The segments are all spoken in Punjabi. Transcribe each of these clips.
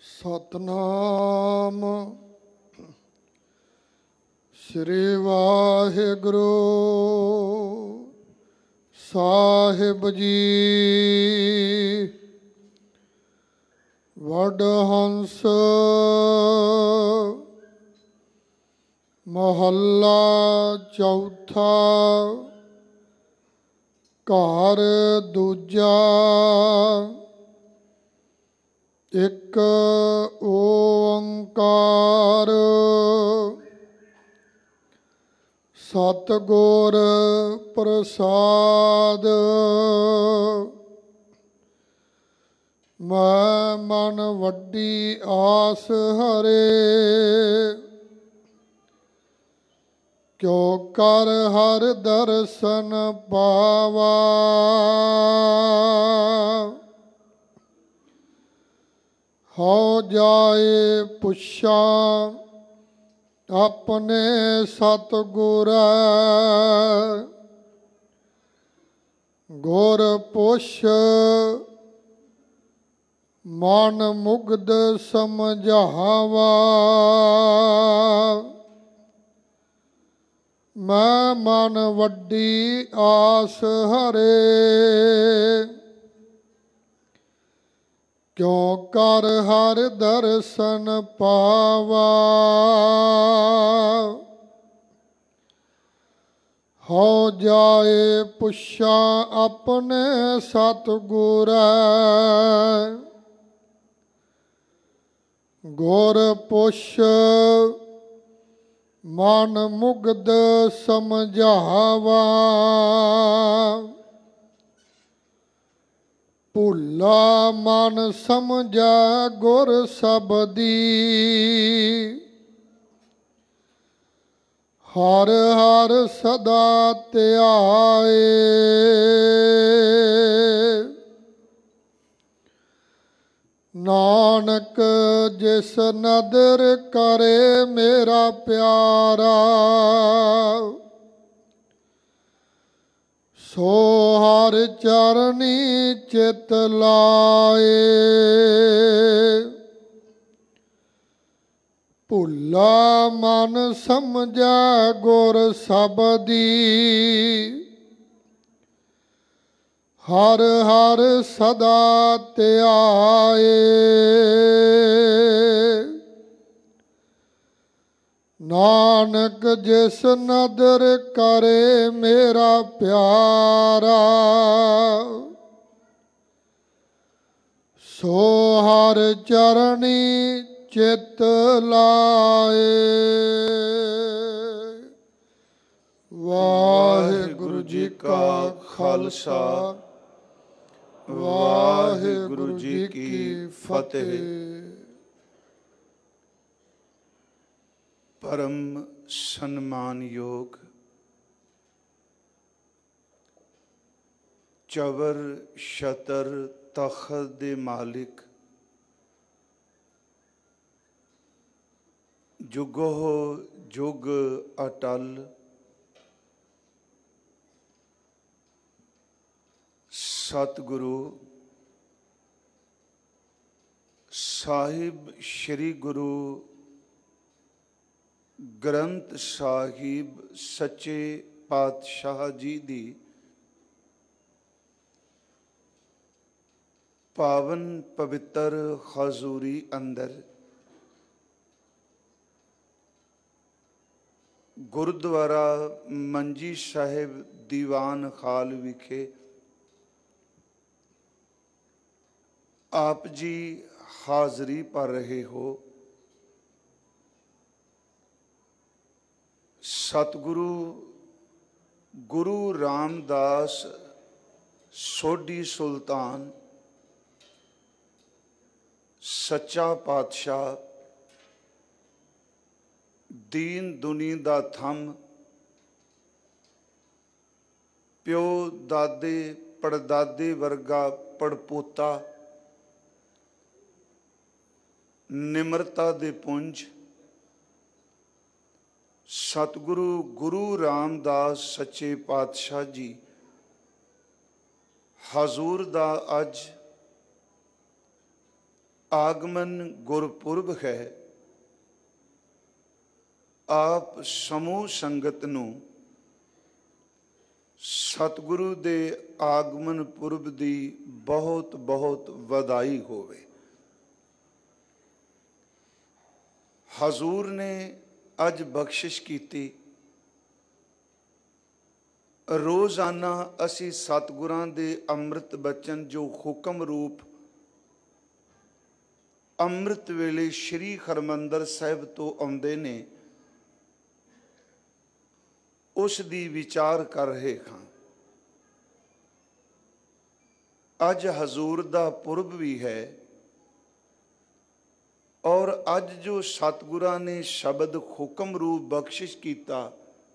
ਸਤਨਾਮ ਸ੍ਰੀ ਵਾਹਿਗੁਰੂ ਸਾਹਿਬ ਜੀ। ਵਡਹੰਸ ਮਹੱਲਾ ਚੌਥਾ। ਘਰ ਦੂਜਾ। ਇੱਕ ਓੰਕਾਰ ਸਤਿਗੁਰ ਪ੍ਰਸਾਦ। ਮੈਂ ਮਨ ਵੱਡੀ ਆਸ ਹਰੇ, ਕਿਉ ਕਰ ਹਰ ਦਰਸ਼ਨ ਪਾਵਾ। ਹੋ ਜਾਏ ਪੁੱਛਾਂ ਆਪਣੇ ਸਤਿਗੁਰ, ਗੁਰ ਪੁੱਛ ਮਨ ਮੁਗਧ ਸਮਝਾਵਾ। ਮੈਂ ਮਨ ਵੱਡੀ ਆਸ ਹਰੇ, ਕਿਉ ਕਰ ਹਰ ਦਰਸ਼ਨ ਪਾਵਾ। ਹੋ ਜਾਏ ਪੁੱਛਾਂ ਆਪਣੇ ਸਤਿਗੁਰ, ਗੁਰ ਪੁੱਛ ਮਨ ਮੁਗਧ ਸਮਝਾਵਾ। ਭੁੱਲਾ ਮਨ ਸਮਝੈ ਗੁਰ ਸਬਦੀ, ਹਰ ਹਰ ਸਦਾ ਧਿਆਏ। ਨਾਨਕ ਜਿਸ ਨਦਰ ਕਰੇ ਮੇਰਾ ਪਿਆਰਾ, ਸੋ ਹਰ ਚਰਨੀ ਚਿਤ ਲਾਏ। ਭੁੱਲਾ ਮਨ ਸਮਝੈ ਗੁਰ ਸਬਦੀ, ਹਰ ਹਰ ਸਦਾ ਧਿਆਏ। ਨਾਨਕ ਜਿਸ ਨਦਰ ਕਰੇ ਮੇਰਾ ਪਿਆਰਾ, ਸੋ ਹਰ ਚਰਣੀ ਚਿਤ ਲਾਏ। ਵਾਹਿਗੁਰੂ ਜੀ ਕਾ ਖਾਲਸਾ, ਵਾਹਿਗੁਰੂ ਜੀ ਕੀ ਫਤਿਹ। ਪਰਮ ਸਨਮਾਨਯੋਗ ਚਵਰ ਛਤਰ ਤਖਤ ਦੇ ਮਾਲਿਕ, ਜੁਗੋ ਜੁਗ ਅਟਲ, ਸਤਿਗੁਰੂ ਸਾਹਿਬ ਸ੍ਰੀ ਗੁਰੂ ਗ੍ਰੰਥ ਸਾਹਿਬ ਸੱਚੇ ਪਾਤਸ਼ਾਹ ਜੀ ਦੀ ਪਾਵਨ ਪਵਿੱਤਰ ਹਜ਼ੂਰੀ ਅੰਦਰ ਗੁਰਦੁਆਰਾ ਮੰਜੀ ਸਾਹਿਬ ਦੀਵਾਨ ਖਾਲ ਵਿਖੇ ਆਪ ਜੀ ਹਾਜ਼ਰੀ ਭਰ ਰਹੇ ਹੋ। ਸਤਿਗੁਰੂ ਗੁਰੂ ਰਾਮਦਾਸ ਸੋਢੀ ਸੁਲਤਾਨ ਸੱਚਾ ਪਾਤਸ਼ਾਹ, ਦੀਨ ਦੁਨੀ ਦਾ ਥੰਮ, ਪਿਓ ਦਾਦੇ ਪੜਦਾਦੇ ਵਰਗਾ ਪੜਪੋਤਾ, ਨਿਮਰਤਾ ਦੇ ਪੁੰਜ, ਸਤਿਗੁਰੂ ਗੁਰੂ ਰਾਮਦਾਸ ਸੱਚੇ ਪਾਤਸ਼ਾਹ ਜੀ ਹਜ਼ੂਰ ਦਾ ਅੱਜ ਆਗਮਨ ਗੁਰਪੁਰਬ ਹੈ। ਆਪ ਸਮੂਹ ਸੰਗਤ ਨੂੰ ਸਤਿਗੁਰੂ ਦੇ ਆਗਮਨ ਪੁਰਬ ਦੀ ਬਹੁਤ ਬਹੁਤ ਵਧਾਈ ਹੋਵੇ। ਹਜ਼ੂਰ ਨੇ ਅੱਜ ਬਖਸ਼ਿਸ਼ ਕੀਤੀ। ਰੋਜ਼ਾਨਾ ਅਸੀਂ ਸਤਿਗੁਰਾਂ ਦੇ ਅੰਮ੍ਰਿਤ ਬਚਨ ਜੋ ਹੁਕਮ ਰੂਪ ਅੰਮ੍ਰਿਤ ਵੇਲੇ ਸ਼੍ਰੀ ਹਰਿਮੰਦਰ ਸਾਹਿਬ ਤੋਂ ਆਉਂਦੇ ਨੇ, ਉਸ ਦੀ ਵਿਚਾਰ ਕਰ ਰਹੇ ਹਾਂ। ਅੱਜ ਹਜ਼ੂਰ ਦਾ ਪੁਰਬ ਵੀ ਹੈ ਔਰ ਅੱਜ ਜੋ ਸਤਿਗੁਰਾਂ ਨੇ ਸ਼ਬਦ ਹੁਕਮ ਰੂਪ ਬਖਸ਼ਿਸ਼ ਕੀਤਾ,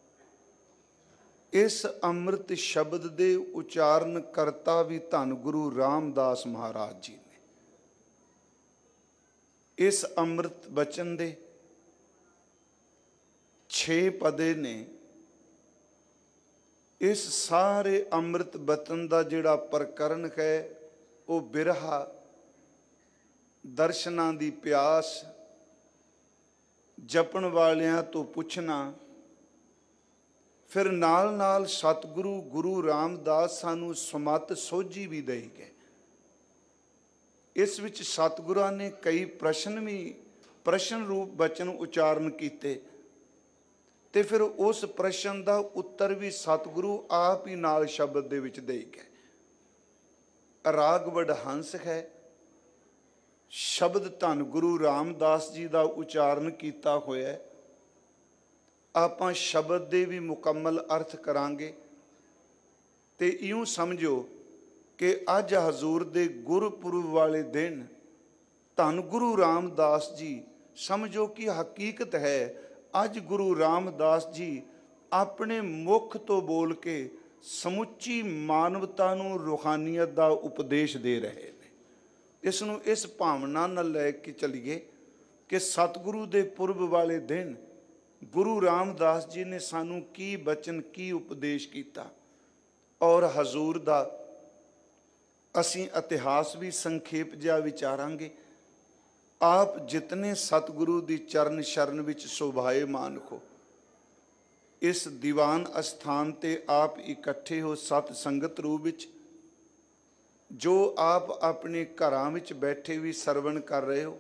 ਇਸ ਅੰਮ੍ਰਿਤ ਸ਼ਬਦ ਦੇ ਉਚਾਰਨ ਕਰਤਾ ਵੀ ਧੰਨ ਗੁਰੂ ਰਾਮਦਾਸ ਮਹਾਰਾਜ ਜੀ ਨੇ। ਇਸ ਅੰਮ੍ਰਿਤ ਬਚਨ ਦੇ 6 ਪਦੇ ਨੇ। ਇਸ ਸਾਰੇ ਅੰਮ੍ਰਿਤ ਬਚਨ ਦਾ ਜਿਹੜਾ ਪ੍ਰਕਰਨ ਹੈ ਉਹ ਬਿਰਹਾ, ਦਰਸ਼ਨਾਂ ਦੀ ਪਿਆਸ, ਜਪਣ ਵਾਲਿਆਂ ਤੋਂ ਪੁੱਛਣਾ, ਫਿਰ ਨਾਲ ਨਾਲ ਸਤਿਗੁਰੂ ਗੁਰੂ ਰਾਮਦਾਸ ਸਾਨੂੰ ਸਮੱਤ ਸੋਝੀ ਵੀ ਦੇਈ ਗਏ। ਇਸ ਵਿੱਚ ਸਤਿਗੁਰਾਂ ਨੇ ਕਈ ਪ੍ਰਸ਼ਨ ਰੂਪ ਬਚਨ ਉਚਾਰਨ ਕੀਤੇ ਤੇ ਫਿਰ ਉਸ ਪ੍ਰਸ਼ਨ ਦਾ ਉੱਤਰ ਵੀ ਸਤਿਗੁਰੂ ਆਪ ਹੀ ਨਾਲ ਸ਼ਬਦ ਦੇ ਵਿੱਚ ਦੇਈ ਗਏ। ਰਾਗ ਵਡਹੰਸ ਹੈ। ਸ਼ਬਦ ਧੰਨ ਗੁਰੂ ਰਾਮਦਾਸ ਜੀ ਦਾ ਉਚਾਰਨ ਕੀਤਾ ਹੋਇਆ। ਆਪਾਂ ਸ਼ਬਦ ਦੇ ਵੀ ਮੁਕੰਮਲ ਅਰਥ ਕਰਾਂਗੇ ਤੇ ਇਉਂ ਸਮਝੋ ਕਿ ਅੱਜ ਹਜ਼ੂਰ ਦੇ ਗੁਰਪੁਰਬ ਵਾਲੇ ਦਿਨ ਧੰਨ ਗੁਰੂ ਰਾਮਦਾਸ ਜੀ, ਸਮਝੋ ਕਿ ਹਕੀਕਤ ਹੈ ਅੱਜ ਗੁਰੂ ਰਾਮਦਾਸ ਜੀ ਆਪਣੇ ਮੁਖ ਤੋਂ ਬੋਲ ਕੇ ਸਮੁੱਚੀ ਮਾਨਵਤਾ ਨੂੰ ਰੂਹਾਨੀਅਤ ਦਾ ਉਪਦੇਸ਼ ਦੇ ਰਹੇ ਨੇ। ਇਸ ਨੂੰ ਇਸ ਭਾਵਨਾ ਨਾਲ ਲੈ ਕੇ ਚੱਲੀਏ ਕਿ ਸਤਿਗੁਰੂ ਦੇ ਪੁਰਬ ਵਾਲੇ ਦਿਨ ਗੁਰੂ ਰਾਮਦਾਸ ਜੀ ਨੇ ਸਾਨੂੰ ਕੀ ਬਚਨ, ਕੀ ਉਪਦੇਸ਼ ਕੀਤਾ ਔਰ ਹਜ਼ੂਰ ਦਾ ਅਸੀਂ ਇਤਿਹਾਸ ਵੀ ਸੰਖੇਪ ਜਿਹਾ ਵਿਚਾਰਾਂਗੇ। ਆਪ ਜਿਤਨੇ ਸਤਿਗੁਰੂ ਦੀ ਚਰਨ ਸ਼ਰਨ ਵਿੱਚ ਸ਼ੋਭਾਏਮਾਨ ਹੋ, ਇਸ ਦੀਵਾਨ ਅਸਥਾਨ ਤੇ ਆਪ ਇਕੱਠੇ ਹੋ ਸਤ ਸੰਗਤ ਰੂਪ ਵਿੱਚ, ਜੋ ਆਪ ਆਪਣੇ ਘਰਾਂ ਵਿੱਚ ਬੈਠੇ ਵੀ ਸਰਵਣ ਕਰ ਰਹੇ ਹੋ।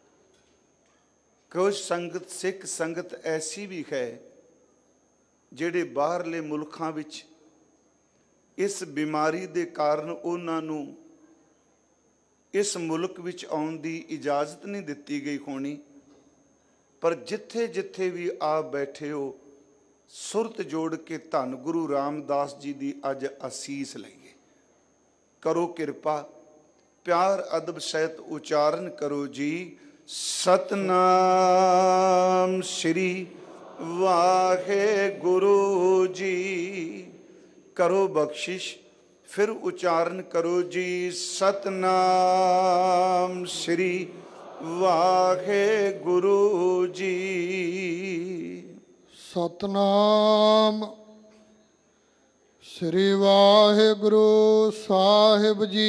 ਕੁਝ ਸੰਗਤ, ਸਿੱਖ ਸੰਗਤ ਐਸੀ ਵੀ ਹੈ ਜਿਹੜੇ ਬਾਹਰਲੇ ਮੁਲਕਾਂ ਵਿੱਚ ਇਸ ਬਿਮਾਰੀ ਦੇ ਕਾਰਨ ਉਹਨਾਂ ਨੂੰ ਇਸ ਮੁਲਕ ਵਿੱਚ ਆਉਣ ਦੀ ਇਜਾਜ਼ਤ ਨਹੀਂ ਦਿੱਤੀ ਗਈ ਹੋਣੀ, ਪਰ ਜਿੱਥੇ ਜਿੱਥੇ ਵੀ ਆਪ ਬੈਠੇ ਹੋ ਸੁਰਤ ਜੋੜ ਕੇ ਧੰਨ ਗੁਰੂ ਰਾਮਦਾਸ ਜੀ ਦੀ ਅੱਜ ਅਸੀਸ ਲਈਏ। ਕਰੋ ਕਿਰਪਾ, ਪਿਆਰ ਅਦਬ ਸਹਿਤ ਉਚਾਰਨ ਕਰੋ ਜੀ। ਸਤਨਾਮ ਸ੍ਰੀ ਵਾਹਿਗੁਰੂ ਜੀ। ਕਰੋ ਬਖਸ਼ਿਸ਼, ਫਿਰ ਉਚਾਰਨ ਕਰੋ ਜੀ। ਸਤਨਾਮ ਸ੍ਰੀ ਵਾਹਿਗੁਰੂ ਜੀ। ਸਤਨਾਮ ਸ੍ਰੀ ਵਾਹਿਗੁਰੂ ਸਾਹਿਬ ਜੀ।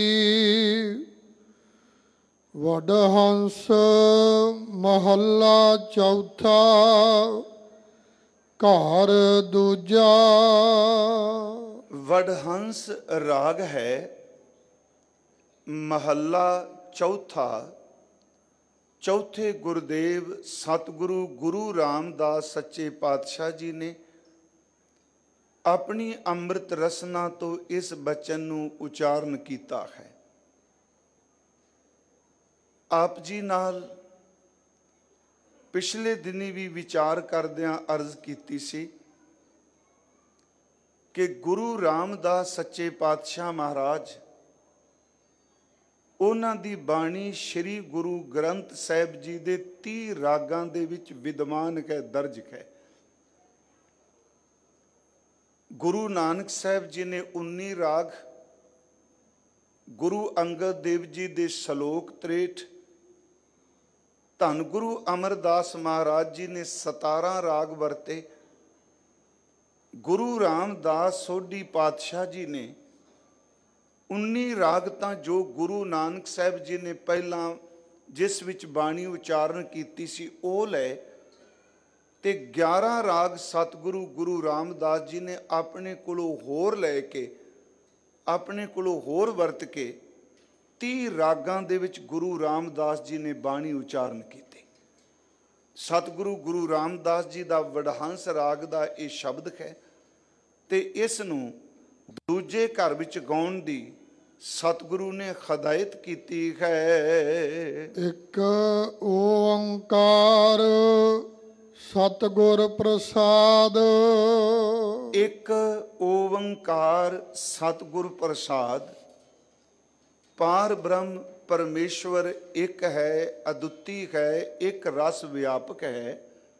ਵਡਹੰਸ ਮਹੱਲਾ ਚੌਥਾ, ਘਰ ਦੂਜਾ। ਵਡਹੰਸ ਰਾਗ ਹੈ, ਮਹੱਲਾ ਚੌਥਾ। ਚੌਥੇ ਗੁਰਦੇਵ ਸਤਿਗੁਰੂ ਗੁਰੂ ਰਾਮਦਾਸ ਸੱਚੇ ਪਾਤਸ਼ਾਹ ਜੀ ਨੇ ਆਪਣੀ ਅੰਮ੍ਰਿਤ ਰਸਨਾ ਤੋਂ ਇਸ ਬਚਨ ਨੂੰ ਉਚਾਰਨ ਕੀਤਾ ਹੈ। ਆਪ ਜੀ ਨਾਲ ਪਿਛਲੇ ਦਿਨੀ ਵੀ ਵਿਚਾਰ ਕਰਦਿਆਂ ਅਰਜ਼ ਕੀਤੀ ਸੀ ਕਿ ਗੁਰੂ ਰਾਮਦਾਸ ਸੱਚੇ ਪਾਤਸ਼ਾਹ ਮਹਾਰਾਜ, ਉਹਨਾਂ ਦੀ ਬਾਣੀ ਸ਼੍ਰੀ ਗੁਰੂ ਗ੍ਰੰਥ ਸਾਹਿਬ ਜੀ ਦੇ 30 ਰਾਗਾਂ ਦੇ ਵਿੱਚ ਵਿਦਮਾਨ ਹੈ, ਦਰਜ ਹੈ। ਗੁਰੂ ਨਾਨਕ ਸਾਹਿਬ ਜੀ ਨੇ 19 ਰਾਗ, ਗੁਰੂ ਅੰਗਦ ਦੇਵ ਜੀ ਦੇ ਸ਼ਲੋਕ 63, ਧੰਨ ਗੁਰੂ ਅਮਰਦਾਸ ਮਹਾਰਾਜ ਜੀ ਨੇ 17 ਰਾਗ ਵਰਤੇ। ਗੁਰੂ ਰਾਮਦਾਸ ਸੋਢੀ ਪਾਤਸ਼ਾਹ ਜੀ ਨੇ 19 ਰਾਗ ਤਾਂ ਜੋ ਗੁਰੂ ਨਾਨਕ ਸਾਹਿਬ ਜੀ ਨੇ ਪਹਿਲਾਂ ਜਿਸ ਵਿੱਚ ਬਾਣੀ ਉਚਾਰਨ ਕੀਤੀ ਸੀ ਉਹ ਲੈ ਤੇ 11 ਰਾਗ ਸਤਿਗੁਰੂ ਗੁਰੂ ਰਾਮਦਾਸ ਜੀ ਨੇ ਆਪਣੇ ਕੋਲੋਂ ਹੋਰ ਲੈ ਕੇ, ਆਪਣੇ ਕੋਲੋਂ ਹੋਰ ਵਰਤ ਕੇ 30 ਰਾਗਾਂ ਦੇ ਵਿੱਚ ਗੁਰੂ ਰਾਮਦਾਸ ਜੀ ਨੇ ਬਾਣੀ ਉਚਾਰਨ ਕੀਤੀ। ਸਤਿਗੁਰੂ ਗੁਰੂ ਰਾਮਦਾਸ ਜੀ ਦਾ ਵਡਹੰਸ ਰਾਗ ਦਾ ਇਹ ਸ਼ਬਦ ਹੈ ਤੇ ਇਸ ਨੂੰ ਦੂਜੇ ਘਰ ਵਿੱਚ ਗਾਉਣ ਦੀ ਸਤਿਗੁਰੂ ਨੇ ਹਦਾਇਤ ਕੀਤੀ ਹੈ। ਇੱਕ ਓੰਕਾਰ ਸਤਿਗੁਰ ਪ੍ਰਸਾਦ। ਇੱਕ ਓੰਕਾਰ ਸਤਿਗੁਰ ਪ੍ਰਸਾਦ। ਪਾਰ ਬ੍ਰਹਮ ਪਰਮੇਸ਼ਵਰ ਇੱਕ ਹੈ, ਅਦੁੱਤੀ ਹੈ, ਇੱਕ ਰਸ ਵਿਆਪਕ ਹੈ।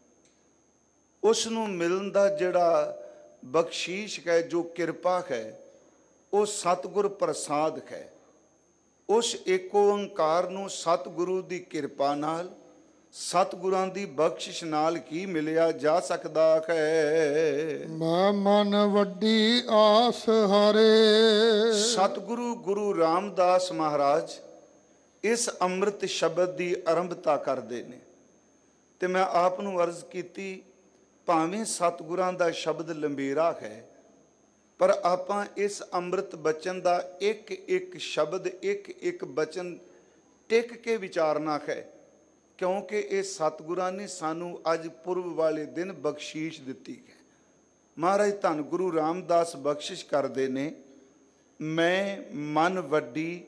ਉਸ ਨੂੰ ਮਿਲਣ ਦਾ ਜਿਹੜਾ ਬਖਸ਼ੀਸ਼ ਹੈ, ਜੋ ਕਿਰਪਾ ਹੈ, ਉਹ ਸਤਿਗੁਰ ਪ੍ਰਸਾਦ ਹੈ। ਉਸ ਏਕ ਓੰਕਾਰ ਨੂੰ ਸਤਿਗੁਰੂ ਦੀ ਕਿਰਪਾ ਨਾਲ, ਸਤਿਗੁਰਾਂ ਦੀ ਬਖਸ਼ਿਸ਼ ਨਾਲ ਕੀ ਮਿਲਿਆ ਜਾ ਸਕਦਾ ਹੈ। ਮੈਂ ਮਨ ਵੱਡੀ ਆਸ ਹਰੇ। ਸਤਿਗੁਰੂ ਗੁਰੂ ਰਾਮਦਾਸ ਮਹਾਰਾਜ ਇਸ ਅੰਮ੍ਰਿਤ ਸ਼ਬਦ ਦੀ ਆਰੰਭਤਾ ਕਰਦੇ ਨੇ ਤੇ ਮੈਂ ਆਪ ਨੂੰ ਅਰਜ਼ ਕੀਤੀ, ਭਾਵੇਂ ਸਤਿਗੁਰਾਂ ਦਾ ਸ਼ਬਦ ਲੰਬੇਰਾ ਹੈ, ਪਰ ਆਪਾਂ ਇਸ ਅੰਮ੍ਰਿਤ ਬਚਨ ਦਾ ਇੱਕ ਇੱਕ ਸ਼ਬਦ, ਇੱਕ ਇੱਕ ਬਚਨ ਟਿਕ ਕੇ ਵਿਚਾਰਨਾ ਹੈ, ਕਿਉਂਕਿ ਇਹ ਸਤਿਗੁਰਾਂ ਨੇ ਸਾਨੂੰ ਅੱਜ ਪੁਰਬ ਵਾਲੇ ਦਿਨ ਬਖਸ਼ੀਸ਼ ਦਿੱਤੀ ਹੈ। ਮਹਾਰਾਜ ਧੰਨ ਗੁਰੂ ਰਾਮਦਾਸ ਬਖਸ਼ਿਸ਼ ਕਰਦੇ ਨੇ, ਮੈਂ ਮਨ ਵੱਡੀ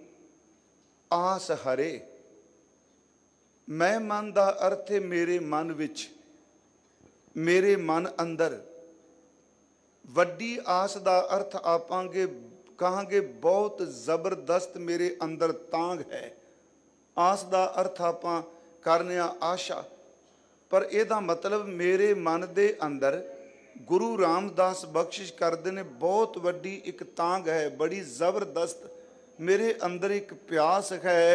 ਆਸ ਹਰੇ। ਮੈਂ ਮਨ ਦਾ ਅਰਥ ਹੈ ਮੇਰੇ ਮਨ ਵਿੱਚ, ਮੇਰੇ ਮਨ ਅੰਦਰ। ਵੱਡੀ ਆਸ ਦਾ ਅਰਥ ਆਪਾਂਗੇ ਕਹਾਂਗੇ ਬਹੁਤ ਜ਼ਬਰਦਸਤ ਮੇਰੇ ਅੰਦਰ ਤਾਂਘ ਹੈ। ਆਸ ਦਾ ਅਰਥ ਆਪਾਂ ਕਰਨੇ ਆ ਆਸ਼ਾ, ਪਰ ਇਹਦਾ ਮਤਲਬ ਮੇਰੇ ਮਨ ਦੇ ਅੰਦਰ ਗੁਰੂ ਰਾਮਦਾਸ ਬਖਸ਼ਿਸ਼ ਕਰਦੇ ਨੇ ਬਹੁਤ ਵੱਡੀ ਇੱਕ ਤਾਂਘ ਹੈ, ਬੜੀ ਜ਼ਬਰਦਸਤ ਮੇਰੇ ਅੰਦਰ ਇੱਕ ਪਿਆਸ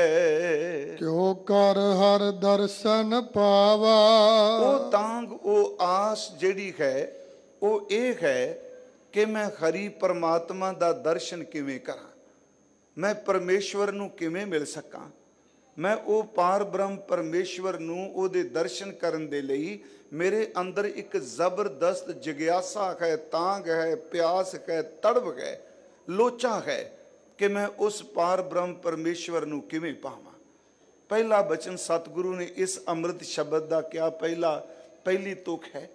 ਹੈ। ਕਿਉ ਕਰ ਹਰ ਦਰਸ਼ਨ ਪਾਵਾ। ਉਹ ਤਾਂਘ, ਉਹ ਆਸ ਜਿਹੜੀ ਹੈ ਉਹ ਇਹ ਹੈ ਕਿ ਮੈਂ ਹਰੀ ਪਰਮਾਤਮਾ ਦਾ ਦਰਸ਼ਨ ਕਿਵੇਂ ਕਰਾਂ, ਮੈਂ ਪਰਮੇਸ਼ਵਰ ਨੂੰ ਕਿਵੇਂ ਮਿਲ ਸਕਾਂ। ਮੈਂ ਉਹ ਪਾਰ ਬ੍ਰਹਮ ਪਰਮੇਸ਼ਵਰ ਨੂੰ, ਉਹਦੇ ਦਰਸ਼ਨ ਕਰਨ ਦੇ ਲਈ ਮੇਰੇ ਅੰਦਰ ਇੱਕ ਜ਼ਬਰਦਸਤ ਜਗਿਆਸਾ ਹੈ, ਤਾਂਘ ਹੈ, ਪਿਆਸ ਹੈ, ਤੜਫ ਹੈ, ਲੋਚਾ ਹੈ ਕਿ ਮੈਂ ਉਸ ਪਾਰ ਬ੍ਰਹਮ ਪਰਮੇਸ਼ਵਰ ਨੂੰ ਕਿਵੇਂ ਪਾਵਾਂ। ਪਹਿਲਾ ਬਚਨ ਸਤਿਗੁਰੂ ਨੇ ਇਸ ਅੰਮ੍ਰਿਤ ਸ਼ਬਦ ਦਾ ਕਿਹਾ, ਪਹਿਲੀ ਤੁਕ ਹੈ।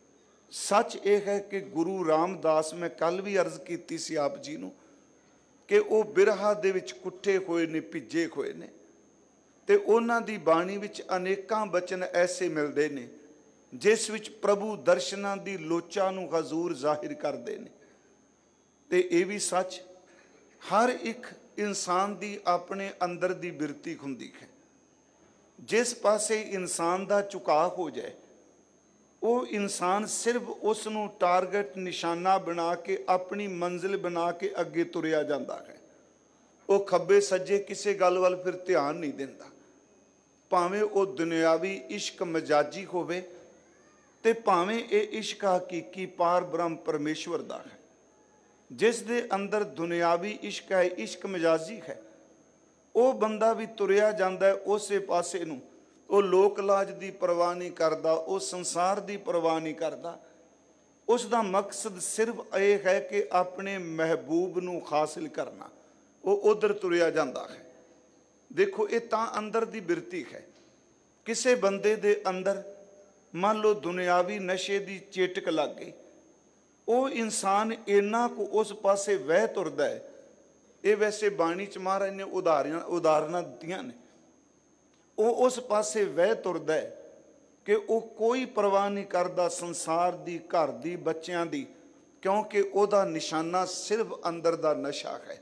ਸੱਚ ਇਹ ਹੈ ਕਿ ਗੁਰੂ ਰਾਮਦਾਸ, ਮੈਂ ਕੱਲ ਵੀ ਅਰਜ਼ ਕੀਤੀ ਸੀ ਆਪ ਜੀ ਨੂੰ, ਕਿ ਉਹ ਬਿਰਹਾ ਦੇ ਵਿੱਚ ਕੁੱਟੇ ਹੋਏ ਨੇ, ਭਿੱਜੇ ਹੋਏ ਨੇ, ਤੇ ਉਹਨਾਂ ਦੀ ਬਾਣੀ ਵਿੱਚ ਅਨੇਕਾਂ ਬਚਨ ਐਸੇ ਮਿਲਦੇ ਨੇ ਜਿਸ ਵਿੱਚ ਪ੍ਰਭੂ ਦਰਸ਼ਨਾਂ ਦੀ ਲੋਚਾ ਨੂੰ ਹਜ਼ੂਰ ਜ਼ਾਹਿਰ ਕਰਦੇ ਨੇ। ਤੇ ਇਹ ਵੀ ਸੱਚ, ਹਰ ਇੱਕ ਇਨਸਾਨ ਦੀ ਆਪਣੇ ਅੰਦਰ ਦੀ ਬਿਰਤੀ ਹੁੰਦੀ ਹੈ। ਜਿਸ ਪਾਸੇ ਇਨਸਾਨ ਦਾ ਝੁਕਾਅ ਹੋ ਜਾਏ, ਉਹ ਇਨਸਾਨ ਸਿਰਫ ਉਸ ਨੂੰ ਟਾਰਗੇਟ, ਨਿਸ਼ਾਨਾ ਬਣਾ ਕੇ, ਆਪਣੀ ਮੰਜ਼ਿਲ ਬਣਾ ਕੇ ਅੱਗੇ ਤੁਰਿਆ ਜਾਂਦਾ ਹੈ। ਉਹ ਖੱਬੇ ਸੱਜੇ ਕਿਸੇ ਗੱਲ ਵੱਲ ਫਿਰ ਧਿਆਨ ਨਹੀਂ ਦਿੰਦਾ, ਭਾਵੇਂ ਉਹ ਦੁਨਿਆਵੀ ਇਸ਼ਕ ਮਜਾਜੀ ਹੋਵੇ ਤੇ ਭਾਵੇਂ ਇਹ ਇਸ਼ਕ ਹਕੀਕੀ ਪਾਰ ਬ੍ਰਹਮ ਪਰਮੇਸ਼ਵਰ ਦਾ ਹੈ। ਜਿਸ ਦੇ ਅੰਦਰ ਦੁਨਿਆਵੀ ਇਸ਼ਕ ਹੈ, ਇਸ਼ਕ ਮਜਾਜੀ ਹੈ, ਉਹ ਬੰਦਾ ਵੀ ਤੁਰਿਆ ਜਾਂਦਾ ਉਸੇ ਪਾਸੇ ਨੂੰ। ਉਹ ਲੋਕ ਲਾਜ ਦੀ ਪਰਵਾਹ ਨਹੀਂ ਕਰਦਾ, ਉਹ ਸੰਸਾਰ ਦੀ ਪਰਵਾਹ ਨਹੀਂ ਕਰਦਾ। ਉਸ ਦਾ ਮਕਸਦ ਸਿਰਫ ਇਹ ਹੈ ਕਿ ਆਪਣੇ ਮਹਿਬੂਬ ਨੂੰ ਹਾਸਿਲ ਕਰਨਾ। ਉਹ ਉਧਰ ਤੁਰਿਆ ਜਾਂਦਾ ਹੈ। ਦੇਖੋ, ਇਹ ਤਾਂ ਅੰਦਰ ਦੀ ਬਿਰਤੀ ਹੈ। ਕਿਸੇ ਬੰਦੇ ਦੇ ਅੰਦਰ ਮੰਨ ਲਓ ਦੁਨਿਆਵੀ ਨਸ਼ੇ ਦੀ ਚੇਟਕ ਲੱਗ ਗਈ, ਉਹ ਇਨਸਾਨ ਇੰਨਾ ਕੁ ਉਸ ਪਾਸੇ ਵਹਿ ਤੁਰਦਾ ਹੈ। ਇਹ ਵੈਸੇ ਬਾਣੀ ਚ ਮਹਾਰਾਜ ਨੇ ਉਦਾਹਰਨਾਂ ਦਿੱਤੀਆਂ ਨੇ। ਉਹ ਉਸ ਪਾਸੇ ਵਹਿ ਤੁਰਦਾ ਹੈ ਕਿ ਉਹ ਕੋਈ ਪਰਵਾਹ ਨਹੀਂ ਕਰਦਾ ਸੰਸਾਰ ਦੀ, ਘਰ ਦੀ, ਬੱਚਿਆਂ ਦੀ, ਕਿਉਂਕਿ ਉਹਦਾ ਨਿਸ਼ਾਨਾ ਸਿਰਫ ਅੰਦਰ ਦਾ ਨਸ਼ਾ ਹੈ।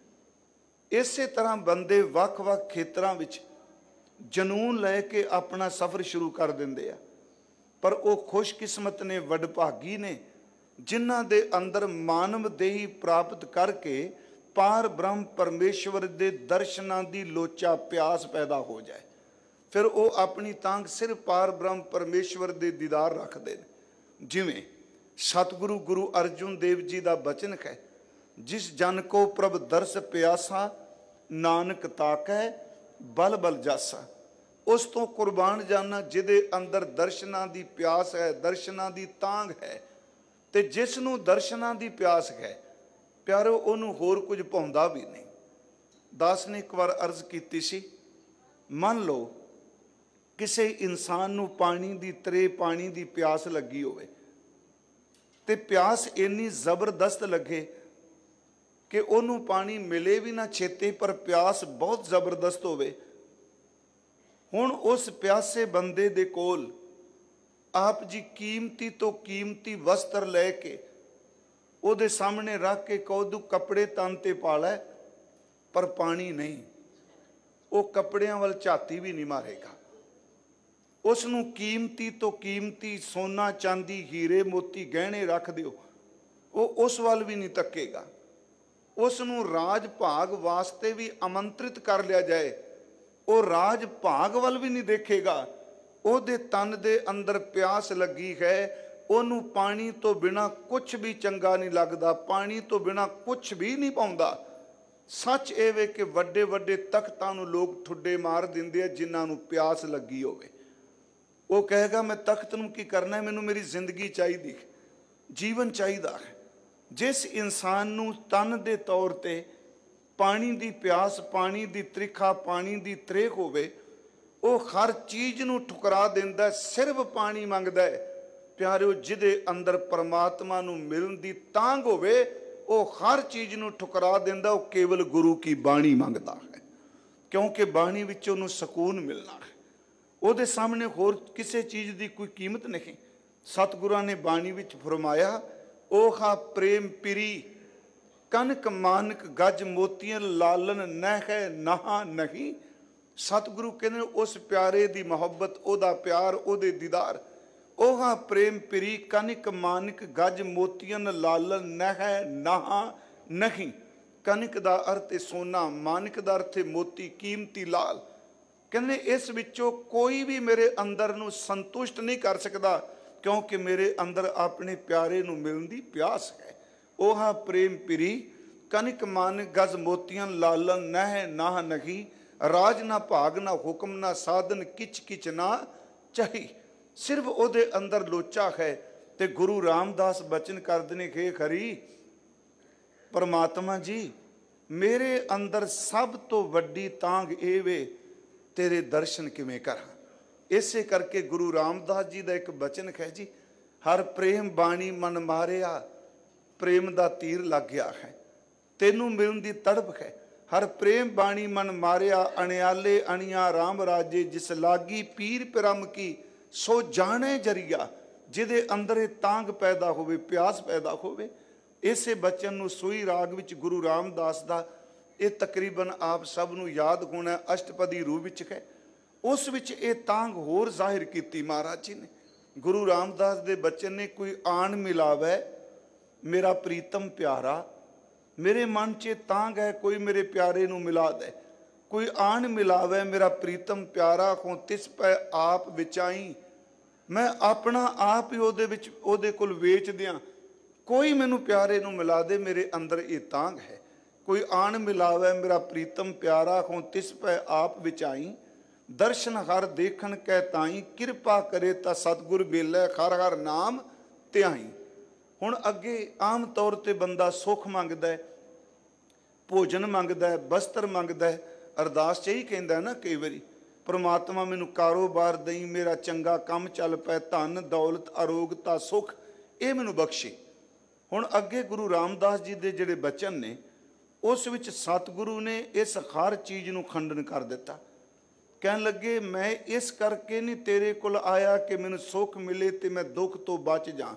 ਇਸੇ ਤਰ੍ਹਾਂ ਬੰਦੇ ਵੱਖ-ਵੱਖ ਖੇਤਰਾਂ ਵਿੱਚ ਜਨੂਨ ਲੈ ਕੇ ਆਪਣਾ ਸਫ਼ਰ ਸ਼ੁਰੂ ਕਰ ਦਿੰਦੇ ਆ, ਪਰ ਉਹ ਖੁਸ਼ਕਿਸਮਤ ਨੇ, ਵਡਭਾਗੀ ਨੇ, ਜਿਨ੍ਹਾਂ ਦੇ ਅੰਦਰ ਮਾਨਵ ਦੇਹੀ ਪ੍ਰਾਪਤ ਕਰਕੇ ਪਾਰ ਬ੍ਰਹਮ ਪਰਮੇਸ਼ਵਰ ਦੇ ਦਰਸ਼ਨਾਂ ਦੀ ਲੋਚਾ, ਪਿਆਸ ਪੈਦਾ ਹੋ ਜਾਏ। ਫਿਰ ਉਹ ਆਪਣੀ ਤਾਂਘ ਸਿਰਫ ਪਾਰ ਬ੍ਰਹਮ ਪਰਮੇਸ਼ਵਰ ਦੇ ਦੀਦਾਰ ਰੱਖਦੇ ਨੇ। ਜਿਵੇਂ ਸਤਿਗੁਰੂ ਗੁਰੂ ਅਰਜੁਨ ਦੇਵ ਜੀ ਦਾ ਬਚਨ ਹੈ, ਜਿਸ ਜਨ ਕੋ ਪ੍ਰਭ ਦਰਸ ਪਿਆਸਾ, ਨਾਨਕ ਤਾਕੈ ਬਲ ਬਲ ਜਾਸਾ। ਉਸ ਤੋਂ ਕੁਰਬਾਨ ਜਾਣਾ ਜਿਹਦੇ ਅੰਦਰ ਦਰਸ਼ਨਾਂ ਦੀ ਪਿਆਸ ਹੈ, ਦਰਸ਼ਨਾਂ ਦੀ ਤਾਂਘ ਹੈ। ਤੇ ਜਿਸ ਨੂੰ ਦਰਸ਼ਨਾਂ ਦੀ ਪਿਆਸ ਹੈ ਪਿਆਰੋ, ਉਹਨੂੰ ਹੋਰ ਕੁਝ ਭਾਉਂਦਾ ਵੀ ਨਹੀਂ। ਦਾਸ ਨੇ ਇੱਕ ਵਾਰ ਅਰਜ਼ ਕੀਤੀ ਸੀ, ਮੰਨ ਲਓ ਕਿਸੇ ਇਨਸਾਨ ਨੂੰ ਪਾਣੀ ਦੀ ਤਰੇ, ਪਾਣੀ ਦੀ ਪਿਆਸ ਲੱਗੀ ਹੋਵੇ ਤੇ ਪਿਆਸ ਇੰਨੀ ਜ਼ਬਰਦਸਤ ਲੱਗੇ ਕਿ ਉਹਨੂੰ ਪਾਣੀ ਮਿਲੇ ਵੀ ਨਾ ਛੇਤੀ, ਪਰ ਪਿਆਸ ਬਹੁਤ ਜ਼ਬਰਦਸਤ ਹੋਵੇ। ਹੁਣ ਉਸ ਪਿਆਸੇ ਬੰਦੇ ਦੇ ਕੋਲ ਆਪ ਜੀ ਕੀਮਤੀ ਤੋਂ ਕੀਮਤੀ ਵਸਤਰ ਲੈ ਕੇ ਉਹਦੇ ਸਾਹਮਣੇ ਰੱਖ ਕੇ ਕਹੋ ਤੂੰ ਕੱਪੜੇ ਤਨ ਤੇ ਪਾ ਲੈ, ਪਰ ਪਾਣੀ ਨਹੀਂ। ਉਹ ਕੱਪੜਿਆਂ ਵੱਲ ਝਾਤੀ ਵੀ ਨਹੀਂ ਮਾਰੇਗਾ। ਉਸ ਨੂੰ ਕੀਮਤੀ ਤੋਂ ਕੀਮਤੀ ਸੋਨਾ, ਚਾਂਦੀ, ਹੀਰੇ, ਮੋਤੀ, ਗਹਿਣੇ ਰੱਖ ਦਿਓ, ਉਹ ਉਸ ਵੱਲ ਵੀ ਨਹੀਂ ਤੱਕੇਗਾ। ਉਸ ਨੂੰ ਰਾਜ ਭਾਗ ਵਾਸਤੇ ਵੀ ਆਮੰਤਰਿਤ ਕਰ ਲਿਆ ਜਾਏ, ਉਹ ਰਾਜ ਭਾਗ ਵੱਲ ਵੀ ਨਹੀਂ ਦੇਖੇਗਾ। ਉਹਦੇ ਤਨ ਦੇ ਅੰਦਰ ਪਿਆਸ ਲੱਗੀ ਹੈ, ਉਹਨੂੰ ਪਾਣੀ ਤੋਂ ਬਿਨਾਂ ਕੁਛ ਵੀ ਚੰਗਾ ਨਹੀਂ ਲੱਗਦਾ, ਪਾਣੀ ਤੋਂ ਬਿਨਾਂ ਕੁਛ ਵੀ ਨਹੀਂ ਪਾਉਂਦਾ। ਸੱਚ ਇਹ ਵੇ ਕਿ ਵੱਡੇ ਵੱਡੇ ਤਖਤਾਂ ਨੂੰ ਲੋਕ ਠੁੱਡੇ ਮਾਰ ਦਿੰਦੇ ਆ ਜਿਨ੍ਹਾਂ ਨੂੰ ਪਿਆਸ ਲੱਗੀ ਹੋਵੇ। ਉਹ ਕਹੇਗਾ ਮੈਂ ਤਖਤ ਨੂੰ ਕੀ ਕਰਨਾ ਹੈ, ਮੈਨੂੰ ਮੇਰੀ ਜ਼ਿੰਦਗੀ ਚਾਹੀਦੀ, ਜੀਵਨ ਚਾਹੀਦਾ ਹੈ। ਜਿਸ ਇਨਸਾਨ ਨੂੰ ਤਨ ਦੇ ਤੌਰ ਤੇ ਪਾਣੀ ਦੀ ਪਿਆਸ, ਪਾਣੀ ਦੀ ਤ੍ਰਿਖਾ, ਪਾਣੀ ਦੀ ਤ੍ਰੇਖ ਹੋਵੇ, ਉਹ ਹਰ ਚੀਜ਼ ਨੂੰ ਠੁਕਰਾ ਦਿੰਦਾ, ਸਿਰਫ ਪਾਣੀ ਮੰਗਦਾ ਹੈ। ਪਿਆਰਿਓ, ਜਿਹਦੇ ਅੰਦਰ ਪਰਮਾਤਮਾ ਨੂੰ ਮਿਲਣ ਦੀ ਤਾਂਘ ਹੋਵੇ, ਉਹ ਹਰ ਚੀਜ਼ ਨੂੰ ਠੁਕਰਾ ਦਿੰਦਾ, ਉਹ ਕੇਵਲ ਗੁਰੂ ਕੀ ਬਾਣੀ ਮੰਗਦਾ ਹੈ, ਕਿਉਂਕਿ ਬਾਣੀ ਵਿੱਚ ਉਹਨੂੰ ਸਕੂਨ ਮਿਲਣਾ ਹੈ। ਉਹਦੇ ਸਾਹਮਣੇ ਹੋਰ ਕਿਸੇ ਚੀਜ਼ ਦੀ ਕੋਈ ਕੀਮਤ ਨਹੀਂ। ਸਤਿਗੁਰਾਂ ਨੇ ਬਾਣੀ ਵਿੱਚ ਫਰਮਾਇਆ, ਓਹਾ ਪ੍ਰੇਮ ਪਿਰੀ ਕਨਕ ਮਾਨਕ ਗਜ ਮੋਤੀਆਂ ਲਾਲਨ ਨਹਿ ਨਹਾ ਨਹੀਂ। ਸਤਿਗੁਰੂ ਕਹਿੰਦੇ ਉਸ ਪਿਆਰੇ ਦੀ ਮੁਹੱਬਤ, ਉਹਦਾ ਪਿਆਰ, ਉਹਦੇ ਦੀਦਾਰ। ਓਹਾ ਪ੍ਰੇਮ ਪਿਰੀ ਕਨਕ ਮਾਨਕ ਗਜ ਮੋਤੀਆਂ ਲਾਲਨ ਨਹਿ ਨਹਾ ਨਹੀਂ। ਕਨਕ ਦਾ ਅਰਥ ਹੈ ਸੋਨਾ, ਮਾਨਕ ਦਾ ਅਰਥ ਹੈ ਮੋਤੀ, ਕੀਮਤੀ ਲਾਲ। ਕਹਿੰਦੇ ਇਸ ਵਿੱਚੋਂ ਕੋਈ ਵੀ ਮੇਰੇ ਅੰਦਰ ਨੂੰ ਸੰਤੁਸ਼ਟ ਨਹੀਂ ਕਰ ਸਕਦਾ, ਕਿਉਂਕਿ ਮੇਰੇ ਅੰਦਰ ਆਪਣੇ ਪਿਆਰੇ ਨੂੰ ਮਿਲਣ ਦੀ ਪਿਆਸ ਹੈ। ਓਹਾ ਪ੍ਰੇਮ ਪਿਰੀ ਕਨਕ ਮਾਨਕ ਗਜ ਮੋਤੀਆਂ ਲਾਲਨ ਨਹਿ ਨਾਹ ਨਹੀਂ। ਰਾਜ ਨਾ ਭਾਗ ਨਾ ਹੁਕਮ ਨਾ ਸਾਧਨ ਕਿਚ ਕਿਚ ਨਾ ਚਾਹੀ। ਸਿਰਫ ਉਹਦੇ ਅੰਦਰ ਲੋਚਾ ਹੈ। ਤੇ ਗੁਰੂ ਰਾਮਦਾਸ ਬਚਨ ਕਰਦੇ ਨੇ ਕਿ ਖਰੀ ਪਰਮਾਤਮਾ ਜੀ, ਮੇਰੇ ਅੰਦਰ ਸਭ ਤੋਂ ਵੱਡੀ ਤਾਂਘ ਇਹ ਵੇ, ਤੇਰੇ ਦਰਸ਼ਨ ਕਿਵੇਂ ਕਰਾਂ। ਇਸੇ ਕਰਕੇ ਗੁਰੂ ਰਾਮਦਾਸ ਜੀ ਦਾ ਇੱਕ ਬਚਨ ਹੈ ਜੀ, ਹਰ ਪ੍ਰੇਮ ਬਾਣੀ ਮਨ ਮਾਰਿਆ, ਪ੍ਰੇਮ ਦਾ ਤੀਰ ਲੱਗ ਗਿਆ ਹੈ, ਤੈਨੂੰ ਮਿਲਣ ਦੀ ਤੜਪ ਹੈ। ਹਰ ਪ੍ਰੇਮ ਬਾਣੀ ਮਨ ਮਾਰਿਆ, ਅਣਿਆਲੇ ਅਣੀਆਂ ਰਾਮ ਰਾਜੇ, ਜਿਸ ਲਾਗੀ ਪੀਰ ਪਿਰਮ ਕੀ ਸੋ ਜਾਣੇ ਜਰੀਆ। ਜਿਹਦੇ ਅੰਦਰ ਇਹ ਤਾਂਘ ਪੈਦਾ ਹੋਵੇ, ਪਿਆਸ ਪੈਦਾ ਹੋਵੇ। ਇਸੇ ਬਚਨ ਨੂੰ ਸੂਈ ਰਾਗ ਵਿੱਚ ਗੁਰੂ ਰਾਮਦਾਸ ਦਾ, ਇਹ ਤਕਰੀਬਨ ਆਪ ਸਭ ਨੂੰ ਯਾਦ ਹੋਣਾ, ਅਸ਼ਟਪਦੀ ਰੂਪ ਵਿੱਚ ਹੈ। ਉਸ ਵਿੱਚ ਇਹ ਤਾਂਘ ਹੋਰ ਜ਼ਾਹਿਰ ਕੀਤੀ ਮਹਾਰਾਜ ਜੀ ਨੇ। ਗੁਰੂ ਰਾਮਦਾਸ ਦੇ ਬਚਨ ਨੇ, ਕੋਈ ਆਣ ਮਿਲਾਵੇ ਮੇਰਾ ਪ੍ਰੀਤਮ ਪਿਆਰਾ। ਮੇਰੇ ਮਨ 'ਚ ਤਾਂਘ ਹੈ, ਕੋਈ ਮੇਰੇ ਪਿਆਰੇ ਨੂੰ ਮਿਲਾ ਦੇ। ਕੋਈ ਆਣ ਮਿਲਾਵੇ ਮੇਰਾ ਪ੍ਰੀਤਮ ਪਿਆਰਾ, ਹੋ ਤਿਸ ਪੈ ਆਪ ਵਿਚਾਈ। ਮੈਂ ਆਪਣਾ ਆਪ ਹੀ ਉਹਦੇ ਵਿੱਚ, ਉਹਦੇ ਕੋਲ ਵੇਚ ਦਿਆਂ। ਕੋਈ ਮੈਨੂੰ ਪਿਆਰੇ ਨੂੰ ਮਿਲਾ ਦੇ, ਮੇਰੇ ਅੰਦਰ ਇਹ ਤਾਂਘ ਹੈ। ਕੋਈ ਆਣ ਮਿਲਾਵੇ ਮੇਰਾ ਪ੍ਰੀਤਮ ਪਿਆਰਾ, ਹੋ ਤਿਸ ਪੈ ਆਪ ਵਿਚਾਈ। ਦਰਸ਼ਨ ਹਰ ਦੇਖਣ ਕਹਿ ਤਾਈ, ਕਿਰਪਾ ਕਰੇ ਤਾਂ ਸਤਿਗੁਰ ਬੇਲੇ, ਹਰ ਹਰ ਨਾਮ ਧਿਆਈ। ਹੁਣ ਅੱਗੇ ਆਮ ਤੌਰ ਤੇ ਬੰਦਾ ਸੁੱਖ ਮੰਗਦਾ ਹੈ, ਭੋਜਨ ਮੰਗਦਾ ਹੈ, ਬਸਤਰ ਮੰਗਦਾ ਹੈ। ਅਰਦਾਸ 'ਚ ਇਹੀ ਕਹਿੰਦਾ ਨਾ ਕਈ ਵਾਰੀ, ਪਰਮਾਤਮਾ ਮੈਨੂੰ ਕਾਰੋਬਾਰ ਦਈ, ਮੇਰਾ ਚੰਗਾ ਕੰਮ ਚੱਲ ਪੈ, ਧਨ ਦੌਲਤ ਅਰੋਗਤਾ ਸੁੱਖ ਇਹ ਮੈਨੂੰ ਬਖਸ਼ੇ। ਹੁਣ ਅੱਗੇ ਗੁਰੂ ਰਾਮਦਾਸ ਜੀ ਦੇ ਜਿਹੜੇ ਬਚਨ ਨੇ, ਉਸ ਵਿੱਚ ਸਤਿਗੁਰੂ ਨੇ ਇਸ ਹਰ ਚੀਜ਼ ਨੂੰ ਖੰਡਨ ਕਰ ਦਿੱਤਾ। ਕਹਿਣ ਲੱਗੇ, ਮੈਂ ਇਸ ਕਰਕੇ ਨਹੀਂ ਤੇਰੇ ਕੋਲ ਆਇਆ ਕਿ ਮੈਨੂੰ ਸੁੱਖ ਮਿਲੇ ਤੇ ਮੈਂ ਦੁੱਖ ਤੋਂ ਬਚ ਜਾ।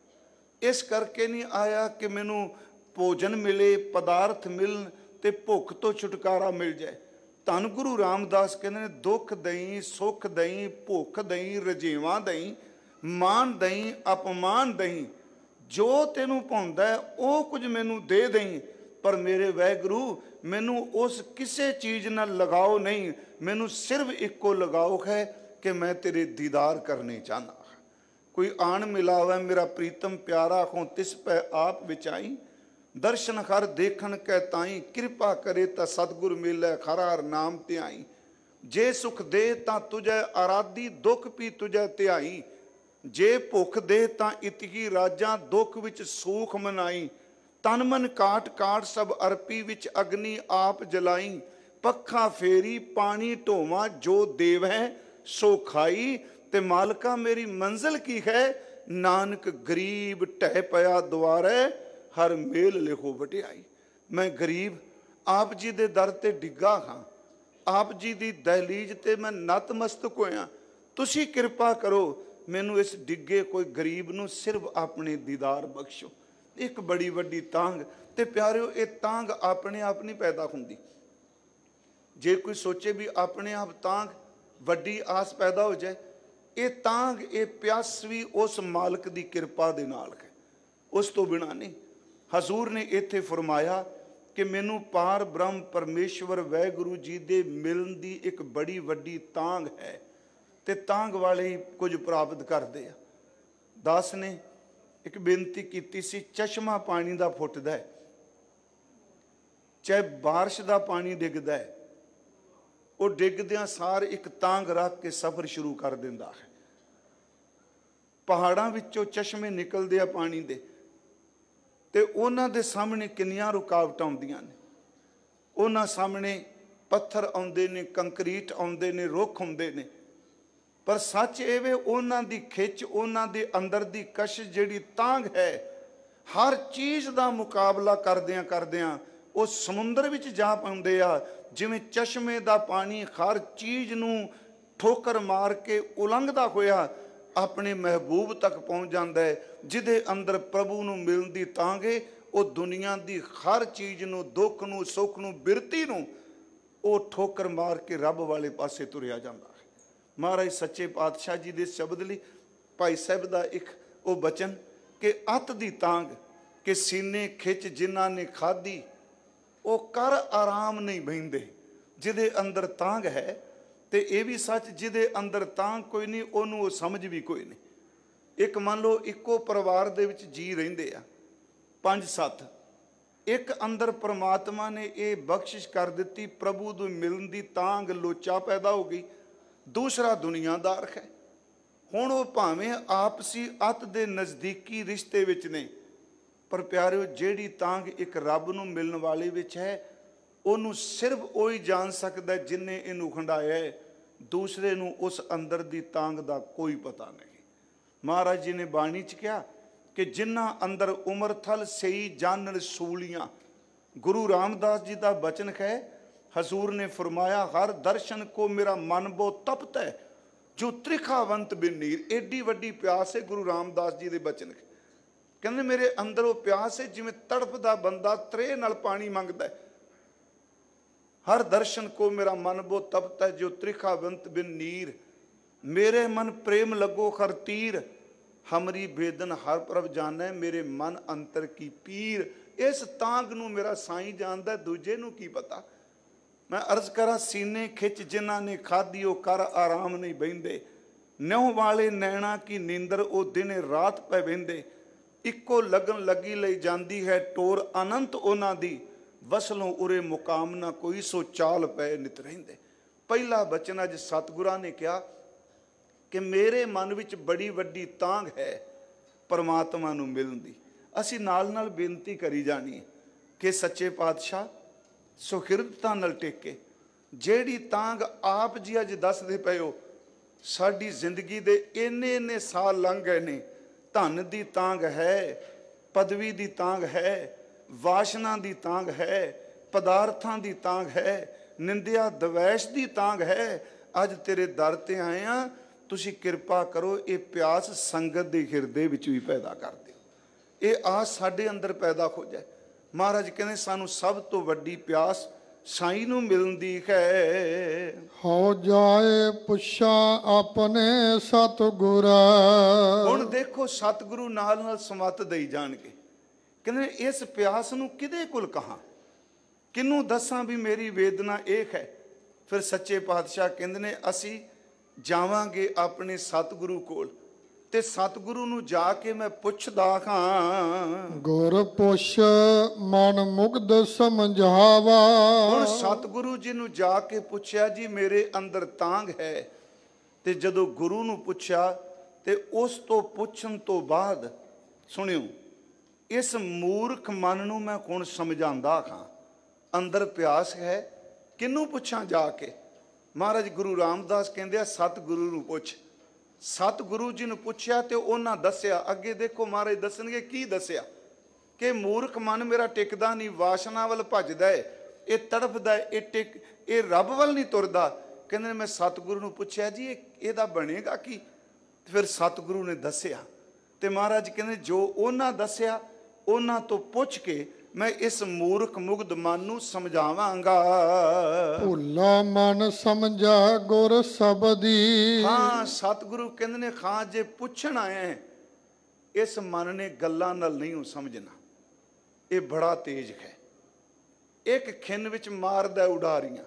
ਇਸ ਕਰਕੇ ਨਹੀਂ ਆਇਆ ਕਿ ਮੈਨੂੰ ਭੋਜਨ ਮਿਲੇ, ਪਦਾਰਥ ਮਿਲਣ ਤੇ ਭੁੱਖ ਤੋਂ ਛੁਟਕਾਰਾ ਮਿਲ ਜਾਏ। ਧੰਨ ਗੁਰੂ ਰਾਮਦਾਸ ਕਹਿੰਦੇ ਨੇ, ਦੁੱਖ ਦਈ, ਸੁੱਖ ਦਈ, ਭੁੱਖ ਦਈ, ਰਜੇਵਾਂ ਦਈ, ਮਾਨ ਦਈ, ਅਪਮਾਨ ਦਈ। ਜੋ ਤੈਨੂੰ ਭਾਉਂਦਾ ਹੈ ਉਹ ਕੁਝ ਮੈਨੂੰ ਦੇ ਦਈ, ਪਰ ਮੇਰੇ ਵਾਹਿਗੁਰੂ ਮੈਨੂੰ ਉਸ ਕਿਸੇ ਚੀਜ਼ ਨਾਲ ਲਗਾਓ ਨਹੀਂ। ਮੈਨੂੰ ਸਿਰਫ ਇੱਕੋ ਲਗਾਓ ਹੈ ਕਿ ਮੈਂ ਤੇਰੇ ਦੀਦਾਰ ਕਰਨੇ ਚਾਹੁੰਦਾ। ਕੋਈ ਆਣ ਮਿਲਾਵੇ ਮੇਰਾ ਪ੍ਰੀਤਮ ਪਿਆਰਾ, ਹੋ ਤਿਸ ਪੈ ਆਪ ਵਿਚਾਈ। ਦਰਸ਼ਨ ਹਰ ਦੇਖਣ ਕਹਿ ਤਾਈ, ਕਿਰਪਾ ਕਰੇ ਤਾਂ ਸਤਿਗੁਰ ਮਿਲੇ, ਹਰ ਹਰ ਨਾਮ ਧਿਆਈ। ਜੇ ਸੁਖ ਦੇ ਤਾਂ ਤੁਝੈ ਆਰਾਧੀ, ਦੁੱਖ ਵੀ ਤੁਝੈ ਧਿਆਈ। ਜੇ ਭੁੱਖ ਦੇ ਤਾਂ ਇਤਕੀ ਰਾਜਾਂ, ਦੁੱਖ ਵਿੱਚ ਸੂਖ ਮਨਾਈ। ਤਨ ਮਨ ਕਾਟ ਕਾਟ ਸਭ ਅਰਪੀ, ਵਿੱਚ ਅਗਨੀ ਆਪ ਜਲਾਈ। ਪੱਖਾ ਫੇਰੀ ਪਾਣੀ ਢੋਵਾਂ, ਜੋ ਦੇਵ ਹੈ ਸੋ ਖਾਈ। ਤੇ ਮਾਲਕਾ ਮੇਰੀ ਮੰਜ਼ਿਲ ਕੀ ਹੈ, ਨਾਨਕ ਗਰੀਬ ਢਹਿ ਪਿਆ ਦੁਆਰੇ, ਹਰ ਮੇਲ ਲਿਖੋ ਵਡਿਆਈ। ਮੈਂ ਗਰੀਬ ਆਪ ਜੀ ਦੇ ਦਰ ਤੇ ਡਿੱਗਾ ਹਾਂ, ਆਪ ਜੀ ਦੀ ਦਹਲੀਜ਼ ਤੇ ਮੈਂ ਨਤਮਸਤਕ ਹੋਇਆ। ਤੁਸੀਂ ਕਿਰਪਾ ਕਰੋ, ਮੈਨੂੰ ਇਸ ਡਿੱਗੇ ਕੋਈ ਗਰੀਬ ਨੂੰ ਸਿਰਫ ਆਪਣੇ ਦੀਦਾਰ ਬਖਸ਼ੋ। ਇੱਕ ਬੜੀ ਵੱਡੀ ਤਾਂਘ। ਤੇ ਪਿਆਰਿਓ, ਇਹ ਤਾਂਘ ਆਪਣੇ ਆਪ ਨਹੀਂ ਪੈਦਾ ਹੁੰਦੀ। ਜੇ ਕੋਈ ਸੋਚੇ ਵੀ ਆਪਣੇ ਆਪ ਤਾਂਘ ਵੱਡੀ ਆਸ ਪੈਦਾ ਹੋ ਜਾਏ, ਇਹ ਤਾਂਘ, ਇਹ ਪਿਆਸ ਵੀ ਉਸ ਮਾਲਕ ਦੀ ਕਿਰਪਾ ਦੇ ਨਾਲ ਹੈ, ਉਸ ਤੋਂ ਬਿਨਾ ਨਹੀਂ। ਹਜ਼ੂਰ ਨੇ ਇੱਥੇ ਫਰਮਾਇਆ ਕਿ ਮੈਨੂੰ ਪਾਰ ਬ੍ਰਹਮ ਪਰਮੇਸ਼ਵਰ ਵਾਹਿਗੁਰੂ ਜੀ ਦੇ ਮਿਲਣ ਦੀ ਇੱਕ ਬੜੀ ਵੱਡੀ ਤਾਂਘ ਹੈ, ਤੇ ਤਾਂਘ ਵਾਲੇ ਹੀ ਕੁਝ ਪ੍ਰਾਪਤ ਕਰਦੇ ਆ। ਦਾਸ ਨੇ ਇੱਕ ਬੇਨਤੀ ਕੀਤੀ ਸੀ, ਚਸ਼ਮਾ ਪਾਣੀ ਦਾ ਫੁੱਟਦਾ ਹੈ, ਚਾਹੇ ਬਾਰਿਸ਼ ਦਾ ਪਾਣੀ ਡਿੱਗਦਾ ਹੈ, ਉਹ ਡਿੱਗਦਿਆਂ ਸਾਰ ਇੱਕ ਤਾਂਘ ਰੱਖ ਕੇ ਸਫ਼ਰ ਸ਼ੁਰੂ ਕਰ ਦਿੰਦਾ ਹੈ। ਪਹਾੜਾਂ ਵਿੱਚੋਂ ਚਸ਼ਮੇ ਨਿਕਲਦੇ ਆ ਪਾਣੀ ਦੇ, ਤੇ ਉਹਨਾਂ ਦੇ ਸਾਹਮਣੇ ਕਿੰਨੀਆਂ ਰੁਕਾਵਟਾਂ ਆਉਂਦੀਆਂ ਨੇ। ਉਹਨਾਂ ਸਾਹਮਣੇ ਪੱਥਰ ਆਉਂਦੇ ਨੇ, ਕੰਕਰੀਟ ਆਉਂਦੇ ਨੇ, ਰੁੱਖ ਆਉਂਦੇ ਨੇ, ਪਰ ਸੱਚ ਇਹ ਵੇ ਉਹਨਾਂ ਦੀ ਖਿੱਚ, ਉਹਨਾਂ ਦੇ ਅੰਦਰ ਦੀ ਕਸ਼ਿਸ਼, ਜਿਹੜੀ ਤਾਂਘ ਹੈ, ਹਰ ਚੀਜ਼ ਦਾ ਮੁਕਾਬਲਾ ਕਰਦਿਆਂ ਕਰਦਿਆਂ ਉਹ ਸਮੁੰਦਰ ਵਿੱਚ ਜਾ ਪਾਉਂਦੇ ਆ। ਜਿਵੇਂ ਚਸ਼ਮੇ ਦਾ ਪਾਣੀ ਹਰ ਚੀਜ਼ ਨੂੰ ਠੋਕਰ ਮਾਰ ਕੇ ਉਲੰਘਦਾ ਹੋਇਆ ਆਪਣੇ ਮਹਿਬੂਬ ਤੱਕ ਪਹੁੰਚ ਜਾਂਦਾ ਹੈ, ਜਿਹਦੇ ਅੰਦਰ ਪ੍ਰਭੂ ਨੂੰ ਮਿਲਣ ਦੀ ਤਾਂਘ। ਉਹ ਦੁਨੀਆ ਦੀ ਹਰ ਚੀਜ਼ ਨੂੰ, ਦੁੱਖ ਨੂੰ, ਸੁੱਖ ਨੂੰ, ਬਿਰਤੀ ਨੂੰ, ਉਹ ਠੋਕਰ ਮਾਰ ਕੇ ਰੱਬ ਵਾਲੇ ਪਾਸੇ ਤੁਰਿਆ ਜਾਂਦਾ ਹੈ। ਮਹਾਰਾਜ ਸੱਚੇ ਪਾਤਸ਼ਾਹ ਜੀ ਦੇ ਸ਼ਬਦ ਲਈ ਭਾਈ ਸਾਹਿਬ ਦਾ ਇੱਕ ਉਹ ਬਚਨ ਕਿ ਅੱਤ ਦੀ ਤਾਂਘ, ਕਿ ਸੀਨੇ ਖਿੱਚ ਜਿਨ੍ਹਾਂ ਨੇ ਖਾਧੀ, ਉਹ ਕਰ ਆਰਾਮ ਨਹੀਂ ਬਹਿੰਦੇ। ਜਿਹਦੇ ਅੰਦਰ ਤਾਂਘ ਹੈ, ਤੇ ਇਹ ਵੀ ਸੱਚ, ਜਿਹਦੇ ਅੰਦਰ ਤਾਂਘ ਕੋਈ ਨਹੀਂ, ਉਹਨੂੰ ਉਹ ਸਮਝ ਵੀ ਕੋਈ ਨਹੀਂ। ਇੱਕ ਮੰਨ ਲਓ ਇੱਕੋ ਪਰਿਵਾਰ ਦੇ ਵਿੱਚ ਜੀ ਰਹਿੰਦੇ ਆ 5-7, ਇੱਕ ਅੰਦਰ ਪ੍ਰਮਾਤਮਾ ਨੇ ਇਹ ਬਖਸ਼ਿਸ਼ ਕਰ ਦਿੱਤੀ, ਪ੍ਰਭੂ ਨੂੰ ਮਿਲਣ ਦੀ ਤਾਂਘ, ਲੋਚਾ ਪੈਦਾ ਹੋ ਗਈ। ਦੂਸਰਾ ਦੁਨੀਆਦਾਰ ਹੈ। ਹੁਣ ਉਹ ਭਾਵੇਂ ਆਪਸੀ ਅੱਤ ਦੇ ਨਜ਼ਦੀਕੀ ਰਿਸ਼ਤੇ ਵਿੱਚ ਨੇ, ਪਰ ਪਿਆਰਿਓ, ਜਿਹੜੀ ਤਾਂਘ ਇੱਕ ਰੱਬ ਨੂੰ ਮਿਲਣ ਵਾਲੇ ਵਿੱਚ ਹੈ, ਉਹਨੂੰ ਸਿਰਫ ਉਹੀ ਜਾਣ ਸਕਦਾ ਜਿਨਨੇ ਇਹਨੂੰ ਖੰਡਾਇਆ ਹੈ। ਦੂਸਰੇ ਨੂੰ ਉਸ ਅੰਦਰ ਦੀ ਤਾਂਘ ਦਾ ਕੋਈ ਪਤਾ ਨਹੀਂ। ਮਹਾਰਾਜ ਜੀ ਨੇ ਬਾਣੀ 'ਚ ਕਿਹਾ ਕਿ ਜਿਨ੍ਹਾਂ ਅੰਦਰ ਉਮਰ ਥਲ ਸਈ ਜਾਣਨ ਸੂਲੀਆਂ। ਗੁਰੂ ਰਾਮਦਾਸ ਜੀ ਦਾ ਬਚਨ ਹੈ, ਹਜ਼ੂਰ ਨੇ ਫਰਮਾਇਆ, ਹਰ ਦਰਸ਼ਨ ਕੋ ਮੇਰਾ ਮਨ ਬੋ ਤਪਤ ਹੈ, ਜੋ ਤ੍ਰਿਖਾਵੰਤ ਬਿਨ ਨੀਰ। ਏਡੀ ਵੱਡੀ ਪਿਆਸ ਹੈ ਗੁਰੂ ਰਾਮਦਾਸ ਜੀ ਦੇ ਬਚਨ। ਕਹਿੰਦੇ ਮੇਰੇ ਅੰਦਰ ਉਹ ਪਿਆਸ ਹੈ ਜਿਵੇਂ ਤੜਫਦਾ ਬੰਦਾ ਤ੍ਰੇਹ ਨਾਲ ਪਾਣੀ ਮੰਗਦਾ ਹੈ। ਹਰ ਦਰਸ਼ਨ ਕੋ ਮੇਰਾ ਮਨ ਬੋ ਤਪਤ ਹੈ, ਜੋ ਤ੍ਰਿਖਾਵੰਤ ਬਿਨ ਨੀਰ। ਮੇਰੇ ਮਨ ਪ੍ਰੇਮ ਲੱਗੋ ਹਰ ਤੀਰ, ਹਮਰੀ ਬੇਦਨ ਹਰ ਪ੍ਰਭ ਜਾਣੈ, ਮੇਰੇ ਮਨ ਅੰਤਰ ਕੀ ਪੀਰ। ਇਸ ਤਾਂਘ ਨੂੰ ਮੇਰਾ ਸਾਈਂ ਜਾਣਦਾ, ਦੂਜੇ ਨੂੰ ਕੀ ਪਤਾ। ਮੈਂ ਅਰਜ਼ ਕਰਾਂ, ਸੀਨੇ ਖਿੱਚ ਜਿਨ੍ਹਾਂ ਨੇ ਖਾਧੀ, ਉਹ ਕਰ ਆਰਾਮ ਨਹੀਂ ਬਹਿੰਦੇ। ਨਿਉ ਵਾਲੇ ਨੈਣਾ ਕੀ ਨੀਂਦਰ, ਉਹ ਦਿਨੇ ਰਾਤ ਪੈ ਬਹਿੰਦੇ। ਇੱਕੋ ਲਗਨ ਲੱਗੀ ਲਈ ਜਾਂਦੀ ਹੈ ਟੋਰ, ਅਨੰਤ ਉਹਨਾਂ ਦੀ ਵਸਲੋਂ ਉਰੇ ਮੁਕਾਮ ਨਾ ਕੋਈ, ਸੋ ਚਾਲ ਪਏ ਨਿਤ ਰਹਿੰਦੇ। ਪਹਿਲਾ ਬਚਨ ਅੱਜ ਸਤਿਗੁਰਾਂ ਨੇ ਕਿਹਾ ਕਿ ਮੇਰੇ ਮਨ ਵਿੱਚ ਬੜੀ ਵੱਡੀ ਤਾਂਘ ਹੈ ਪਰਮਾਤਮਾ ਨੂੰ ਮਿਲਣ ਦੀ। ਅਸੀਂ ਨਾਲ ਨਾਲ ਬੇਨਤੀ ਕਰੀ ਜਾਣੀ ਹੈ ਕਿ ਸੱਚੇ ਪਾਤਸ਼ਾਹ ਸੁਹਿਰਦਤਾ ਨਾਲ ਟੇਕੇ, ਜਿਹੜੀ ਤਾਂਘ ਆਪ ਜੀ ਅੱਜ ਦੱਸਦੇ ਪਏ ਹੋ, ਸਾਡੀ ਜ਼ਿੰਦਗੀ ਦੇ ਇੰਨੇ ਸਾਲ ਲੰਘ ਗਏ ਨੇ। ਧਨ ਦੀ ਤਾਂਘ ਹੈ, ਪਦਵੀ ਦੀ ਤਾਂਘ ਹੈ, ਵਾਸ਼ਨਾ ਦੀ ਤਾਂਘ ਹੈ, ਪਦਾਰਥਾਂ ਦੀ ਤਾਂਘ ਹੈ, ਨਿੰਦਿਆ ਦਵੈਸ਼ ਦੀ ਤਾਂਘ ਹੈ। ਅੱਜ ਤੇਰੇ ਦਰ ਤੇ ਆਏ ਆ, ਤੁਸੀਂ ਕਿਰਪਾ ਕਰੋ, ਇਹ ਪਿਆਸ ਸੰਗਤ ਦੇ ਹਿਰਦੇ ਵਿੱਚ ਵੀ ਪੈਦਾ ਕਰ ਦਿਓ, ਇਹ ਆਸ ਸਾਡੇ ਅੰਦਰ ਪੈਦਾ ਹੋ ਜਾਏ। ਮਹਾਰਾਜ ਕਹਿੰਦੇ ਸਾਨੂੰ ਸਭ ਤੋਂ ਵੱਡੀ ਪਿਆਸ ਸਾਈਂ ਨੂੰ ਮਿਲਣ ਦੀ ਹੈ। ਹੋ ਜਾਏ ਪੁੱਛਾਂ ਆਪਣੇ ਸਤਿਗੁਰ। ਹੁਣ ਦੇਖੋ, ਸਤਿਗੁਰੂ ਨਾਲ ਨਾਲ ਸਮੱਤ ਦੇਈ ਜਾਣਗੇ। ਕਹਿੰਦੇ ਇਸ ਪਿਆਸ ਨੂੰ ਕਿਹਦੇ ਕੋਲ ਕਹਾਂ, ਕਿਹਨੂੰ ਦੱਸਾਂ ਵੀ ਮੇਰੀ ਵੇਦਨਾ ਇਹ ਹੈ। ਫਿਰ ਸੱਚੇ ਪਾਤਸ਼ਾਹ ਕਹਿੰਦੇ ਨੇ ਅਸੀਂ ਜਾਵਾਂਗੇ ਆਪਣੇ ਸਤਿਗੁਰੂ ਕੋਲ, ਤੇ ਸਤਿਗੁਰੂ ਨੂੰ ਜਾ ਕੇ ਮੈਂ ਪੁੱਛਦਾ ਹਾਂ। ਗੁਰ ਪੁੱਛ ਮਨ ਮੁਗਧ ਸਮਝਾਵਾ। ਹੁਣ ਸਤਿਗੁਰੂ ਜੀ ਨੂੰ ਜਾ ਕੇ ਪੁੱਛਿਆ ਜੀ ਮੇਰੇ ਅੰਦਰ ਤਾਂਘ ਹੈ। ਤੇ ਜਦੋਂ ਗੁਰੂ ਨੂੰ ਪੁੱਛਿਆ ਤੇ ਉਸ ਤੋਂ ਪੁੱਛਣ ਤੋਂ ਬਾਅਦ ਸੁਣਿਓ, ਇਸ ਮੂਰਖ ਮਨ ਨੂੰ ਮੈਂ ਹੁਣ ਸਮਝਾਉਂਦਾ ਹਾਂ। ਅੰਦਰ ਪਿਆਸ ਹੈ, ਕਿਹਨੂੰ ਪੁੱਛਾਂ ਜਾ ਕੇ? ਮਹਾਰਾਜ ਗੁਰੂ ਰਾਮਦਾਸ ਕਹਿੰਦੇ ਆ ਸਤਿਗੁਰੂ ਨੂੰ ਪੁੱਛ। ਸਤਿਗੁਰੂ ਜੀ ਨੂੰ ਪੁੱਛਿਆ ਤੇ ਉਹਨਾਂ ਦੱਸਿਆ। ਅੱਗੇ ਦੇਖੋ ਮਹਾਰਾਜ ਦੱਸਣਗੇ ਕੀ ਦੱਸਿਆ, ਕਿ ਮੂਰਖ ਮਨ ਮੇਰਾ ਟਿਕਦਾ ਨਹੀਂ, ਵਾਸ਼ਨਾ ਵੱਲ ਭੱਜਦਾ ਹੈ, ਇਹ ਤੜਫਦਾ, ਇਹ ਰੱਬ ਵੱਲ ਨਹੀਂ ਤੁਰਦਾ। ਕਹਿੰਦੇ ਮੈਂ ਸਤਿਗੁਰੂ ਨੂੰ ਪੁੱਛਿਆ ਜੀ ਇਹਦਾ ਬਣੇਗਾ ਕੀ? ਫਿਰ ਸਤਿਗੁਰੂ ਨੇ ਦੱਸਿਆ ਤੇ ਮਹਾਰਾਜ ਕਹਿੰਦੇ ਜੋ ਉਹਨਾਂ ਦੱਸਿਆ ਉਹਨਾਂ ਤੋਂ ਪੁੱਛ ਕੇ ਮੈਂ ਇਸ ਮੂਰਖ ਮੁਗਧ ਮਨ ਨੂੰ ਸਮਝਾਵਾਂਗਾ। ਭੁੱਲਾ ਮਨ ਸਮਝਾ ਗੁਰ ਸਬਦੀ। ਹਾਂ, ਸਤਿਗੁਰੂ ਕਹਿੰਦੇ ਨੇ ਖਾਂ ਜੇ ਪੁੱਛਣ ਆਏ ਇਸ ਮਨ ਨੇ ਗੱਲਾਂ ਨਾਲ ਨਹੀਂ ਉਹ ਸਮਝਣਾ, ਇਹ ਬੜਾ ਤੇਜ਼ ਹੈ। ਇੱਕ ਖਿੰਨ ਵਿੱਚ ਮਾਰਦਾ ਉਡਾਰੀਆਂ।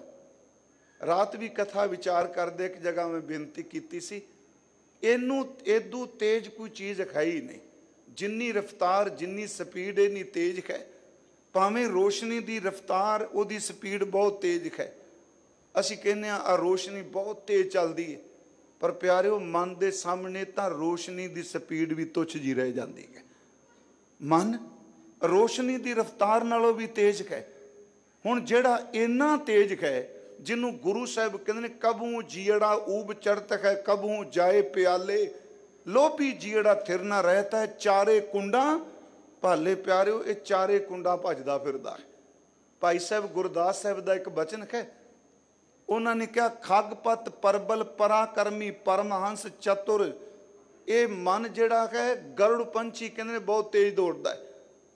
ਰਾਤ ਵੀ ਕਥਾ ਵਿਚਾਰ ਕਰਦੇ ਇੱਕ ਜਗ੍ਹਾ ਮੈਂ ਬੇਨਤੀ ਕੀਤੀ ਸੀ, ਇਹਨੂੰ ਏਦੂ ਤੇਜ਼ ਕੋਈ ਚੀਜ਼ ਹੈ ਹੀ ਨਹੀਂ। ਜਿੰਨੀ ਰਫਤਾਰ ਜਿੰਨੀ ਸਪੀਡ ਇੰਨੀ ਤੇਜ਼ ਹੈ। ਭਾਵੇਂ ਰੋਸ਼ਨੀ ਦੀ ਰਫਤਾਰ ਉਹਦੀ ਸਪੀਡ ਬਹੁਤ ਤੇਜ਼ ਹੈ। ਅਸੀਂ ਕਹਿੰਦੇ ਆ ਰੋਸ਼ਨੀ ਬਹੁਤ ਤੇਜ਼ ਚੱਲਦੀ ਹੈ, ਪਰ ਪਿਆਰਿਓ ਮਨ ਦੇ ਸਾਹਮਣੇ ਤਾਂ ਰੋਸ਼ਨੀ ਦੀ ਸਪੀਡ ਵੀ ਤੁੱਛ ਜੀ ਰਹਿ ਜਾਂਦੀ ਹੈ। ਮਨ ਰੋਸ਼ਨੀ ਦੀ ਰਫਤਾਰ ਨਾਲੋਂ ਵੀ ਤੇਜ਼ ਹੈ। ਹੁਣ ਜਿਹੜਾ ਇੰਨਾ ਤੇਜ਼ ਹੈ ਜਿਹਨੂੰ ਗੁਰੂ ਸਾਹਿਬ ਕਹਿੰਦੇ ਨੇ ਕਬੂ ਜੀੜਾ ਊਬ ਚੜਤ ਹੈ ਕਬੂ ਜਾਏ ਪਿਆਲੇ, ਲੋਭੀ ਜੀੜਾ ਥਿਰ ਨਾ ਰਹਿਤਾ ਹੈ ਚਾਰੇ ਕੁੰਡਾਂ ਭਾਲੇ। ਪਿਆਰਿਓ ਇਹ ਚਾਰੇ ਕੁੰਡਾ ਭੱਜਦਾ ਫਿਰਦਾ ਹੈ। ਭਾਈ ਸਾਹਿਬ ਗੁਰਦਾਸ ਸਾਹਿਬ ਦਾ ਇੱਕ ਬਚਨ ਹੈ, ਉਹਨਾਂ ਨੇ ਕਿਹਾ ਖਗਪਤ ਪਰਬਲ ਪਰਾਕਰਮੀ ਪਰਮਹੰਸ ਚਤੁਰ। ਇਹ ਮਨ ਜਿਹੜਾ ਹੈ ਗਰੁੜ ਪੰਛੀ ਕਹਿੰਦੇ ਨੇ ਬਹੁਤ ਤੇਜ਼ ਦੌੜਦਾ ਹੈ,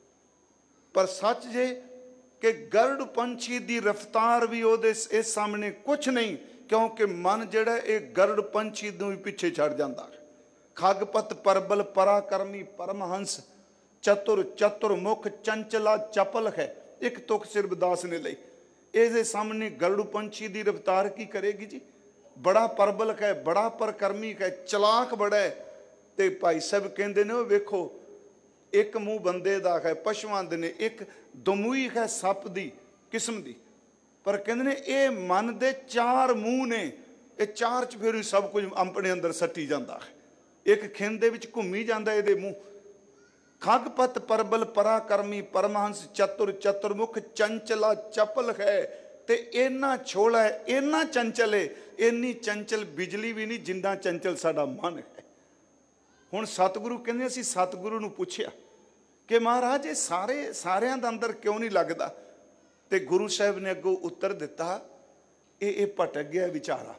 ਪਰ ਸੱਚ ਜੇ ਕਿ ਗਰੁੜ ਪੰਛੀ ਦੀ ਰਫਤਾਰ ਵੀ ਉਹਦੇ ਇਸ ਸਾਹਮਣੇ ਕੁਛ ਨਹੀਂ, ਕਿਉਂਕਿ ਮਨ ਜਿਹੜਾ ਇਹ ਗਰੁੜ ਪੰਛੀ ਨੂੰ ਵੀ ਪਿੱਛੇ ਛੱਡ ਜਾਂਦਾ ਹੈ। ਖਗਪਤ ਪਰਬਲ ਪਰਾਕਰਮੀ ਪਰਮਹੰਸ ਚਤੁਰ, ਚਤੁਰ ਮੁਖ ਚੰਚਲਾ ਚਪਲ ਹੈ। ਇੱਕ ਤੁਕ ਸਿਰਬਦਾਸ ਨੇ ਲਈ, ਇਹਦੇ ਸਾਹਮਣੇ ਗਰੁੜ ਪੰਛੀ ਦੀ ਰਫਤਾਰ ਕੀ ਕਰੇਗੀ ਜੀ? ਬੜਾ ਪਰਬਲ ਹੈ, ਬੜਾ ਪਰਕਰਮੀ ਹੈ, ਚਲਾਕ ਬੜਾ ਹੈ। ਤੇ ਭਾਈ ਸਾਹਿਬ ਕਹਿੰਦੇ ਨੇ ਉਹ ਵੇਖੋ ਇੱਕ ਮੂੰਹ ਬੰਦੇ ਦਾ ਹੈ, ਪਸ਼ੂਆਂ ਦੇ ਨੇ, ਇੱਕ ਦਮੂਈ ਹੈ ਸੱਪ ਦੀ ਕਿਸਮ ਦੀ, ਪਰ ਕਹਿੰਦੇ ਨੇ ਇਹ ਮਨ ਦੇ ਚਾਰ ਮੂੰਹ ਨੇ, ਇਹ ਚਾਰ ਚਫੇਰੇ ਸਭ ਕੁਝ ਆਪਣੇ ਅੰਦਰ ਸੱਟੀ ਜਾਂਦਾ ਹੈ। ਇੱਕ ਖਿੰਨ ਦੇ ਵਿੱਚ ਘੁੰਮੀ ਜਾਂਦਾ ਇਹਦੇ ਮੂੰਹ। ਖਗਪਤ ਪਰਬਲ ਪਰਾਕਰਮੀ ਪਰਮਹੰਸ ਚਤੁਰ, ਚਤੁਰਮੁਖ ਚੰਚਲਾ ਚਪਲ ਹੈ। ਤੇ ਇੰਨਾ ਛੋਲਾ ਹੈ, ਇੰਨਾ ਚੰਚਲ ਹੈ, ਇੰਨੀ ਚੰਚਲ ਬਿਜਲੀ ਵੀ ਨਹੀਂ ਜਿੰਨਾ ਚੰਚਲ ਸਾਡਾ ਮਨ ਹੈ। ਹੁਣ ਸਤਿਗੁਰੂ ਕਹਿੰਦੇ ਅਸੀਂ ਸਤਿਗੁਰੂ ਨੂੰ ਪੁੱਛਿਆ ਕਿ ਮਹਾਰਾਜ ਇਹ ਸਾਰਿਆਂ ਦਾ ਅੰਦਰ ਕਿਉਂ ਨਹੀਂ ਲੱਗਦਾ? ਤੇ ਗੁਰੂ ਸਾਹਿਬ ਨੇ ਅੱਗੋਂ ਉੱਤਰ ਦਿੱਤਾ, ਇਹ ਭਟਕ ਗਿਆ ਵਿਚਾਰਾ।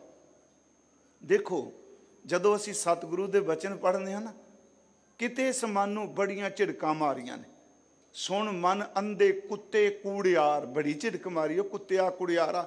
ਦੇਖੋ ਜਦੋਂ ਅਸੀਂ ਸਤਿਗੁਰੂ ਦੇ ਬਚਨ ਪੜ੍ਹਦੇ ਹਾਂ ਨਾ, ਕਿਤੇ ਇਸ ਮਨ ਨੂੰ ਬੜੀਆਂ ਝਿੜਕਾਂ ਮਾਰੀਆਂ ਨੇ। ਸੁਣ ਮਨ ਅੰਧੇ ਕੁੱਤੇ ਕੂੜਿਆਰ, ਬੜੀ ਝਿੜਕ ਮਾਰੀ ਉਹ ਕੁੱਤਿਆ ਕੁੜਿਆਰਾ।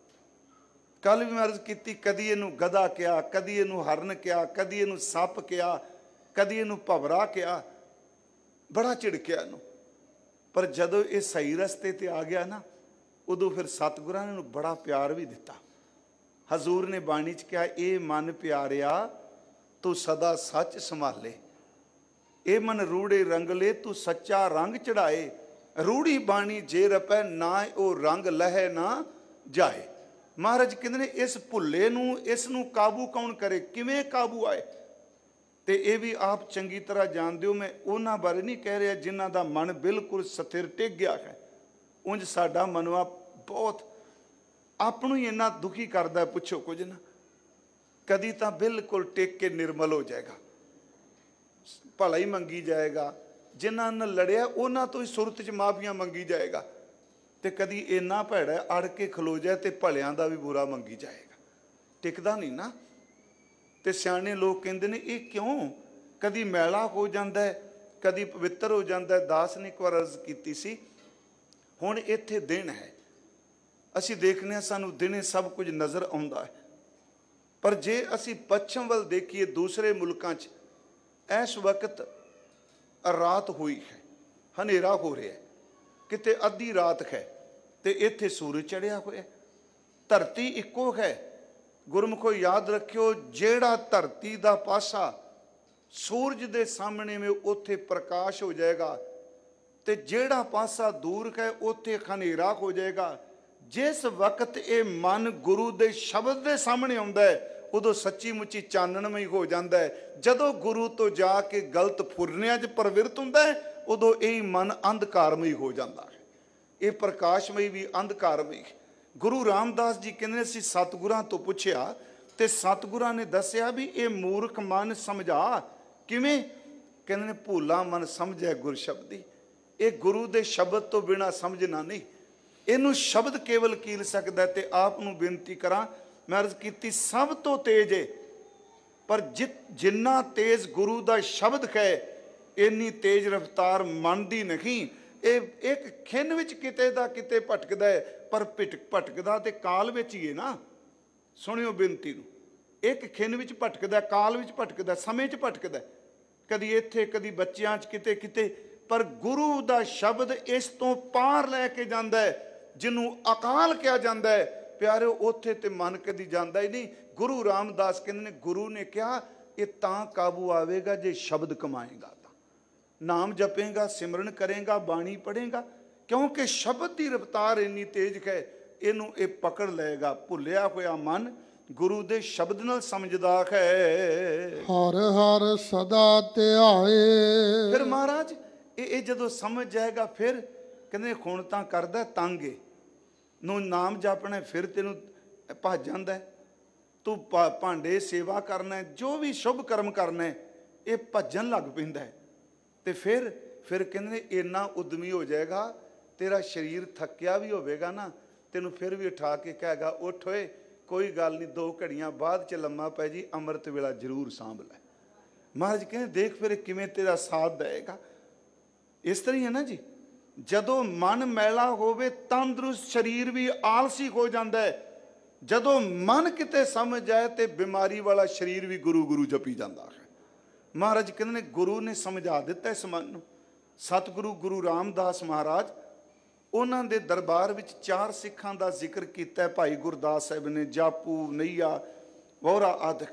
ਕੱਲ ਵੀ ਮੈਂ ਅਰਜ਼ ਕੀਤੀ, ਕਦੀ ਇਹਨੂੰ ਗਧਾ ਕਿਹਾ, ਕਦੀ ਇਹਨੂੰ ਹਰਨ ਕਿਹਾ, ਕਦੀ ਇਹਨੂੰ ਸੱਪ ਕਿਹਾ, ਕਦੀ ਇਹਨੂੰ ਭਵਰਾ ਕਿਹਾ, ਬੜਾ ਝਿੜਕਿਆ ਇਹਨੂੰ। ਪਰ ਜਦੋਂ ਇਹ ਸਹੀ ਰਸਤੇ ਤੇ ਆ ਗਿਆ ਨਾ, ਉਦੋਂ ਫਿਰ ਸਤਿਗੁਰਾਂ ਨੇ ਇਹਨੂੰ ਬੜਾ ਪਿਆਰ ਵੀ ਦਿੱਤਾ। ਹਜ਼ੂਰ ਨੇ ਬਾਣੀ 'ਚ ਕਿਹਾ, ਇਹ ਮਨ ਪਿਆਰਿਆ ਤੂੰ ਸਦਾ ਸੱਚ ਸੰਭਾਲੇ, ਇਹ ਮਨ ਰੂੜੇ ਰੰਗਲੇ ਤੂੰ ਸੱਚਾ ਰੰਗ ਚੜਾਏ। ਰੂੜੀ ਬਾਣੀ ਜੇ ਰਪੈ ਨਾ ਉਹ ਰੰਗ ਲਹੇ ਨਾ ਜਾਏ। ਮਹਾਰਾਜ ਕਹਿੰਦੇ ਨੇ ਇਸ ਭੁੱਲੇ ਨੂੰ, ਇਸ ਨੂੰ ਕਾਬੂ ਕੌਣ ਕਰੇ, ਕਿਵੇਂ ਕਾਬੂ ਆਏ? ਤੇ ਇਹ ਵੀ ਆਪ ਚੰਗੀ ਤਰ੍ਹਾਂ ਜਾਣਦੇ ਹੋ, ਮੈਂ ਉਹਨਾਂ ਬਾਰੇ ਨਹੀਂ ਕਹਿ ਰਿਹਾ ਜਿਨ੍ਹਾਂ ਦਾ ਮਨ ਬਿਲਕੁਲ ਸਥਿਰ ਟਿਕ ਗਿਆ ਹੈ। ਉਂਝ ਸਾਡਾ ਮਨਵਾ ਬਹੁਤ ਆਪ ਨੂੰ ਹੀ ਇੰਨਾ ਦੁਖੀ ਕਰਦਾ, ਪੁੱਛੋ ਕੁਝ ਨਾ। ਕਦੀ ਤਾਂ ਬਿਲਕੁਲ ਟਿਕ ਕੇ ਨਿਰਮਲ ਹੋ ਜਾਏਗਾ, ਭਲਾ ਹੀ ਮੰਗੀ ਜਾਏਗਾ, ਜਿਨ੍ਹਾਂ ਨਾਲ ਲੜਿਆ ਉਹਨਾਂ ਤੋਂ ਹੀ ਸੁਰਤ 'ਚ ਮਾਫੀਆਂ ਮੰਗੀ ਜਾਏਗਾ। ਤੇ ਕਦੀ ਇੰਨਾ ਭੈੜਾ ਅੜ ਕੇ ਖਲੋ ਜਾਏ ਤੇ ਭਲਿਆਂ ਦਾ ਵੀ ਬੁਰਾ ਮੰਗੀ ਜਾਏਗਾ। ਟਿਕਦਾ ਨਹੀਂ ਨਾ। ਤੇ ਸਿਆਣੇ ਲੋਕ ਕਹਿੰਦੇ ਨੇ ਇਹ ਕਿਉਂ? ਕਦੀ ਮੈਲਾ ਹੋ ਜਾਂਦਾ ਹੈ, ਕਦੀ ਪਵਿੱਤਰ ਹੋ ਜਾਂਦਾ ਹੈ। ਦਾਸ ਨੇ ਇੱਕ ਵਾਰ ਅਰਜ਼ ਕੀਤੀ ਸੀ, ਹੁਣ ਇੱਥੇ ਦਿਨ ਹੈ, ਅਸੀਂ ਦੇਖਦੇ ਹਾਂ ਸਾਨੂੰ ਦਿਨੇ ਸਭ ਕੁਝ ਨਜ਼ਰ ਆਉਂਦਾ ਹੈ, ਪਰ ਜੇ ਅਸੀਂ ਪੱਛਮ ਵੱਲ ਦੇਖੀਏ ਦੂਸਰੇ ਮੁਲਕਾਂ 'ਚ ਇਸ ਵਕਤ ਰਾਤ ਹੋਈ ਹੈ, ਹਨੇਰਾ ਹੋ ਰਿਹਾ ਹੈ, ਕਿਤੇ ਅੱਧੀ ਰਾਤ ਹੈ ਤੇ ਇੱਥੇ ਸੂਰਜ ਚੜਿਆ ਹੋਇਆ। ਧਰਤੀ ਇੱਕੋ ਹੈ। ਗੁਰਮੁਖੋ ਯਾਦ ਰੱਖਿਓ, ਜਿਹੜਾ ਧਰਤੀ ਦਾ ਪਾਸਾ ਸੂਰਜ ਦੇ ਸਾਹਮਣੇ ਵਿੱਚ ਉੱਥੇ ਪ੍ਰਕਾਸ਼ ਹੋ ਜਾਏਗਾ ਤੇ ਜਿਹੜਾ ਪਾਸਾ ਦੂਰ ਹੈ ਉੱਥੇ ਹਨੇਰਾ ਹੋ ਜਾਏਗਾ। ਜਿਸ ਵਕਤ ਇਹ ਮਨ ਗੁਰੂ ਦੇ ਸ਼ਬਦ ਦੇ ਸਾਹਮਣੇ ਆਉਂਦਾ ਹੈ ਉਦੋਂ ਸੱਚੀ ਮੁੱਚੀ ਚਾਨਣਮਈ ਹੋ ਜਾਂਦਾ ਹੈ। ਜਦੋਂ ਗੁਰੂ ਤੋਂ ਜਾ ਕੇ ਗਲਤ ਫੁਰਨਿਆਂ 'ਚ ਪ੍ਰਵਿਰਤ ਹੁੰਦਾ ਹੈ ਉਦੋਂ ਇਹ ਮਨ ਅੰਧਕਾਰਮਈ ਹੋ ਜਾਂਦਾ ਹੈ। ਇਹ ਪ੍ਰਕਾਸ਼ਮਈ ਵੀ ਅੰਧਕਾਰਮਈ। ਗੁਰੂ ਰਾਮਦਾਸ ਜੀ ਕਹਿੰਦੇ ਅਸੀਂ ਸਤਿਗੁਰਾਂ ਤੋਂ ਪੁੱਛਿਆ ਤੇ ਸਤਿਗੁਰਾਂ ਨੇ ਦੱਸਿਆ ਵੀ ਇਹ ਮੂਰਖ ਮਨ ਸਮਝਾ ਕਿਵੇਂ। ਕਹਿੰਦੇ ਨੇ ਭੋਲਾ ਮਨ ਸਮਝਿਆ ਗੁਰ ਸ਼ਬਦੀ। ਇਹ ਗੁਰੂ ਦੇ ਸ਼ਬਦ ਤੋਂ ਬਿਨਾਂ ਸਮਝਣਾ ਨਹੀਂ, ਇਹਨੂੰ ਸ਼ਬਦ ਕੇਵਲ ਕੀਲ ਸਕਦਾ। ਤੇ ਆਪ ਨੂੰ ਬੇਨਤੀ ਕਰਾਂ, ਮੈਂ ਅਰਜ਼ ਕੀਤੀ ਸਭ ਤੋਂ ਤੇਜ਼ ਹੈ, ਪਰ ਜਿੰਨਾ ਤੇਜ਼ ਗੁਰੂ ਦਾ ਸ਼ਬਦ ਹੈ ਇੰਨੀ ਤੇਜ਼ ਰਫ਼ਤਾਰ ਮਨ ਦੀ ਨਹੀਂ। ਇਹ ਇੱਕ ਖਿੰਨ ਵਿੱਚ ਕਿਤੇ ਦਾ ਕਿਤੇ ਭਟਕਦਾ ਹੈ, ਪਰ ਭਟਕਦਾ ਤੇ ਕਾਲ ਵਿੱਚ ਹੀ ਹੈ ਨਾ। ਸੁਣਿਓ ਬੇਨਤੀ ਨੂੰ, ਇੱਕ ਖਿੰਨ ਵਿੱਚ ਭਟਕਦਾ, ਕਾਲ ਵਿੱਚ ਭਟਕਦਾ, ਸਮੇਂ 'ਚ ਭਟਕਦਾ, ਕਦੀ ਇੱਥੇ ਕਦੀ ਬੱਚਿਆਂ 'ਚ ਕਿਤੇ ਕਿਤੇ। ਪਰ ਗੁਰੂ ਦਾ ਸ਼ਬਦ ਇਸ ਤੋਂ ਪਾਰ ਲੈ ਕੇ ਜਾਂਦਾ ਹੈ, ਜਿਹਨੂੰ ਅਕਾਲ ਕਿਹਾ ਜਾਂਦਾ ਹੈ। ਪਿਆਰਿਓ ਉੱਥੇ ਤੇ ਮਨ ਕਦੀ ਜਾਂਦਾ ਹੀ ਨਹੀਂ। ਗੁਰੂ ਰਾਮਦਾਸ ਕਹਿੰਦੇ ਨੇ ਗੁਰੂ ਨੇ ਕਿਹਾ ਇਹ ਤਾਂ ਕਾਬੂ ਆਵੇਗਾ ਜੇ ਸ਼ਬਦ ਕਮਾਏਗਾ, ਤਾਂ ਨਾਮ ਜਪੇਗਾ, ਸਿਮਰਨ ਕਰੇਗਾ, ਬਾਣੀ ਪੜ੍ਹੇਗਾ। ਕਿਉਂਕਿ ਸ਼ਬਦ ਦੀ ਰਫ਼ਤਾਰ ਇੰਨੀ ਤੇਜ਼ ਹੈ, ਇਹਨੂੰ ਇਹ ਪਕੜ ਲਏਗਾ। ਭੁੱਲਿਆ ਹੋਇਆ ਮਨ ਗੁਰੂ ਦੇ ਸ਼ਬਦ ਨਾਲ ਸਮਝਦਾ ਹੈ। ਹਰ ਹਰ ਸਦਾ ਧਿਆਏ। ਫਿਰ ਮਹਾਰਾਜ ਇਹ ਜਦੋਂ ਸਮਝ ਜਾਏਗਾ ਫਿਰ ਕਹਿੰਦੇ ਹੁਣ ਤਾਂ ਕਰਦਾ ਤੰਗ ਨੂੰ ਨਾਮ ਜਪਣਾ, ਫਿਰ ਤੈਨੂੰ ਭੱਜ ਜਾਂਦਾ। ਤੂੰ ਭਾਂਡੇ ਸੇਵਾ ਕਰਨਾ, ਜੋ ਵੀ ਸ਼ੁਭ ਕਰਮ ਕਰਨਾ, ਇਹ ਭੱਜਣ ਲੱਗ ਪੈਂਦਾ ਹੈ। ਤੇ ਫਿਰ ਕਹਿੰਦੇ ਇੰਨਾ ਉਦਮੀ ਹੋ ਜਾਏਗਾ, ਤੇਰਾ ਸਰੀਰ ਥੱਕਿਆ ਵੀ ਹੋਵੇਗਾ ਨਾ, ਤੈਨੂੰ ਫਿਰ ਵੀ ਉਠਾ ਕੇ ਕਹੇਗਾ ਉੱਠ ਓਏ, ਕੋਈ ਗੱਲ ਨਹੀਂ, 2 ਘੜੀਆਂ ਬਾਅਦ 'ਚ ਲੰਮਾ ਪੈ ਜੀ, ਅੰਮ੍ਰਿਤ ਵੇਲਾ ਜ਼ਰੂਰ ਸਾਂਭ ਲੈ। ਮਹਾਰਾਜ ਕਹਿੰਦੇ ਦੇਖ ਫਿਰ ਕਿਵੇਂ ਤੇਰਾ ਸਾਥ ਦੇਏਗਾ। ਇਸ ਤਰ੍ਹਾਂ ਹੀ ਹੈ ਨਾ ਜੀ, ਜਦੋਂ ਮਨ ਮੈਲਾ ਹੋਵੇ ਤੰਦਰੁਸਤ ਸਰੀਰ ਵੀ ਆਲਸੀ ਹੋ ਜਾਂਦਾ ਹੈ। ਜਦੋਂ ਮਨ ਕਿਤੇ ਸਮਝ ਜਾਏ ਤੇ ਬਿਮਾਰੀ ਵਾਲਾ ਸਰੀਰ ਵੀ ਗੁਰੂ ਗੁਰੂ ਜਪੀ ਜਾਂਦਾ ਹੈ। ਮਹਾਰਾਜ ਕਹਿੰਦੇ ਨੇ ਗੁਰੂ ਨੇ ਸਮਝਾ ਦਿੱਤਾ ਇਸ ਮਨ ਨੂੰ। ਸਤਿਗੁਰੂ ਗੁਰੂ ਰਾਮਦਾਸ ਮਹਾਰਾਜ, ਉਹਨਾਂ ਦੇ ਦਰਬਾਰ ਵਿੱਚ 4 ਸਿੱਖਾਂ ਦਾ ਜ਼ਿਕਰ ਕੀਤਾ ਭਾਈ ਗੁਰਦਾਸ ਸਾਹਿਬ ਨੇ, ਜਾਪੂ, ਨਈਆ, ਵੋਹਰਾ ਆਦਿਕ।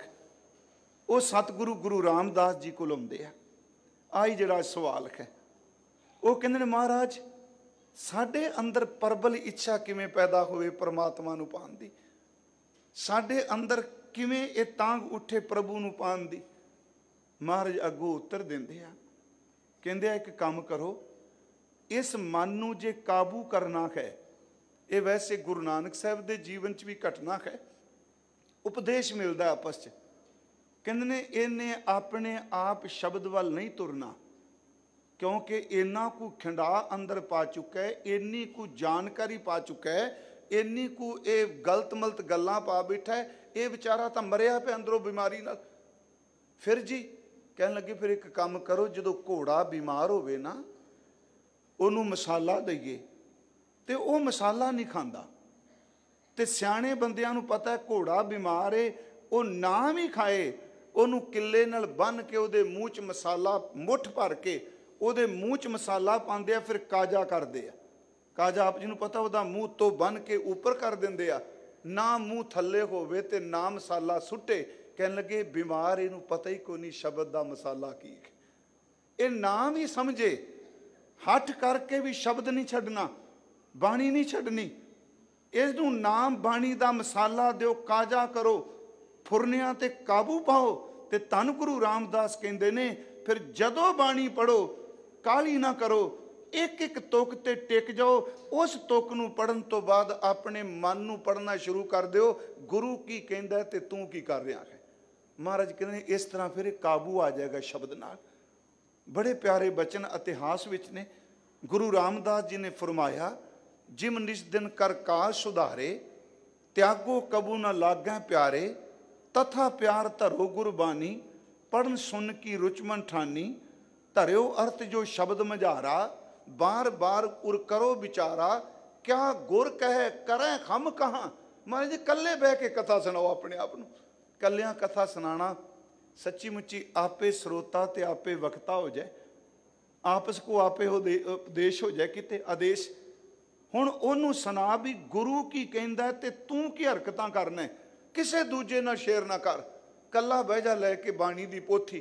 ਉਹ ਸਤਿਗੁਰੂ ਗੁਰੂ ਰਾਮਦਾਸ ਜੀ ਕੋਲ ਆਉਂਦੇ ਆ। ਆਹੀ ਜਿਹੜਾ ਸਵਾਲ ਹੈ, ਉਹ ਕਹਿੰਦੇ ਨੇ ਮਹਾਰਾਜ ਸਾਡੇ ਅੰਦਰ ਪ੍ਰਬਲ ਇੱਛਾ ਕਿਵੇਂ ਪੈਦਾ ਹੋਵੇ ਪਰਮਾਤਮਾ ਨੂੰ ਪਾਉਣ ਦੀ, ਸਾਡੇ ਅੰਦਰ ਕਿਵੇਂ ਇਹ ਤਾਂਘ ਉੱਠੇ ਪ੍ਰਭੂ ਨੂੰ ਪਾਉਣ ਦੀ। ਮਹਾਰਾਜ ਅੱਗੋਂ ਉੱਤਰ ਦਿੰਦੇ ਆ, ਕਹਿੰਦੇ ਆ ਇੱਕ ਕੰਮ ਕਰੋ, ਇਸ ਮਨ ਨੂੰ ਜੇ ਕਾਬੂ ਕਰਨਾ ਹੈ, ਇਹ ਵੈਸੇ ਗੁਰੂ ਨਾਨਕ ਸਾਹਿਬ ਦੇ ਜੀਵਨ 'ਚ ਵੀ ਘਟਨਾ ਹੈ, ਉਪਦੇਸ਼ ਮਿਲਦਾ ਆਪਸ 'ਚ। ਕਹਿੰਦੇ ਨੇ ਇਹਨੇ ਆਪਣੇ ਆਪ ਸ਼ਬਦ ਵੱਲ ਨਹੀਂ ਤੁਰਨਾ, ਕਿਉਂਕਿ ਇੰਨਾ ਕੁ ਖਿੰਡਾ ਅੰਦਰ ਪਾ ਚੁੱਕਾ ਹੈ, ਇੰਨੀ ਕੁ ਜਾਣਕਾਰੀ ਪਾ ਚੁੱਕਾ ਹੈ, ਇੰਨੀ ਕੁ ਇਹ ਗਲਤ ਮਲਤ ਗੱਲਾਂ ਪਾ ਬੈਠਾ ਹੈ, ਇਹ ਵਿਚਾਰਾ ਤਾਂ ਮਰਿਆ ਪਿਆ ਅੰਦਰੋਂ ਬਿਮਾਰੀ ਨਾਲ। ਫਿਰ ਜੀ ਕਹਿਣ ਲੱਗੇ ਫਿਰ ਇੱਕ ਕੰਮ ਕਰੋ, ਜਦੋਂ ਘੋੜਾ ਬਿਮਾਰ ਹੋਵੇ ਨਾ ਉਹਨੂੰ ਮਸਾਲਾ ਦਈਏ, ਤੇ ਉਹ ਮਸਾਲਾ ਨਹੀਂ ਖਾਂਦਾ। ਤੇ ਸਿਆਣੇ ਬੰਦਿਆਂ ਨੂੰ ਪਤਾ ਹੈ ਘੋੜਾ ਬਿਮਾਰ ਏ, ਉਹ ਨਾ ਵੀ ਖਾਏ, ਉਹਨੂੰ ਕਿੱਲੇ ਨਾਲ ਬੰਨ੍ਹ ਕੇ ਉਹਦੇ ਮੂੰਹ 'ਚ ਮਸਾਲਾ ਮੁੱਠ ਭਰ ਕੇ ਉਹਦੇ ਮੂੰਹ 'ਚ ਮਸਾਲਾ ਪਾਉਂਦੇ ਆ, ਫਿਰ ਕਾਜਾ ਕਰਦੇ ਆ। ਕਾਜਾ ਆਪ ਜੀ ਨੂੰ ਪਤਾ, ਉਹਦਾ ਮੂੰਹ ਤੋਂ ਬੰਨ੍ਹ ਕੇ ਉੱਪਰ ਕਰ ਦਿੰਦੇ ਆ, ਨਾ ਮੂੰਹ ਥੱਲੇ ਹੋਵੇ ਤੇ ਨਾ ਮਸਾਲਾ ਸੁੱਟੇ। ਕਹਿਣ ਲੱਗੇ ਬਿਮਾਰ ਇਹਨੂੰ ਪਤਾ ਹੀ ਕੋਈ ਨਹੀਂ ਸ਼ਬਦ ਦਾ ਮਸਾਲਾ ਕੀ ਹੈ। ਇਹ ਨਾ ਵੀ ਸਮਝੇ, ਹੱਠ ਕਰਕੇ ਵੀ ਸ਼ਬਦ ਨਹੀਂ ਛੱਡਣਾ, ਬਾਣੀ ਨਹੀਂ ਛੱਡਣੀ, ਇਸਨੂੰ ਨਾਮ ਬਾਣੀ ਦਾ ਮਸਾਲਾ ਦਿਓ, ਕਾਜਾ ਕਰੋ, ਫੁਰਨਿਆਂ ਤੇ ਕਾਬੂ ਪਾਓ। ਤੇ ਧੰਨ ਗੁਰੂ ਰਾਮਦਾਸ ਕਹਿੰਦੇ ਨੇ ਫਿਰ ਜਦੋਂ ਬਾਣੀ ਪੜ੍ਹੋ ਕਾਹਲੀ ਨਾ ਕਰੋ, ਇੱਕ ਇੱਕ ਤੁਕ ਤੇ ਟਿਕ ਜਾਓ। ਉਸ ਤੁਕ ਨੂੰ ਪੜ੍ਹਨ ਤੋਂ ਬਾਅਦ ਆਪਣੇ ਮਨ ਨੂੰ ਪੜ੍ਹਨਾ ਸ਼ੁਰੂ ਕਰ ਦਿਓ, ਗੁਰੂ ਕੀ ਕਹਿੰਦਾ ਤੇ ਤੂੰ ਕੀ ਕਰ ਰਿਹਾ ਹੈ। ਮਹਾਰਾਜ ਕਹਿੰਦੇ ਇਸ ਤਰ੍ਹਾਂ ਫਿਰ ਕਾਬੂ ਆ ਜਾਏਗਾ ਸ਼ਬਦ ਨਾਲ। ਬੜੇ ਪਿਆਰੇ ਬਚਨ ਇਤਿਹਾਸ ਵਿੱਚ ਨੇ। ਗੁਰੂ ਰਾਮਦਾਸ ਜੀ ਨੇ ਫਰਮਾਇਆ, ਜਿਮ ਨਿਸ ਦਿਨ ਕਰ ਕਾਜ ਸੁਧਾਰੇ, ਤਿਆਗੋ ਕਬੂ ਨਾ ਲਾਗੈ ਪਿਆਰੇ, ਤਥਾ ਪਿਆਰ ਧਰੋ ਗੁਰਬਾਣੀ, ਪੜਨ ਸੁਨ ਕੀ ਰੁਚਮਨ ਠਾਨੀ, ਧਰਿਓ ਅਰਥ ਜੋ ਸ਼ਬਦ ਮਝਾਰਾ, ਬਾਰ ਬਾਰ ਉਰ ਕਰੋ ਵਿਚਾਰਾ, ਕਿਆ ਗੁਰ ਕਹੈ ਕਰੈ ਖਮ ਕਹਾਂ। ਮਹਾਰਾਜ ਜੀ ਇਕੱਲੇ ਬਹਿ ਕੇ ਕਥਾ ਸੁਣਾਓ ਆਪਣੇ ਆਪ ਨੂੰ। ਕੱਲਿਆਂ ਕਥਾ ਸੁਣਾਣਾ ਸੱਚੀ ਮੁੱਚੀ ਆਪੇ ਸਰੋਤਾ ਤੇ ਆਪੇ ਵਕਤਾ ਹੋ ਜਾਏ, ਆਪਸ ਕੋ ਆਪੇ ਉਪਦੇਸ਼ ਹੋ ਜਾਏ, ਕਿਤੇ ਆਦੇਸ਼। ਹੁਣ ਉਹਨੂੰ ਸੁਣਾ ਵੀ ਗੁਰੂ ਕੀ ਕਹਿੰਦਾ ਤੇ ਤੂੰ ਕੀ ਹਰਕਤਾਂ ਕਰਨਾ, ਕਿਸੇ ਦੂਜੇ ਨਾਲ ਸ਼ੇਅਰ ਨਾ ਕਰ। ਕੱਲਾ ਬਹਿ ਜਾ ਲੈ ਕੇ ਬਾਣੀ ਦੀ ਪੋਥੀ,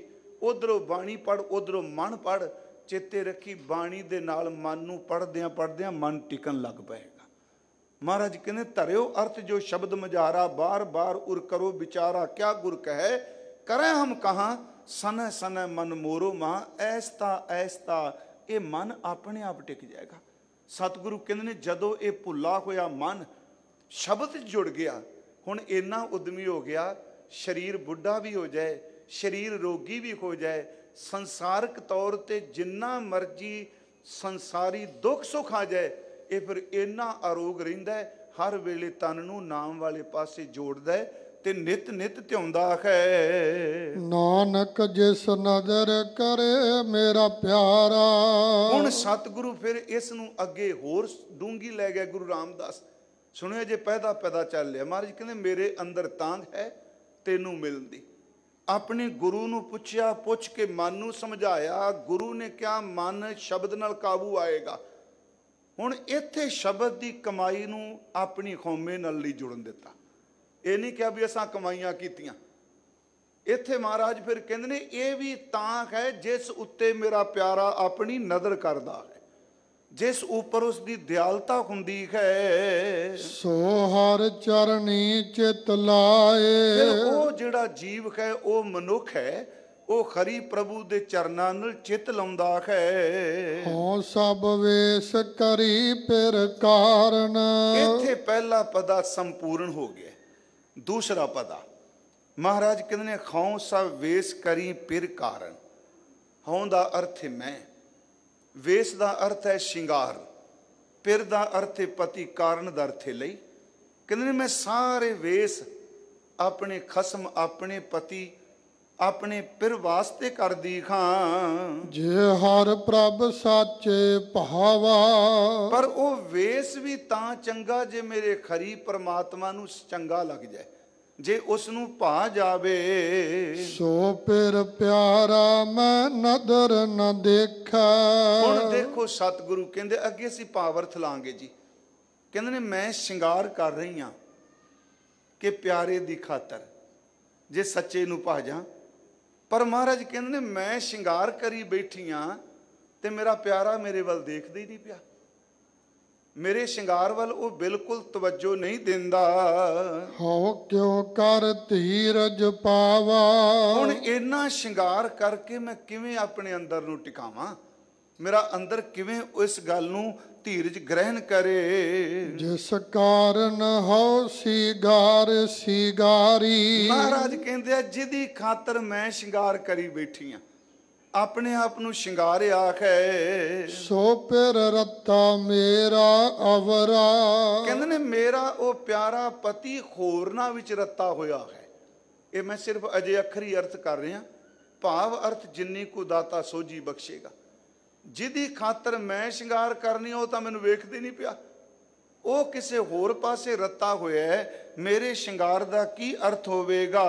ਉਧਰੋਂ ਬਾਣੀ ਪੜ, ਉਧਰੋਂ ਮਨ ਪੜ। ਚੇਤੇ ਰੱਖੀ, ਬਾਣੀ ਦੇ ਨਾਲ ਮਨ ਨੂੰ ਪੜਦਿਆਂ ਪੜਦਿਆਂ ਮਨ ਟਿਕਣ ਲੱਗ ਪਏਗਾ। ਮਹਾਰਾਜ ਕਹਿੰਦੇ ਧਰਿਓ ਅਰਥ ਜੋ ਸ਼ਬਦ ਮਝਾਰਾ, ਬਾਰ ਬਾਰ ਉਰ ਕਰੋ ਵਿਚਾਰਾ। ਕਿਆ ਗੁਰ ਕਹੈ ਕਰੈ ਹਮ ਕਹਾਂ, ਸਨੈ ਸਨੈ ਮਨ ਮੋਰੋ ਮਾਂ। ਐਸਤਾ ਐਸਤਾ, ਇਹ ਮਨ ਆਪਣੇ ਆਪ ਟਿਕ ਜਾਏਗਾ। ਸਤਿਗੁਰੂ ਕਹਿੰਦੇ ਨੇ ਜਦੋਂ ਇਹ ਭੁੱਲਾ ਹੋਇਆ ਮਨ ਸ਼ਬਦ 'ਚ ਜੁੜ ਗਿਆ, ਹੁਣ ਇੰਨਾ ਉਦਮੀ ਹੋ ਗਿਆ, ਸਰੀਰ ਬੁੱਢਾ ਵੀ ਹੋ ਜਾਏ, ਸਰੀਰ ਰੋਗੀ ਵੀ ਹੋ ਜਾਏ, ਸੰਸਾਰਿਕ ਤੌਰ ਤੇ ਜਿੰਨਾ ਮਰਜੀ ਸੰਸਾਰੀ ਦੁੱਖ ਸੁੱਖ ਆ ਜਾਏ, ਇਹ ਫਿਰ ਇੰਨਾ ਅਰੋਗ ਰਹਿੰਦਾ ਹੈ। ਹਰ ਵੇਲੇ ਤਨ ਨੂੰ ਨਾਮ ਵਾਲੇ ਪਾਸੇ ਜੋੜਦਾ ਹੈ ਤੇ ਨਿਤ ਨਿਤ ਧਿਆਉਂਦਾ ਹੈ। ਨਾਨਕ ਜਿਸ ਨਦਰ ਕਰੇ ਮੇਰਾ ਪਿਆਰਾ। ਹੁਣ ਸਤਿਗੁਰੂ ਫਿਰ ਇਸ ਨੂੰ ਅੱਗੇ ਹੋਰ ਡੂੰਗੀ ਲੈ ਗਿਆ। ਗੁਰੂ ਰਾਮਦਾਸ ਸੁਣਿਆ ਜੇ ਪੈਦਾ ਪੈਦਾ ਚੱਲ ਲਿਆ। ਮਹਾਰਾਜ ਕਹਿੰਦੇ ਮੇਰੇ ਅੰਦਰ ਤਾਂਘ ਹੈ ਤੈਨੂੰ ਮਿਲਣ ਦੀ। ਆਪਣੇ ਗੁਰੂ ਨੂੰ ਪੁੱਛਿਆ, ਪੁੱਛ ਕੇ ਮਨ ਨੂੰ ਸਮਝਾਇਆ। ਗੁਰੂ ਨੇ ਕਿਹਾ ਮਨ ਸ਼ਬਦ ਨਾਲ ਕਾਬੂ ਆਏਗਾ। ਹੁਣ ਇੱਥੇ ਸ਼ਬਦ ਦੀ ਕਮਾਈ ਨੂੰ ਆਪਣੀ ਹਉਮੈ ਨਾਲ ਨਹੀਂ ਜੁੜਨ ਦਿੱਤਾ। ਇਹ ਨਹੀਂ ਕਿਹਾ ਵੀ ਅਸਾਂ ਕਮਾਈਆਂ ਕੀਤੀਆਂ। ਇੱਥੇ ਮਹਾਰਾਜ ਫਿਰ ਕਹਿੰਦੇ ਨੇ ਇਹ ਵੀ ਤਾਂ ਹੈ ਜਿਸ ਉੱਤੇ ਮੇਰਾ ਪਿਆਰਾ ਆਪਣੀ ਨਜ਼ਰ ਕਰਦਾ ਹੈ, ਜਿਸ ਉੱਪਰ ਉਸ ਦੀ ਦਿਆਲਤਾ ਹੁੰਦੀ ਹੈ। ਸੋ ਹਰ ਚਰਨੀ ਚਿਤ ਲਾਏ। ਫਿਰ ਉਹ ਜਿਹੜਾ ਜੀਵ ਹੈ, ਉਹ ਮਨੁੱਖ ਹੈ, ਉਹ ਹਰੀ ਪ੍ਰਭੂ ਦੇ ਚਰਨਾਂ ਨਾਲ ਚਿੱਤ ਲਾਉਂਦਾ ਹੈ। ਹਉ ਸਭ ਵੇਸ ਕਰੀ ਫਿਰ ਕਾਰਨ। ਇੱਥੇ ਪਹਿਲਾ ਪਦਾ ਸੰਪੂਰਨ ਹੋ ਗਿਆ। ਦੂਸਰਾ ਪਦਾ ਮਹਾਰਾਜ ਕਹਿੰਦੇ ਨੇ ਹਉ ਸਭ ਵੇਸ ਕਰੀ ਫਿਰ ਕਾਰਨ। ਹਉ ਦਾ ਅਰਥ ਹੈ ਮੈਂ, ਵੇਸ ਦਾ ਅਰਥ ਹੈ ਸ਼ਿੰਗਾਰ, ਪਿਰ ਦਾ ਅਰਥ ਹੈ ਪਤੀ, ਕਾਰਨ ਦਾ ਅਰਥ ਹੈ ਲਈ। ਕਹਿੰਦੇ ਨੇ ਮੈਂ ਸਾਰੇ ਵੇਸ ਆਪਣੇ ਖਸਮ, ਆਪਣੇ ਪਤੀ, ਆਪਣੇ ਪਿਰ ਵਾਸਤੇ ਕਰਦੀ ਖਾਂ। ਜੇ ਹਰ ਪ੍ਰਭ ਸਾਚੇ ਭਾਵਾ। ਪਰ ਉਹ ਵੇਸ ਵੀ ਤਾਂ ਚੰਗਾ ਜੇ ਮੇਰੇ ਖਰੀ ਪਰਮਾਤਮਾ ਨੂੰ ਚੰਗਾ ਲੱਗ ਜਾਏ, ਜੇ ਉਸ ਨੂੰ ਭਾ ਜਾਵੇ। ਸੋ ਪਿਰ ਪਿਆਰਾ ਮੈਂ ਨਦਰ ਨ ਦੇਖਾ। ਹੁਣ ਦੇਖੋ ਸਤਿਗੁਰੂ ਕਹਿੰਦੇ ਅੱਗੇ ਅਸੀਂ ਭਾਵਰਥ ਲਾਂਗੇ ਜੀ। ਕਹਿੰਦੇ ਨੇ ਮੈਂ ਸ਼ਿੰਗਾਰ ਕਰ ਰਹੀ ਹਾਂ ਕਿ ਪਿਆਰੇ ਦੀ ਖਾਤਰ, ਜੇ ਸੱਚੇ ਨੂੰ ਭਾ ਜਾ। ਪਰ ਮਹਾਰਾਜ ਕਹਿੰਦੇ ਨੇ ਮੈਂ ਸ਼ਿੰਗਾਰ ਕਰੀ ਬੈਠੀ ਹਾਂ ਤੇ ਮੇਰਾ ਪਿਆਰਾ ਮੇਰੇ ਵੱਲ ਦੇਖਦਾ ਹੀ ਨਹੀਂ ਪਿਆ। ਮੇਰੇ ਸ਼ਿੰਗਾਰ ਵੱਲ ਉਹ ਬਿਲਕੁਲ ਤਵੱਜੋ ਨਹੀਂ ਦਿੰਦਾ। ਹਉ ਕਿਉ ਕਰ ਧੀਰਜ ਪਾਵਾ। ਹੁਣ ਇੰਨਾ ਸ਼ਿੰਗਾਰ ਕਰਕੇ ਮੈਂ ਕਿਵੇਂ ਆਪਣੇ ਅੰਦਰ ਨੂੰ ਟਿਕਾਵਾਂ? ਮੇਰਾ ਅੰਦਰ ਕਿਵੇਂ ਇਸ ਗੱਲ ਨੂੰ ਧੀਰਜ ਗ੍ਰਹਿਣ ਕਰੇ? ਜਿਸ ਕਾਰਨ ਹਉ ਸੀਗਾਰ ਸੀਗਾਰੀ। ਮਹਾਰਾਜ ਕਹਿੰਦੇ ਆ ਜਿਹਦੀ ਖਾਤਰ ਮੈਂ ਸ਼ਿੰਗਾਰ ਕਰੀ ਬੈਠੀ ਆ, ਆਪਣੇ ਆਪ ਨੂੰ ਸ਼ਿੰਗਾਰਿਆ ਹੈ। ਸੋ ਪਿਰ ਰੱਤਾ ਮੇਰਾ ਅਵਰਾ। ਕਹਿੰਦੇ ਨੇ ਮੇਰਾ ਉਹ ਪਿਆਰਾ ਪਤੀ ਹੋਰਨਾਂ ਵਿੱਚ ਰੱਤਾ ਹੋਇਆ ਹੈ। ਇਹ ਮੈਂ ਸਿਰਫ ਅਜੇ ਅੱਖਰੀ ਅਰਥ ਕਰ ਰਿਹਾ, ਭਾਵ ਅਰਥ ਜਿੰਨੀ ਕੋ ਦਾਤਾ ਸੋਝੀ ਬਖਸ਼ੇਗਾ। ਜਿਹਦੀ ਖਾਤਰ ਮੈਂ ਸ਼ਿੰਗਾਰ ਕਰਨੀ ਉਹ ਤਾਂ ਮੈਨੂੰ ਵੇਖਦੇ ਨਹੀਂ ਪਿਆ, ਉਹ ਕਿਸੇ ਹੋਰ ਪਾਸੇ ਰੱਤਾ ਹੋਇਆ ਹੈ। ਮੇਰੇ ਸ਼ਿੰਗਾਰ ਦਾ ਕੀ ਅਰਥ ਹੋਵੇਗਾ?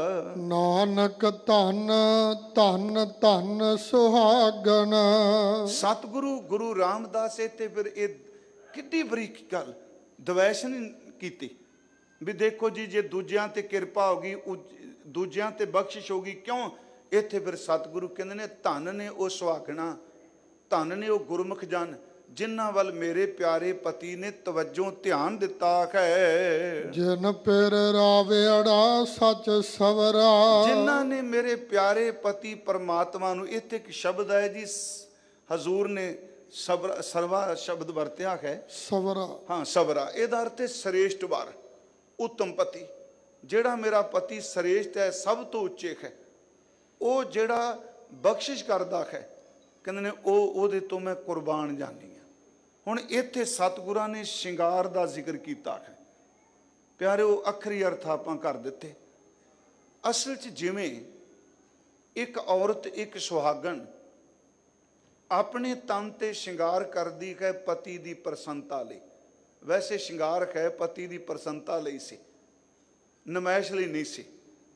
ਨਾਨਕ ਧਨ ਧਨ ਧਨ ਸੁਹਾਗਣ। ਸਤਿਗੁਰੂ ਗੁਰੂ ਰਾਮਦਾਸ ਤੇ ਫਿਰ ਇਹ ਕਿੱਡੀ ਬਰੀਕ ਗੱਲ ਦਵੈਸ਼ ਨਹੀਂ ਕੀਤੀ ਵੀ ਦੇਖੋ ਜੀ ਜੇ ਦੂਜਿਆਂ ਤੇ ਕਿਰਪਾ ਹੋ ਗਈ, ਦੂਜਿਆਂ ਤੇ ਬਖਸ਼ਿਸ਼ ਹੋ ਗਈ, ਕਿਉਂ? ਇੱਥੇ ਫਿਰ ਸਤਿਗੁਰੂ ਕਹਿੰਦੇ ਨੇ ਧਨ ਨੇ ਉਹ ਸੁਹਾਗਣਾ, ਧਨ ਨੇ ਉਹ ਗੁਰਮੁਖ ਜਨ ਜਿਨ੍ਹਾਂ ਵੱਲ ਮੇਰੇ ਪਿਆਰੇ ਪਤੀ ਨੇ ਤਵੱਜੋ ਧਿਆਨ ਦਿੱਤਾ ਹੈ। ਜਿਨ ਪਿਰ ਰਾਵਿਆੜਾ ਸੱਚ ਸਵਰਾ। ਜਿਨ੍ਹਾਂ ਨੇ ਮੇਰੇ ਪਿਆਰੇ ਪਤੀ ਪਰਮਾਤਮਾ ਨੂੰ, ਇੱਥੇ ਇੱਕ ਸ਼ਬਦ ਹੈ ਜੀ ਹਜ਼ੂਰ ਨੇ ਸਰਵਾ ਸ਼ਬਦ ਵਰਤਿਆ ਹੈ, ਸਵਰਾ। ਹਾਂ ਸਵਰਾ, ਇਹਦਾ ਅਰਥ ਹੈ ਸ੍ਰੇਸ਼ਟ ਵਰ, ਉੱਤਮ ਪਤੀ। ਜਿਹੜਾ ਮੇਰਾ ਪਤੀ ਸ੍ਰੇਸ਼ਟ ਹੈ, ਸਭ ਤੋਂ ਉੱਚੇ ਹੈ, ਉਹ ਜਿਹੜਾ ਬਖਸ਼ਿਸ਼ ਕਰਦਾ ਹੈ, ਕਹਿੰਦੇ ਨੇ ਉਹਦੇ ਤੋਂ ਮੈਂ ਕੁਰਬਾਨ ਜਾਨੀ ਹਾਂ। ਹੁਣ ਇੱਥੇ ਸਤਿਗੁਰਾਂ ਨੇ ਸ਼ਿੰਗਾਰ ਦਾ ਜ਼ਿਕਰ ਕੀਤਾ ਹੈ। ਪਿਆਰਿਓ ਅੱਖਰੀ ਅਰਥ ਆਪਾਂ ਕਰ ਦਿੱਤੇ। ਅਸਲ 'ਚ ਜਿਵੇਂ ਇੱਕ ਔਰਤ, ਇੱਕ ਸੁਹਾਗਣ ਆਪਣੇ ਤਨ ਤੇ ਸ਼ਿੰਗਾਰ ਕਰਦੀ ਹੈ ਪਤੀ ਦੀ ਪ੍ਰਸੰਨਤਾ ਲਈ, ਵੈਸੇ ਸ਼ਿੰਗਾਰ ਹੈ ਪਤੀ ਦੀ ਪ੍ਰਸੰਨਤਾ ਲਈ ਸੀ, ਨਮਾਇਸ਼ ਲਈ ਨਹੀਂ ਸੀ।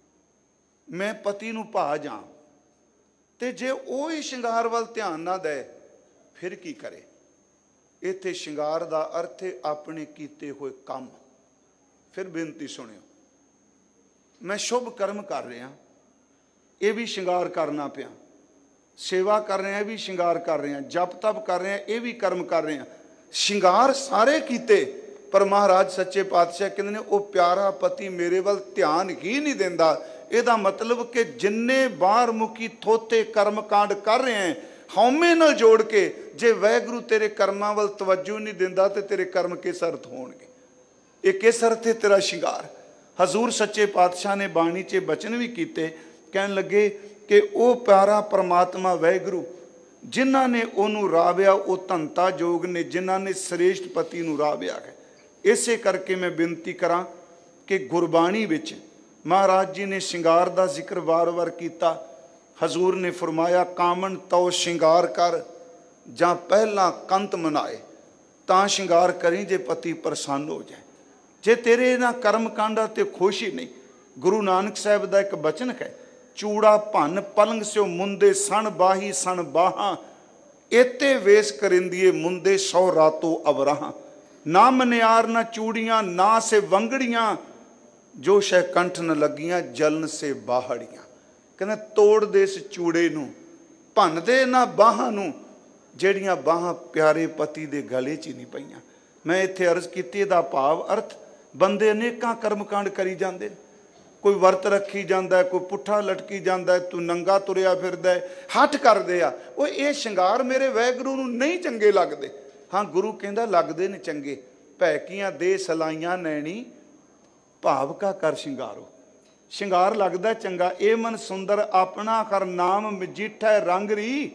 ਮੈਂ ਪਤੀ ਨੂੰ ਭਾ ਜਾਂ, ਤੇ ਜੇ ਉਹ ਹੀ ਸ਼ਿੰਗਾਰ ਵੱਲ ਧਿਆਨ ਨਾ ਦੇ ਫਿਰ ਕੀ ਕਰੇ? ਇੱਥੇ ਸ਼ਿੰਗਾਰ ਦਾ ਅਰਥ ਹੈ ਆਪਣੇ ਕੀਤੇ ਹੋਏ ਕੰਮ। ਫਿਰ ਬੇਨਤੀ ਸੁਣਿਓ, ਮੈਂ ਸ਼ੁਭ ਕਰਮ ਕਰ ਰਿਹਾ, ਇਹ ਵੀ ਸ਼ਿੰਗਾਰ ਕਰਨਾ ਪਿਆ, ਸੇਵਾ ਕਰ ਰਹੇ ਹਾਂ ਇਹ ਵੀ ਸ਼ਿੰਗਾਰ ਕਰ ਰਹੇ ਹਾਂ, ਜਪ ਤਪ ਕਰ ਰਹੇ ਹਾਂ ਇਹ ਵੀ ਕਰਮ ਕਰ ਰਹੇ ਹਾਂ, ਸ਼ਿੰਗਾਰ ਸਾਰੇ ਕੀਤੇ। ਪਰ ਮਹਾਰਾਜ ਸੱਚੇ ਪਾਤਸ਼ਾਹ ਕਹਿੰਦੇ ਨੇ ਉਹ ਪਿਆਰਾ ਪਤੀ ਮੇਰੇ ਵੱਲ ਧਿਆਨ ਹੀ ਨਹੀਂ ਦਿੰਦਾ। ਇਹਦਾ ਮਤਲਬ ਕਿ ਜਿੰਨੇ ਬਾਹਰ ਮੁਖੀ ਥੋਥੇ ਕਰਮ ਕਾਂਡ ਕਰ ਰਹੇ ਹੈ ਹਉਮੈ ਨਾਲ ਜੋੜ ਕੇ, ਜੇ ਵਾਹਿਗੁਰੂ ਤੇਰੇ ਕਰਮਾਂ ਵੱਲ ਤਵੱਜੋ ਨਹੀਂ ਦਿੰਦਾ ਤੇ ਤੇਰੇ ਕਰਮ ਕਿਸ ਅਰਥ ਹੋਣਗੇ? ਇਹ ਕਿਸ ਅਰਥ ਹੈ ਤੇਰਾ ਸ਼ਿੰਗਾਰ? ਹਜ਼ੂਰ ਸੱਚੇ ਪਾਤਸ਼ਾਹ ਨੇ ਬਾਣੀ 'ਚ ਬਚਨ ਵੀ ਕੀਤੇ, ਕਹਿਣ ਲੱਗੇ ਕਿ ਉਹ ਪਿਆਰਾ ਪਰਮਾਤਮਾ ਵਾਹਿਗੁਰੂ ਜਿਨ੍ਹਾਂ ਨੇ ਉਹਨੂੰ ਰਾਵਿਆ, ਉਹ ਧੰਤਾ ਜੋਗ ਨੇ ਜਿਨ੍ਹਾਂ ਨੇ ਸ੍ਰੇਸ਼ਟ ਪਤੀ ਨੂੰ ਰਾਵਿਆ ਹੈ। ਇਸੇ ਕਰਕੇ ਮੈਂ ਬੇਨਤੀ ਕਰਾਂ ਕਿ ਗੁਰਬਾਣੀ ਵਿੱਚ ਮਹਾਰਾਜ ਜੀ ਨੇ ਸ਼ਿੰਗਾਰ ਦਾ ਜ਼ਿਕਰ ਵਾਰ-ਵਾਰ ਕੀਤਾ। ਹਜ਼ੂਰ ਨੇ ਫਰਮਾਇਆ ਕਾਮਨ ਤਉ ਸ਼ਿੰਗਾਰ ਕਰ, ਜਾਂ ਪਹਿਲਾਂ ਕੰਤ ਮਨਾਏ ਤਾਂ ਸ਼ਿੰਗਾਰ ਕਰੀ ਜੇ ਪਤੀ ਪ੍ਰਸੰਨ ਹੋ ਜਾਏ। ਜੇ ਤੇਰੇ ਇਹਨਾਂ ਕਰਮ ਕਾਂਡਾਂ ਤੇ ਖੁਸ਼ ਹੀ ਨਹੀਂ, ਗੁਰੂ ਨਾਨਕ ਸਾਹਿਬ ਦਾ ਇੱਕ ਬਚਨ ਹੈ, ਚੂੜਾ ਭੰਨ ਪਲੰਗ ਸਿਓ ਮੁੰਦੇ ਸਣ ਬਾਹੀ ਸਣ ਬਾਹਾਂ, ਏਤੇ ਵੇਸ ਕਰਿੰਦੀਏ ਮੁੰਦੇ ਸੌ ਰਾਤੋ ਅਵਰਾਹਾਂ। ਨਾ ਮਨਿਆਰ ਨਾ ਚੂੜੀਆਂ ਨਾ ਸੇ ਵੰਗੜੀਆਂ, ਜੋ ਸ਼ੈ ਕੰਠ ਨ ਲੱਗੀਆਂ ਜਲਨ ਸੇ ਬਾਹੜੀਆਂ। ਕਹਿੰਦੇ ਤੋੜ ਦੇ ਇਸ ਚੂੜੇ ਨੂੰ, ਭੰਨ ਦੇ ਨਾ ਬਾਹਾਂ ਨੂੰ, ਜਿਹੜੀਆਂ ਬਾਹਾਂ ਪਿਆਰੇ ਪਤੀ ਦੇ ਗਲੇ 'ਚ ਹੀ ਨਹੀਂ ਪਈਆਂ। ਮੈਂ ਇੱਥੇ ਅਰਜ਼ ਕੀਤੀ, ਇਹਦਾ ਭਾਵ ਅਰਥ ਬੰਦੇ ਅਨੇਕਾਂ ਕਰਮ ਕਾਂਡ ਕਰੀ ਜਾਂਦੇ, ਕੋਈ ਵਰਤ ਰੱਖੀ ਜਾਂਦਾ, ਕੋਈ ਪੁੱਠਾ ਲਟਕੀ ਜਾਂਦਾ, ਤੂੰ ਨੰਗਾ ਤੁਰਿਆ ਫਿਰਦਾ, ਹੱਠ ਕਰਦੇ ਆ। ਉਹ ਇਹ ਸ਼ਿੰਗਾਰ ਮੇਰੇ ਵਾਹਿਗੁਰੂ ਨੂੰ ਨਹੀਂ ਚੰਗੇ ਲੱਗਦੇ। ਹਾਂ ਗੁਰੂ ਕਹਿੰਦਾ ਲੱਗਦੇ ਨੇ ਚੰਗੇ, ਭੈਕੀਆਂ ਦੇ ਸਲਾਈਆਂ ਨੈਣੀ ਭਾਵ ਕਾ ਕਰ ਸ਼ਿੰਗਾਰੋ। ਸ਼ਿੰਗਾਰ ਲੱਗਦਾ ਚੰਗਾ, ਇਹ ਮਨ ਸੁੰਦਰ ਆਪਣਾ ਕਰ ਨਾਮ ਮਜੀਠਾ ਰੰਗ ਰੀ,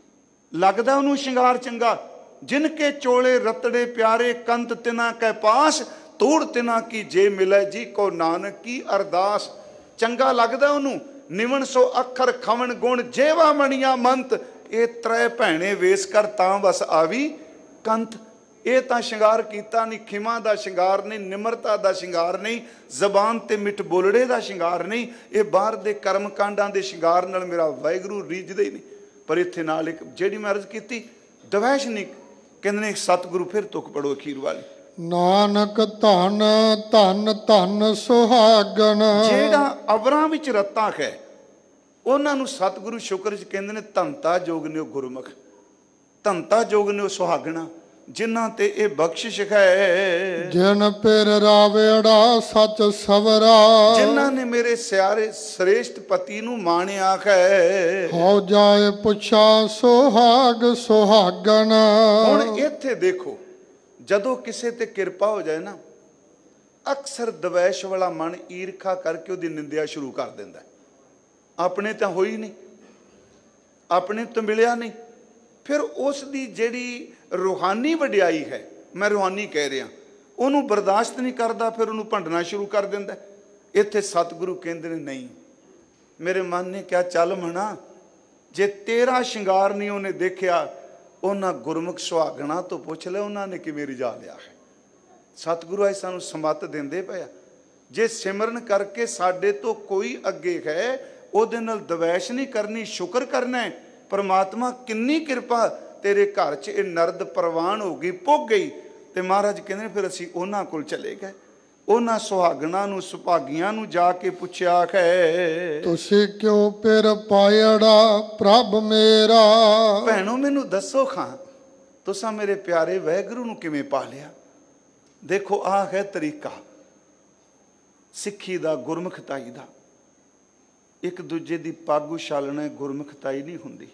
ਲੱਗਦਾ ਉਹਨੂੰ ਸ਼ਿੰਗਾਰ ਚੰਗਾ। ਜਿਨ ਕੇ ਚੋਲੇ ਰਤੜੇ ਪਿਆਰੇ ਕੰਤ ਤਿਨਾ ਕੈ ਪਾਸ, ਤੂੜ ਤਿਨਾ ਕੀ ਜੇ ਮਿਲੇ ਜੀ ਕੋ ਨਾਨਕ ਕੀ ਅਰਦਾਸ। ਚੰਗਾ ਲੱਗਦਾ ਉਹਨੂੰ। ਨਿਵਣ ਸੋ ਅੱਖਰ ਖਵਣ ਗੁਣ ਜੇਵਾ ਮਣੀਆਂ ਮੰਤ, ਇਹ ਤ੍ਰੈ ਭੈਣੇ ਵੇਸ ਕਰ ਤਾਂ ਬਸ ਆਵੀ ਕੰਤ। ਇਹ ਤਾਂ ਸ਼ਿੰਗਾਰ ਕੀਤਾ ਨਹੀਂ, ਖਿਮਾ ਦਾ ਸ਼ਿੰਗਾਰ ਨਹੀਂ, ਨਿਮਰਤਾ ਦਾ ਸ਼ਿੰਗਾਰ ਨਹੀਂ, ਜ਼ਬਾਨ ਤੇ ਮਿੱਠ ਬੋਲੜੇ ਦਾ ਸ਼ਿੰਗਾਰ ਨਹੀਂ। ਇਹ ਬਾਹਰ ਦੇ ਕਰਮ ਕਾਂਡਾਂ ਦੇ ਸ਼ਿੰਗਾਰ ਨਾਲ ਮੇਰਾ ਵਾਹਿਗੁਰੂ ਰੀਝਦਾ ਹੀ ਨਹੀਂ। ਪਰ ਇੱਥੇ ਨਾਲ ਇੱਕ ਜਿਹੜੀ ਮੈਂ ਅਰਜ਼ ਕੀਤੀ ਦਵੈਸ਼ ਨਹੀਂ, ਕਹਿੰਦੇ ਨੇ ਸਤਿਗੁਰੂ ਫਿਰ ਤੁਕ ਪੜੋ ਅਖੀਰ ਵਾਲੀ, ਨਾਨਕ ਧਨ ਧਨ ਧਨ ਸੁਹਾਗਣ। ਜਿਹੜਾ ਅਵਰਾਂ ਵਿੱਚ ਰਤਾ ਹੈ ਉਹਨਾਂ ਨੂੰ ਸਤਿਗੁਰੂ ਸ਼ੁਕਰ 'ਚ ਕਹਿੰਦੇ ਨੇ ਧੰਤਾ ਜੋਗ ਨੇ ਉਹ ਗੁਰਮੁਖ, ਧੰਤਾ ਜੋਗ ਨੇ ਉਹ ਸੁਹਾਗਣਾ, ਜਿਨ੍ਹਾਂ ਤੇ ਇਹ ਬਖਸ਼ਿਸ਼ ਹੈ। ਜਿਨ ਪਿਰ ਰਾਵੇੜਾ ਸਚ ਸਵਰਾ, ਜਿਨ੍ਹਾਂ ਨੇ ਮੇਰੇ ਸਿਆਰੇ ਸ੍ਰੇਸ਼ਟ ਪਤੀ ਨੂੰ ਮਾਣਿਆ ਹੈ। ਹੋ ਜਾਏ ਪੁੱਛਾ ਸੁਹਾਗ ਸੁਹਾਗਣ। ਹੁਣ ਇੱਥੇ ਦੇਖੋ, ਜਦੋਂ ਕਿਸੇ ਤੇ ਕਿਰਪਾ ਹੋ ਜਾਏ ਨਾ, ਅਕਸਰ ਦਵੈਸ਼ ਵਾਲਾ ਮਨ ਈਰਖਾ ਕਰਕੇ ਉਹਦੀ ਨਿੰਦਿਆ ਸ਼ੁਰੂ ਕਰ ਦਿੰਦਾ। ਆਪਣੇ ਤਾਂ ਹੋਈ ਨਹੀਂ, ਆਪਣੇ ਤੋਂ ਮਿਲਿਆ ਨਹੀਂ, ਫਿਰ ਉਸ ਦੀ ਜਿਹੜੀ ਰੂਹਾਨੀ ਵਡਿਆਈ ਹੈ, ਮੈਂ ਰੂਹਾਨੀ ਕਹਿ ਰਿਹਾ, ਉਹਨੂੰ ਬਰਦਾਸ਼ਤ ਨਹੀਂ ਕਰਦਾ, ਫਿਰ ਉਹਨੂੰ ਭੰਡਣਾ ਸ਼ੁਰੂ ਕਰ ਦਿੰਦਾ। ਇੱਥੇ ਸਤਿਗੁਰੂ ਕਹਿੰਦੇ ਨੇ ਨਹੀਂ, ਮੇਰੇ ਮਨ ਨੇ ਕਿਹਾ ਚੱਲ ਮਣਾ, ਜੇ ਤੇਰਾ ਸ਼ਿੰਗਾਰ ਨਹੀਂ ਉਹਨੇ ਦੇਖਿਆ, ਉਹਨਾਂ ਗੁਰਮੁਖ ਸੁਹਾਗਣਾ ਤੋਂ ਪੁੱਛ ਲੈ ਉਹਨਾਂ ਨੇ ਕਿਵੇਂ ਰਿਝਾ ਲਿਆ ਹੈ। ਸਤਿਗੁਰੂ ਆਏ ਸਾਨੂੰ ਸਮੱਤ ਦਿੰਦੇ ਪਿਆ, ਜੇ ਸਿਮਰਨ ਕਰਕੇ ਸਾਡੇ ਤੋਂ ਕੋਈ ਅੱਗੇ ਹੈ ਉਹਦੇ ਨਾਲ ਦਵੈਸ਼ ਨਹੀਂ ਕਰਨੀ, ਸ਼ੁਕਰ ਕਰਨਾ ਹੈ। ਪਰਮਾਤਮਾ ਕਿੰਨੀ ਕਿਰਪਾ, ਤੇਰੇ ਘਰ 'ਚ ਇਹ ਨਰਦ ਪ੍ਰਵਾਨ ਹੋ ਗਈ, ਪੁੱਗ ਗਈ। ਤੇ ਮਹਾਰਾਜ ਕਹਿੰਦੇ ਫਿਰ ਅਸੀਂ ਉਹਨਾਂ ਕੋਲ ਚਲੇ ਗਏ, ਉਹਨਾਂ ਸੁਹਾਗਣਾ ਨੂੰ ਸੁਭਾਗੀਆਂ ਨੂੰ ਜਾ ਕੇ ਪੁੱਛਿਆ ਹੈ, ਤੁਸੀਂ ਕਿਉਂ ਪਿਰ ਪਾਇੜਾ ਪ੍ਰਭ ਮੇਰਾ। ਭੈਣੋ ਮੈਨੂੰ ਦੱਸੋ ਖਾਂ, ਤੁਸਾਂ ਮੇਰੇ ਪਿਆਰੇ ਵਾਹਿਗੁਰੂ ਨੂੰ ਕਿਵੇਂ ਪਾ ਲਿਆ? ਦੇਖੋ ਆਹ ਹੈ ਤਰੀਕਾ ਸਿੱਖੀ ਦਾ, ਗੁਰਮੁਖਤਾਈ ਦਾ। ਇੱਕ ਦੂਜੇ ਦੀ ਪੱਗ ਉਛਾਲਣਾ ਗੁਰਮੁਖਤਾਈ ਨਹੀਂ ਹੁੰਦੀ।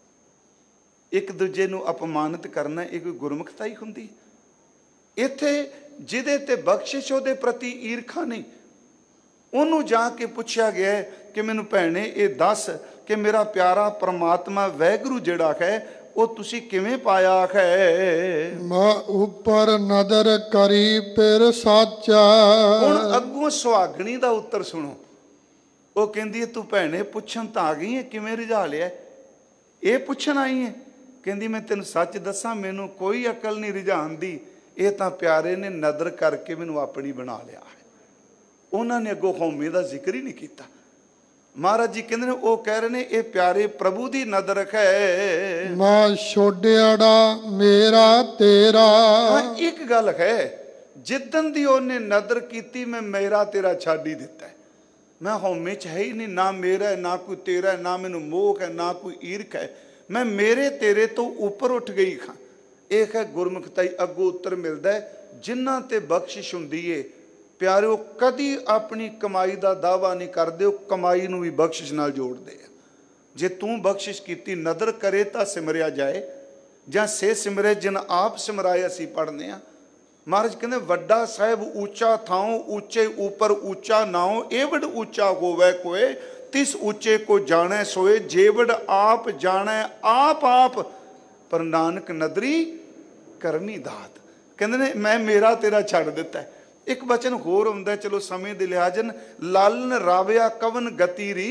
ਇੱਕ ਦੂਜੇ ਨੂੰ ਅਪਮਾਨਿਤ ਕਰਨਾ ਇਹ ਕੋਈ ਗੁਰਮੁਖਤਾਈ ਹੁੰਦੀ? ਇੱਥੇ ਜਿਹਦੇ ਤੇ ਬਖਸ਼ਿਸ਼ ਉਹਦੇ ਪ੍ਰਤੀ ਈਰਖਾ ਨਹੀਂ, ਉਹਨੂੰ ਜਾ ਕੇ ਪੁੱਛਿਆ ਗਿਆ ਕਿ ਮੈਨੂੰ ਭੈਣੇ ਇਹ ਦੱਸ ਕਿ ਮੇਰਾ ਪਿਆਰਾ ਪਰਮਾਤਮਾ ਵਾਹਿਗੁਰੂ ਜਿਹੜਾ ਹੈ ਉਹ ਤੁਸੀਂ ਕਿਵੇਂ ਪਾਇਆ ਹੈ? ਮੈਂ ਉੱਪਰ ਨਦਰ ਕਰੀ ਪਿਰ ਸਾਚਾ। ਹੁਣ ਅੱਗੋਂ ਸੁਹਾਗਣੀ ਦਾ ਉੱਤਰ ਸੁਣੋ। ਉਹ ਕਹਿੰਦੀ ਹੈ ਤੂੰ ਭੈਣੇ ਪੁੱਛਣ ਤਾਂ ਆ ਗਈ ਹੈ, ਕਿਵੇਂ ਰਿਝਾ ਲਿਆ? ਇਹ ਪੁੱਛਣ ਆਈ ਹੈ? ਕਹਿੰਦੀ ਮੈਂ ਤੈਨੂੰ ਸੱਚ ਦੱਸਾਂ, ਮੈਨੂੰ ਕੋਈ ਅਕਲ ਨਹੀਂ ਰਿਝਾਉਣ ਦੀ, ਇਹ ਤਾਂ ਪਿਆਰੇ ਨੇ ਨਦਰ ਕਰਕੇ ਮੈਨੂੰ ਆਪਣੀ ਬਣਾ ਲਿਆ ਹੈ। ਉਹਨਾਂ ਨੇ ਅੱਗੋਂ ਹਉਮੈ ਦਾ ਜ਼ਿਕਰ ਹੀ ਨਹੀਂ ਕੀਤਾ। ਮਹਾਰਾਜ ਜੀ ਕਹਿੰਦੇ ਨੇ, ਉਹ ਕਹਿ ਰਹੇ ਨੇ ਇਹ ਪਿਆਰੇ ਪ੍ਰਭੂ ਦੀ ਨਦਰ ਹੈ। ਮੈਂ ਛੋੜਿਆੜਾ ਮੇਰਾ ਤੇਰਾ। ਹਾਂ ਇੱਕ ਗੱਲ ਹੈ, ਜਿੱਦਣ ਦੀ ਉਹਨੇ ਨਦਰ ਕੀਤੀ ਮੈਂ ਮੇਰਾ ਤੇਰਾ ਛੱਡ ਹੀ ਦਿੱਤਾ। मैं हौमे च है ही नहीं, ना मेरा है ना कोई तेरा है, ना मैनू मोह है ना कोई ईर्ख है, मैं मेरे तेरे तो उपर उठ गई खां। एक है गुरमुखताई। अगों उत्तर मिलता है, जिन्हां ते बख्शिश हुंदी है प्यारिओ कदी अपनी कमाई का दावा नहीं करते, वो कमाई नूं भी बख्शिश नाल जोड़ते हैं। जे तू बख्शिश की नदर करे तो सिमरिया जाए, जां से सिमरे जिन आप सिमराए असी पढ़ने हैं। महाराज कहते वड्डा साहिब ऊंचा थाओ, ऊंचे ऊपर ऊंचा नाओ, एवड ऊंचा होवे कोय, तिस ऊंचे को जाने सोए, जेवड आप जाने आप आप, पर नानक नदरी करनी दात। कहते ने मैं मेरा तेरा छड़ दिता है। एक बचन होर हुंदा, चलो समय दे लिहाजन, लालन राविया कवन गति री,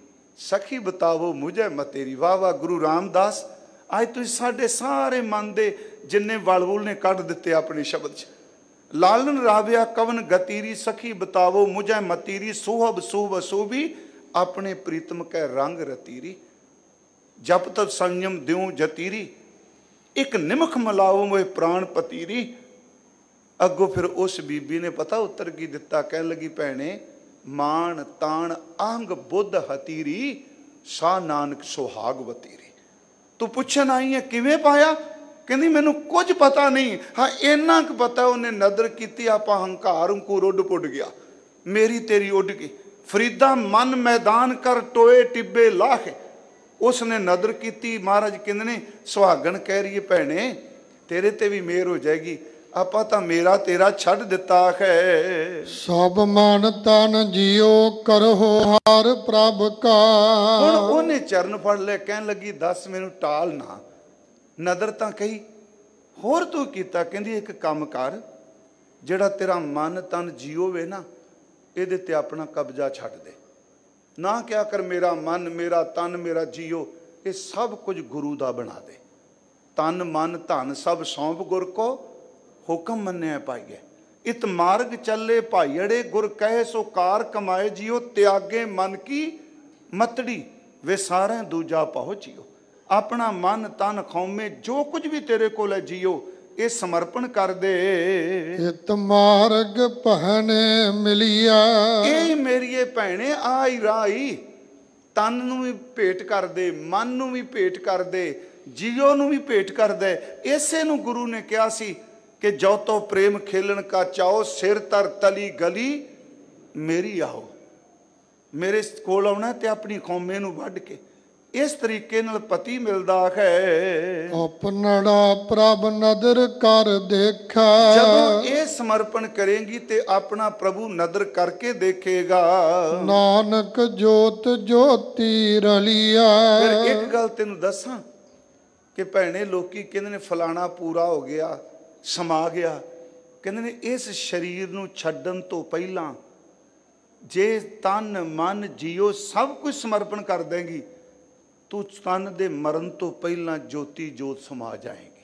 सखी बतावो मुझे मतेरी। वाह वाह गुरु रामदास, आज तुम साढ़े सारे मन दे जिन्ने वलवुल ने कढ़ दिते अपने शब्द च। लालन राविया कवन गतीरी, सखी बतावो मुझे मतीरी, सोहब सोहब सोभी, अपने प्रीतम कै रंग रतीरी। जप तब संयम द्यों जतीरी, एक निमख मिलाओ मोए प्राण पतीरी। अगों फिर उस बीबी ने पता उत्तर की दिता, कह लगी भैने मान तान आहंग बुद्ध हतीरी, सा नानक सुहाग वतीरी। तू पुछन आई है किवें पाया? कहती मैनू कुछ पता नहीं, हाँ इन्ना क पता उन्हें नदर की, आप हंकार को उड पुड गया, मेरी तेरी उड गई। फरीदा मन मैदान कर टोए टिब्बे लाख, उसने नदर की। महाराज कहते ने सुहागन कह रही है भैने तेरे ते भी मेहर हो जाएगी, आपा तो मेरा तेरा छड़ दिता है। सब मन तन जियो करो हार प्रभ का। हुण उन्हें चरण फड़ ले, कहन लगी दस मैनू टाल ना, नदर तां कही होर तू कीता। कहंदी एक काम कर, जिहड़ा तेरा मन तन जियो वे ना, इहदे ते अपना कब्जा छड्ड दे। ना क्या कर मेरा मन मेरा तन मेरा जियो, ये सब कुछ गुरु दा बना दे। तन मन धन सब सौंप गुर को, हुक्म मन्ने पाइए। इत मार्ग चले भाईअड़े, गुर कहे सो कार कमाए जियो, त्यागे मन की मतड़ी, वे सारे दूजा पहुँचियो। अपना मन तन खौमे जो कुछ भी तेरे को है जियो, ये समर्पण कर दे। इत मार्ग पहने मिलिया, ये मेरी भैने आई राही, तन नूं भी भेंट कर दे, मन नूं भी भेंट कर दे, जियो नूं भी भेंट कर दे। इसे नूं गुरु ने कहा सी कि जो तो प्रेम खेलन का चाओ, सिर तर तली गली मेरी आओ। मेरे कोल आउणा ते अपनी कौमे नूं वढ के, इस तरीके नाल पति मिलदा है। अपनड़ा प्रभ नदर कर देखा, जब ये समर्पण करेंगी ते अपना प्रभु नदर करके देखेगा। नानक जोत ज्योति रलिया। फिर एक गल तेन दसा कि भैने लोकी कहंदे ने फलाना पूरा हो गया समा गया, कहंदे ने इस शरीर नूं छड्डण तो पहला जे तन मन जियो सब कुछ समर्पण कर देंगी, तू तन दे मरण तो पहला ज्योति जोत समा जाएगी।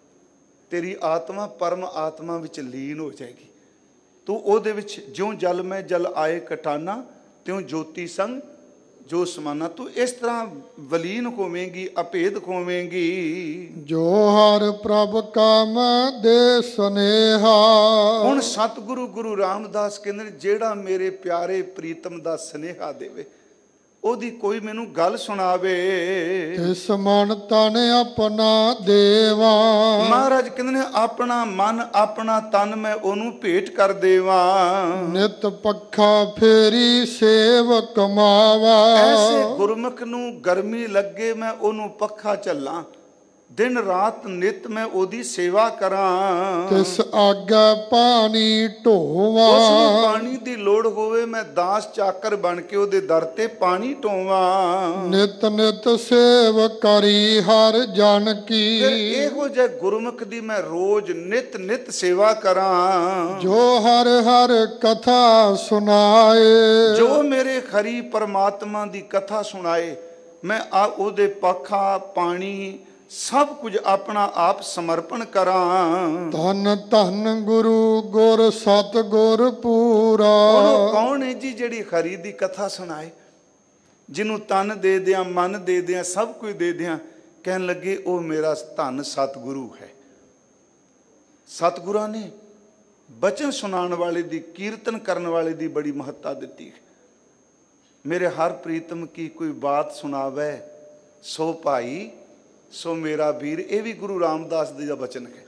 तेरी आत्मा परम आत्मा विच लीन हो जाएगी। तू ओदे विच ज्यों जल में जल आए कटाना, त्यों ज्योति संग जो समाना। तू इस तरह वलीन होवेंगी, अभेद होवेंगी। जो हर प्रभ का मैं दे स्नेहा। हुण सतगुरु गुरु रामदास कहंदे जेड़ा मेरे प्यारे प्रीतम दा स्नेहा देवे, ओदी कोई मैनू गल सुनावे, तिस मन तन अपना देवा। महाराज कहंदे ने अपना मन अपना तन मैं ओनू भेंट कर देवा। नित पखा फेरी सेव कमावा। ऐसे गुरमुख नू गर्मी लगे मैं ओनू पखा चला, दिन रात नित मैं ओदी सेवा करां। तिस आगे पानी ढोवा। उसनू पानी दी लोड़ होवे मैं दास चाकर बन के ओदे दर ते पानी ढोवा। नित नित सेव करी हर जन की। फिर एहो जे गुरमुख दी मैं रोज नित नित सेवा करां। जो हर हर कथा सुनाए। जो मेरे खरी परमात्मा दी कथा सुनाए, मैं ओदे पखा पानी सब कुछ अपना आप समर्पण करां। धन धन गुरु गुर सतगुर पूरा। कौन है जी जेड़ी खरी दी कथा सुनाए, जिन्हों तन दे दिया मन दे दिया सब कुछ दे दिया, कहन लगे ओ मेरा धन सतगुरु है। सतगुरां ने बचन सुनाने वाले दी, कीर्तन करने वाले दी बड़ी महत्ता दी है। मेरे हर प्रीतम की कोई बात सुनावे, सो भाई सो मेरा वीर। ये भी गुरु रामदास जी का बचन है।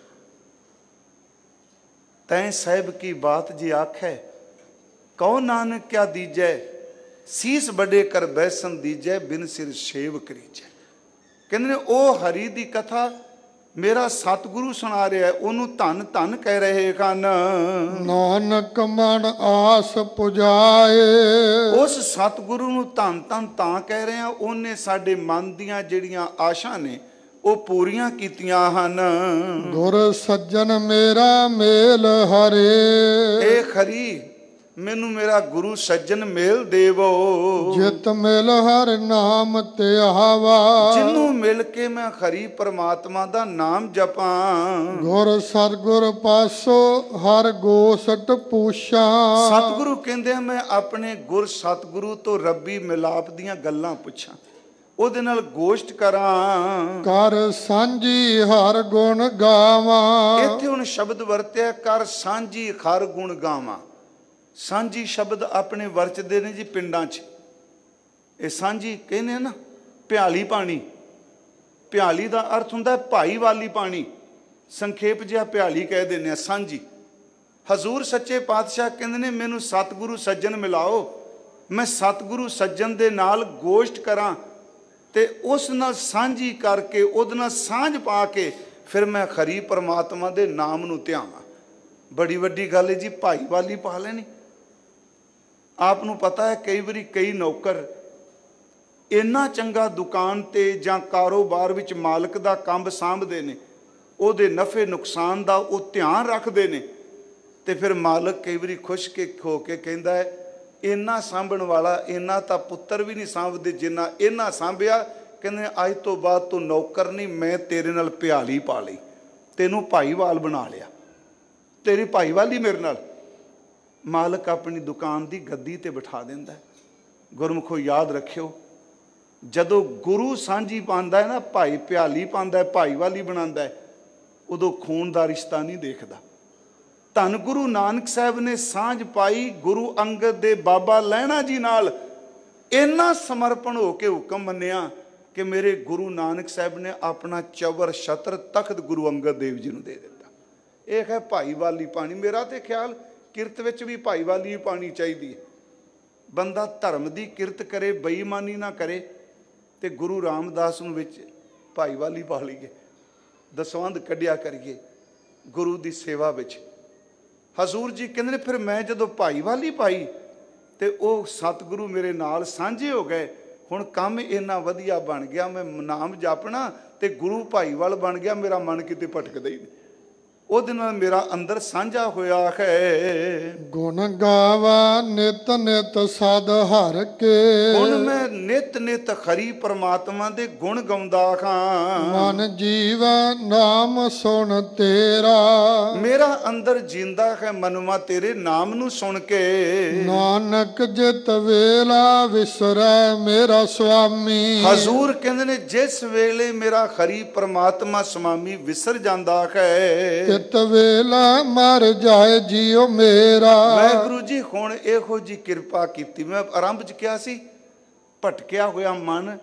तैं साहिब की बात जी आखै, कहो नानक क्या दीजै, सीस बड़े कर बैसन दीजै, बिन सिर सेव करीजै। कहते ने ओ हरि दी कथा मेरा सतगुरु सुना रहा है, ओनू धन धन कह रहे कन। नानक मन आस पुजाए, उस सतगुरु नू धन धन तां कह रहे हैं, उन्हें साडे मन दियां जिहड़ियां आशा ने ਉਹ ਪੂਰੀਆਂ ਕੀਤੀਆਂ ਹਨ। ਗੁਰ ਸੱਜਣ ਮੇਰਾ ਮੇਲ ਹਰੇ, ਇਹ ਖਰੀ ਮੈਨੂੰ ਮੇਰਾ ਗੁਰੂ ਸੱਜਣ ਮੇਲ ਦੇਵੋ। ਜਿਤ ਮਿਲ ਹਰ ਨਾਮ ਧਿਆਵਾ, ਜਿਹਨੂੰ ਮਿਲ ਕੇ ਮੈਂ ਖਰੀ ਪਰਮਾਤਮਾ ਦਾ ਨਾਮ ਜਪਾਂ। ਗੁਰ ਸਤਿਗੁਰ ਪਾਸੋ ਹਰ ਗੋਸਟ ਪੁੱਛਾਂ। ਸਤਿਗੁਰੂ ਕਹਿੰਦੇ ਮੈਂ ਆਪਣੇ ਗੁਰ ਸਤਿਗੁਰੂ ਤੋਂ ਰੱਬੀ ਮਿਲਾਪ ਦੀਆਂ ਗੱਲਾਂ ਪੁੱਛਾਂ, ਉਹਦੇ ਨਾਲ ਗੋਸ਼ਟ ਕਰਾਂ। ਕਰ ਸਾਂਝੀ ਹਰ ਗੁਣ ਗਾਵਾਂ, ਇੱਥੇ ਹੁਣ ਸ਼ਬਦ ਵਰਤਿਆ ਕਰ ਸਾਂਝੀ ਹਰ ਗੁਣ ਗਾਵਾਂ। ਸਾਂਝੀ ਸ਼ਬਦ ਆਪਣੇ ਵਰਤਦੇ ਨੇ ਜੀ ਪਿੰਡਾਂ 'ਚ। ਇਹ ਸਾਂਝੀ ਕਹਿੰਦੇ ਨਾ ਭਿਆਲੀ ਪਾਣੀ। ਭਿਆਲੀ ਦਾ ਅਰਥ ਹੁੰਦਾ ਭਾਈਵਾਲੀ ਪਾਣੀ, ਸੰਖੇਪ ਜਿਹਾ ਭਿਆਲੀ ਕਹਿ ਦਿੰਦੇ ਆ ਸਾਂਝੀ। ਹਜ਼ੂਰ ਸੱਚੇ ਪਾਤਸ਼ਾਹ ਕਹਿੰਦੇ ਨੇ ਮੈਨੂੰ ਸਤਿਗੁਰੂ ਸੱਜਣ ਮਿਲਾਓ, ਮੈਂ ਸਤਿਗੁਰੂ ਸੱਜਣ ਦੇ ਨਾਲ ਗੋਸ਼ਟ ਕਰਾਂ ਤੇ ਉਸ ਨਾਲ ਸਾਂਝੀ ਕਰਕੇ ਉਹਦੇ ਨਾਲ ਸਾਂਝ ਪਾ ਕੇ ਫਿਰ ਮੈਂ ਖਰੀ ਪਰਮਾਤਮਾ ਦੇ ਨਾਮ ਨੂੰ ਧਿਆਵਾਂ। ਬੜੀ ਵੱਡੀ ਗੱਲ ਹੈ ਜੀ, ਭਾਈਵਾਲੀ ਪਾ ਲੈਣੀ। ਆਪ ਨੂੰ ਪਤਾ ਹੈ ਕਈ ਵਾਰੀ ਕਈ ਨੌਕਰ ਇੰਨਾ ਚੰਗਾ ਦੁਕਾਨ ਤੇ ਜਾਂ ਕਾਰੋਬਾਰ ਵਿੱਚ ਮਾਲਕ ਦਾ ਕੰਮ ਸਾਂਭਦੇ ਨੇ, ਉਹਦੇ ਨਫੇ ਨੁਕਸਾਨ ਦਾ ਉਹ ਧਿਆਨ ਰੱਖਦੇ ਨੇ, ਤੇ ਫਿਰ ਮਾਲਕ ਕਈ ਵਾਰੀ ਖੁਸ਼ ਹੋ ਕੇ ਕਹਿੰਦਾ ਹੈ ਇੰਨਾ ਸਾਂਭਣ ਵਾਲਾ ਇੰਨਾ ਤਾਂ ਪੁੱਤਰ ਵੀ ਨਹੀਂ ਸਾਂਭਦੇ ਜਿੰਨਾ ਇਹਨਾਂ ਸਾਂਭਿਆ। ਕਹਿੰਦੇ ਅੱਜ ਤੋਂ ਬਾਅਦ ਤੂੰ ਨੌਕਰ ਨਹੀਂ, ਮੈਂ ਤੇਰੇ ਨਾਲ ਭਿਆਲੀ ਪਾ ਲਈ, ਤੈਨੂੰ ਭਾਈਵਾਲ ਬਣਾ ਲਿਆ, ਤੇਰੀ ਭਾਈਵਾਲੀ ਮੇਰੇ ਨਾਲ। ਮਾਲਕ ਆਪਣੀ ਦੁਕਾਨ ਦੀ ਗੱਦੀ ਤੇ ਬਿਠਾ ਦਿੰਦਾ। ਗੁਰਮੁਖੋ ਯਾਦ ਰੱਖਿਓ, ਜਦੋਂ ਗੁਰੂ ਸਾਂਝੀ ਪਾਉਂਦਾ ਹੈ ਨਾ, ਭਾਈ ਭਿਆਲੀ ਪਾਉਂਦਾ, ਭਾਈਵਾਲੀ ਬਣਾਉਂਦਾ, ਉਦੋਂ ਖੂਨ ਦਾ ਰਿਸ਼ਤਾ ਨਹੀਂ ਦੇਖਦਾ। ਧੰਨ ਗੁਰੂ ਨਾਨਕ ਸਾਹਿਬ ਨੇ ਸਾਂਝ ਪਾਈ ਗੁਰੂ ਅੰਗਦ ਦੇ ਬਾਬਾ ਲਹਿਣਾ ਜੀ ਨਾਲ। ਇੰਨਾ ਸਮਰਪਣ ਹੋ ਕੇ ਹੁਕਮ ਮੰਨਿਆ ਕਿ ਮੇਰੇ ਗੁਰੂ ਨਾਨਕ ਸਾਹਿਬ ਨੇ ਆਪਣਾ ਚਵਰ ਛਤਰ ਤਖਤ ਗੁਰੂ ਅੰਗਦ ਦੇਵ ਜੀ ਨੂੰ ਦੇ ਦਿੱਤਾ। ਇਹ ਹੈ ਭਾਈਵਾਲੀ ਪਾਣੀ। ਮੇਰਾ ਤੇ ਖਿਆਲ ਕਿਰਤ ਵਿੱਚ ਵੀ ਭਾਈਵਾਲੀ ਪਾਣੀ ਚਾਹੀਦੀ ਹੈ। ਬੰਦਾ ਧਰਮ ਦੀ ਕਿਰਤ ਕਰੇ, ਬੇਈਮਾਨੀ ਨਾ ਕਰੇ, ਤੇ ਗੁਰੂ ਰਾਮਦਾਸ ਨੂੰ ਵਿੱਚ ਭਾਈਵਾਲੀ ਪਾ ਲਈਏ, ਦਸਵੰਧ ਕੱਢਿਆ ਕਰੀਏ ਗੁਰੂ ਦੀ ਸੇਵਾ ਵਿੱਚ। ਹਜ਼ੂਰ ਜੀ ਕਹਿੰਦੇ ਨੇ ਫਿਰ ਮੈਂ ਜਦੋਂ ਭਾਈਵਾਲੀ ਪਾਈ ਤੇ ਉਹ ਸਤਿਗੁਰੂ ਮੇਰੇ ਨਾਲ ਸਾਂਝੇ ਹੋ ਗਏ। ਹੁਣ ਕੰਮ ਇੰਨਾ ਵਧੀਆ ਬਣ ਗਿਆ, ਮੈਂ ਨਾਮ ਜਪਣਾ ਤੇ ਗੁਰੂ ਭਾਈਵਾਲ ਬਣ ਗਿਆ, ਮੇਰਾ ਮਨ ਕਿਤੇ ਭਟਕਦਾ ਹੀ ਨਹੀਂ। ਉਹਦੇ ਨਾਲ ਮੇਰਾ ਅੰਦਰ ਸਾਂਝਾ ਹੋਇਆ ਹੈ। ਗੁਣ ਗਾਵਾ ਨਿਤ ਨਿਤ ਸਦ ਹਰ ਕੇ, ਹੁਣ ਮੈਂ ਨਿਤ ਨਿਤ ਖਰੀ ਪਰਮਾਤਮਾ ਦੇ ਗੁਣ ਗਾਉਂਦਾ ਹਾਂ। ਮਨ ਜੀਵੈ ਨਾਮ ਸੁਣ ਤੇਰਾ, ਮੇਰਾ ਅੰਦਰ ਜਿੰਦਾ ਹੈ ਮਨਵਾ ਤੇਰੇ ਨਾਮ ਨੂੰ ਸੁਣ ਕੇ। ਨਾਨਕ ਜਿਤ ਵੇਲਾ ਵਿਸਰੈ ਮੇਰਾ ਸੁਆਮੀ। ਹਜ਼ੂਰ ਕਹਿੰਦੇ ਨੇ ਜਿਸ ਵੇਲੇ ਮੇਰਾ ਖਰੀ ਪਰਮਾਤਮਾ ਸੁਆਮੀ ਵਿਸਰ ਜਾਂਦਾ ਹੈ, ਤਿਤ ਵੇਲਾ ਮਰ ਜਾਏ ਜੀਉ ਮੇਰਾ। ਵਾਹਿਗੁਰੂ ਜੀ ਹੁਣ ਇਹੋ ਜੀ ਕਿਰਪਾ ਕੀਤੀ। ਮੈਂ ਆਰੰਭ 'ਚ ਕਿਹਾ ਸੀ ਭਟਕਿਆ ਹੋਇਆ ਮਨ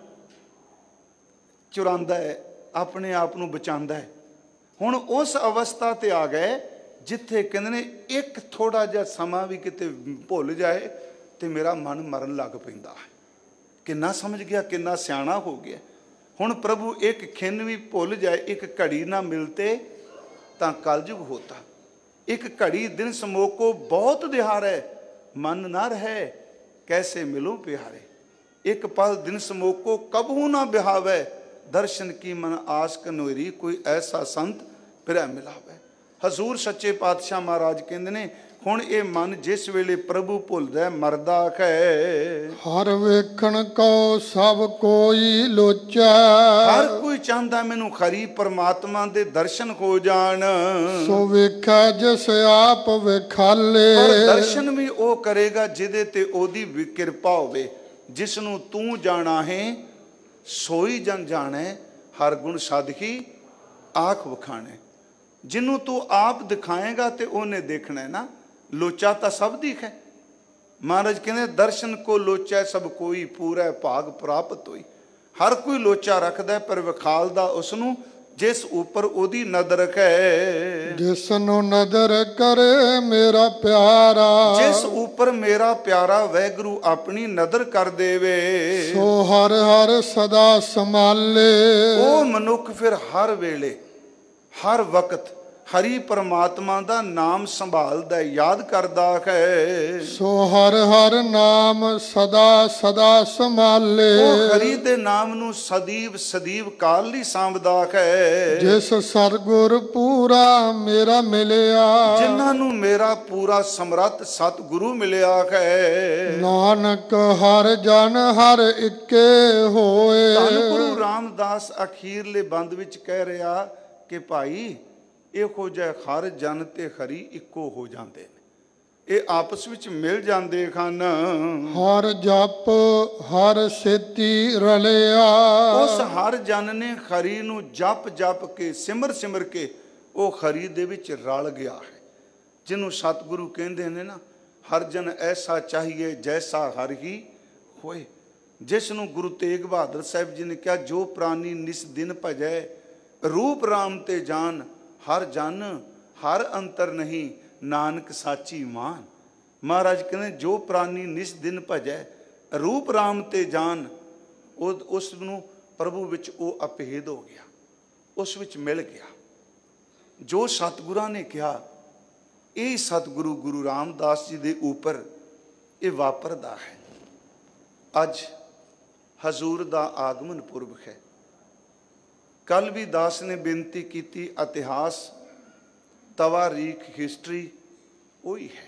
ਚੁਰਾਂਦਾ ਹੈ, ਆਪਣੇ ਆਪ ਨੂੰ ਬਚਾਉਂਦਾ ਹੈ। ਹੁਣ ਉਸ ਅਵਸਥਾ ਤੇ ਆ ਗਏ ਜਿੱਥੇ ਕਹਿੰਦੇ ਨੇ ਇੱਕ ਥੋੜਾ ਜਿਹਾ ਸਮਾਂ ਵੀ ਕਿਤੇ ਭੁੱਲ ਜਾਏ ਤੇ ਮੇਰਾ ਮਨ ਮਰਨ ਲੱਗ ਪੈਂਦਾ ਹੈ। ਕਿੰਨਾ ਸਮਝ ਗਿਆ, ਕਿੰਨਾ ਸਿਆਣਾ ਹੋ ਗਿਆ। ਹੁਣ ਪ੍ਰਭੂ ਇੱਕ ਖਿੰਨ ਵੀ ਭੁੱਲ ਜਾਏ, ਇੱਕ ਘੜੀ ਨਾ ਮਿਲਤੇ ਤਾਂ ਕਲਯੁਗ ਹੋਤਾ। ਇੱਕ ਘੜੀ ਦਿਨ ਸਮੋਕੋ ਬਹੁਤ ਦਿਹਾਰੈ, ਮਨ ਨਾ ਰਹੇ ਕੈਸੇ ਮਿਲੋ ਪਿਆਰੇ। ਇੱਕ ਪਲ ਦਿਨ ਸਮੋਕੋ ਕਬਹੂ ਨਾ ਬਿਹਾਵੇ, ਦਰਸ਼ਨ ਕੀ ਮਨ ਆਸ ਕਨੋਰੀ, ਕੋਈ ਐਸਾ ਸੰਤ ਫਿਰ ਮਿਲਾਵੇ। ਹਜ਼ੂਰ ਸੱਚੇ ਪਾਤਸ਼ਾਹ ਮਹਾਰਾਜ ਕਹਿੰਦੇ ਨੇ ਹੁਣ ਇਹ ਮਨ ਜਿਸ ਵੇਲੇ ਪ੍ਰਭੂ ਭੁੱਲਦਾ ਮਰਦਾ ਹੈ। ਹਰ ਵੇਖਣ ਕੋ ਸਭ ਕੋਈ ਲੋਚੈ, ਹਰ ਕੋਈ ਚਾਹੁੰਦਾ ਮੈਨੂੰ ਖਰੀ ਪਰਮਾਤਮਾ ਦੇ ਦਰਸ਼ਨ ਹੋ ਜਾਣ। ਸੋ ਵੇਖੈ ਜਿਸ ਆਪ ਵੇਖਾਲੇ, ਪਰ ਦਰਸ਼ਨ ਵੀ ਉਹ ਕਰੇਗਾ ਜਿਹਦੇ ਤੇ ਉਹਦੀ ਕਿਰਪਾ ਹੋਵੇ। ਜਿਸ ਨੂੰ ਤੂੰ ਜਾਣਾ ਹੈ ਸੋਈ ਜਨ ਜਾਣੈ, ਹਰ ਗੁਣ ਸਾਧਕੀ ਆਖ ਵਖਾਣੇ। ਜਿਹਨੂੰ ਤੂੰ ਆਪ ਦਿਖਾਏਗਾ ਤੇ ਉਹਨੇ ਦੇਖਣਾ ਨਾ। ਲੋਚਾ ਤਾਂ ਸਭ ਦੀ ਹੈ, ਮਹਾਰਾਜ ਕਹਿੰਦੇ ਦਰਸ਼ਨ ਕੋ ਲੋਚੈ ਸਭ ਕੋਈ, ਪੂਰਾ ਭਾਗ ਪ੍ਰਾਪਤ ਹੋਈ। ਹਰ ਕੋਈ ਲੋਚਾ ਰੱਖਦਾ ਪਰ ਵਿਖਾਲਦਾ ਉਸ ਨੂੰ ਜਿਸ ਉੱਪਰ ਉਹਦੀ ਨਜ਼ਰ ਹੈ। ਜਿਸ ਨੂੰ ਨਜ਼ਰ ਕਰੇ ਮੇਰਾ ਪਿਆਰਾ, ਜਿਸ ਉੱਪਰ ਮੇਰਾ ਪਿਆਰਾ ਵੈਗੁਰੂ ਆਪਣੀ ਨਜ਼ਰ ਕਰ ਦੇਵੇ, ਸੋ ਹਰ ਹਰ ਸਦਾ ਸੰਭਾਲੇ। ਉਹ ਮਨੁੱਖ ਫਿਰ ਹਰ ਵੇਲੇ ਹਰ ਵਕਤ ਹਰੀ ਪਰਮਾਤਮਾ ਦਾ ਨਾਮ ਸੰਭਾਲਦਾ, ਯਾਦ ਕਰਦਾ ਹੈ। ਸੋ ਹਰ ਹਰ ਨਾਮ ਸਦਾ ਸਦਾ ਸੰਭਾਲੇ। ਉਹ ਹਰੀ ਦੇ ਨਾਮ ਨੂੰ ਸਦੀਵ ਸਦੀਵ ਕਾਲ ਲਈ ਸਾਂਭਦਾ ਹੈ। ਜਿਸ ਸਤਿਗੁਰ ਪੂਰਾ ਮੇਰਾ ਮਿਲਿਆ, ਜਿਨ੍ਹਾਂ ਨੂੰ ਮੇਰਾ ਪੂਰਾ ਸਮਰੱਥ ਸਤਿਗੁਰੂ ਮਿਲਿਆ ਹੈ। ਨਾਨਕ ਹਰ ਜਨ ਹਰ ਇੱਕੇ ਹੋਏ। ਧੰਨ ਗੁਰੂ ਰਾਮਦਾਸ ਅਖੀਰਲੇ ਬੰਦ ਵਿੱਚ ਕਹਿ ਰਿਹਾ ਕਿ ਭਾਈ ਇਹੋ ਜਿਹਾ ਹਰ ਜਨ ਤੇ ਹਰੀ ਇੱਕੋ ਹੋ ਜਾਂਦੇ ਨੇ, ਇਹ ਆਪਸ ਵਿੱਚ ਮਿਲ ਜਾਂਦੇ ਹਨ। ਹਰ ਜਪ ਹਰ ਸੇਤੀ ਰਲਿਆ। ਉਸ ਹਰ ਜਨ ਨੇ ਹਰੀ ਨੂੰ ਜਪ ਜਪ ਕੇ ਸਿਮਰ ਸਿਮਰ ਕੇ ਉਹ ਹਰੀ ਦੇ ਵਿੱਚ ਰਲ ਗਿਆ ਹੈ। ਜਿਹਨੂੰ ਸਤਿਗੁਰੂ ਕਹਿੰਦੇ ਨੇ ਨਾ, ਹਰ ਜਨ ਐਸਾ ਚਾਹੀਏ ਜੈਸਾ ਹਰ ਹੀ ਹੋਏ। ਜਿਸ ਨੂੰ ਗੁਰੂ ਤੇਗ ਬਹਾਦਰ ਸਾਹਿਬ ਜੀ ਨੇ ਕਿਹਾ, ਜੋ ਪ੍ਰਾਨੀ ਨਿਸ ਦਿਨ ਭਜੈ ਰੂਪ ਰਾਮ ਤੇ ਜਾਨ, ਹਰ ਜਨ ਹਰ ਅੰਤਰ ਨਹੀਂ ਨਾਨਕ ਸਾਚੀ ਮਾਨ। ਮਹਾਰਾਜ ਕਹਿੰਦੇ ਜੋ ਪ੍ਰਾਨੀ ਨਿਸ ਦਿਨ ਭਜੈ ਰੂਪ ਰਾਮ ਤੇ ਜਾਨ, ਉਸ ਨੂੰ ਪ੍ਰਭੂ ਵਿੱਚ ਉਹ ਅਭੇਦ ਹੋ ਗਿਆ, ਉਸ ਵਿੱਚ ਮਿਲ ਗਿਆ। ਜੋ ਸਤਿਗੁਰਾਂ ਨੇ ਕਿਹਾ, ਇਹ ਸਤਿਗੁਰੂ ਗੁਰੂ ਰਾਮਦਾਸ ਜੀ ਦੇ ਉੱਪਰ ਇਹ ਵਾਪਰਦਾ ਹੈ। ਅੱਜ ਹਜ਼ੂਰ ਦਾ ਆਗਮਨ ਪੁਰਬ ਹੈ। ਕੱਲ ਵੀ ਦਾਸ ਨੇ ਬੇਨਤੀ ਕੀਤੀ, ਇਤਿਹਾਸ ਤਵਾਰੀਖ ਹਿਸਟਰੀ ਉਹੀ ਹੈ।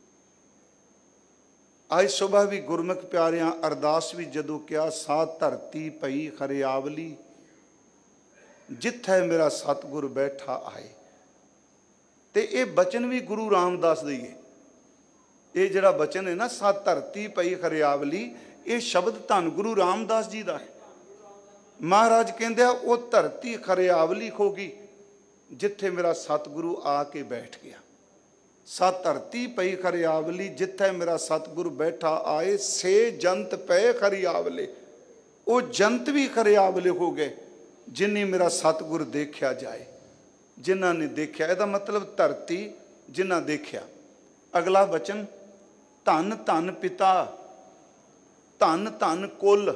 ਅੱਜ ਸੁਬਾਹ ਵੀ ਗੁਰਮੁਖ ਪਿਆਰਿਆਂ ਅਰਦਾਸ ਵੀ ਜਦੋਂ ਕਿਹਾ, ਸਾ ਧਰਤੀ ਪਈ ਹਰਿਆਵਲੀ, ਜਿੱਥੇ ਮੇਰਾ ਸਤਿਗੁਰ ਬੈਠਾ ਆਏ। ਤੇ ਇਹ ਬਚਨ ਵੀ ਗੁਰੂ ਰਾਮਦਾਸ ਦਾ ਹੀ ਹੈ। ਇਹ ਜਿਹੜਾ ਬਚਨ ਹੈ ਨਾ, ਸਾ ਧਰਤੀ ਪਈ ਹਰਿਆਵਲੀ, ਇਹ ਸ਼ਬਦ ਧੰਨ ਗੁਰੂ ਰਾਮਦਾਸ ਜੀ ਦਾ ਹੈ। ਮਹਾਰਾਜ ਕਹਿੰਦੇ ਆ, ਉਹ ਧਰਤੀ ਹਰਿਆਵਲੀ ਹੋ ਗਈ ਜਿੱਥੇ ਮੇਰਾ ਸਤਿਗੁਰੂ ਆ ਕੇ ਬੈਠ ਗਿਆ। ਸਾ ਧਰਤੀ ਪਈ ਹਰਿਆਵਲੀ, ਜਿੱਥੇ ਮੇਰਾ ਸਤਿਗੁਰੂ ਬੈਠਾ ਆਏ। ਸੇ ਜੰਤ ਪਏ ਹਰਿਆਵਲੇ, ਉਹ ਜੰਤ ਵੀ ਹਰਿਆਵਲੇ ਹੋ ਗਏ ਜਿਨ੍ਹਾਂ ਮੇਰਾ ਸਤਿਗੁਰ ਦੇਖਿਆ ਜਾਏ। ਜਿਨ੍ਹਾਂ ਨੇ ਦੇਖਿਆ, ਇਹਦਾ ਮਤਲਬ ਧਰਤੀ ਜਿਨ੍ਹਾਂ ਦੇਖਿਆ। ਅਗਲਾ ਬਚਨ, ਧੰਨ ਧੰਨ ਪਿਤਾ ਧੰਨ ਧੰਨ ਕੁਲ।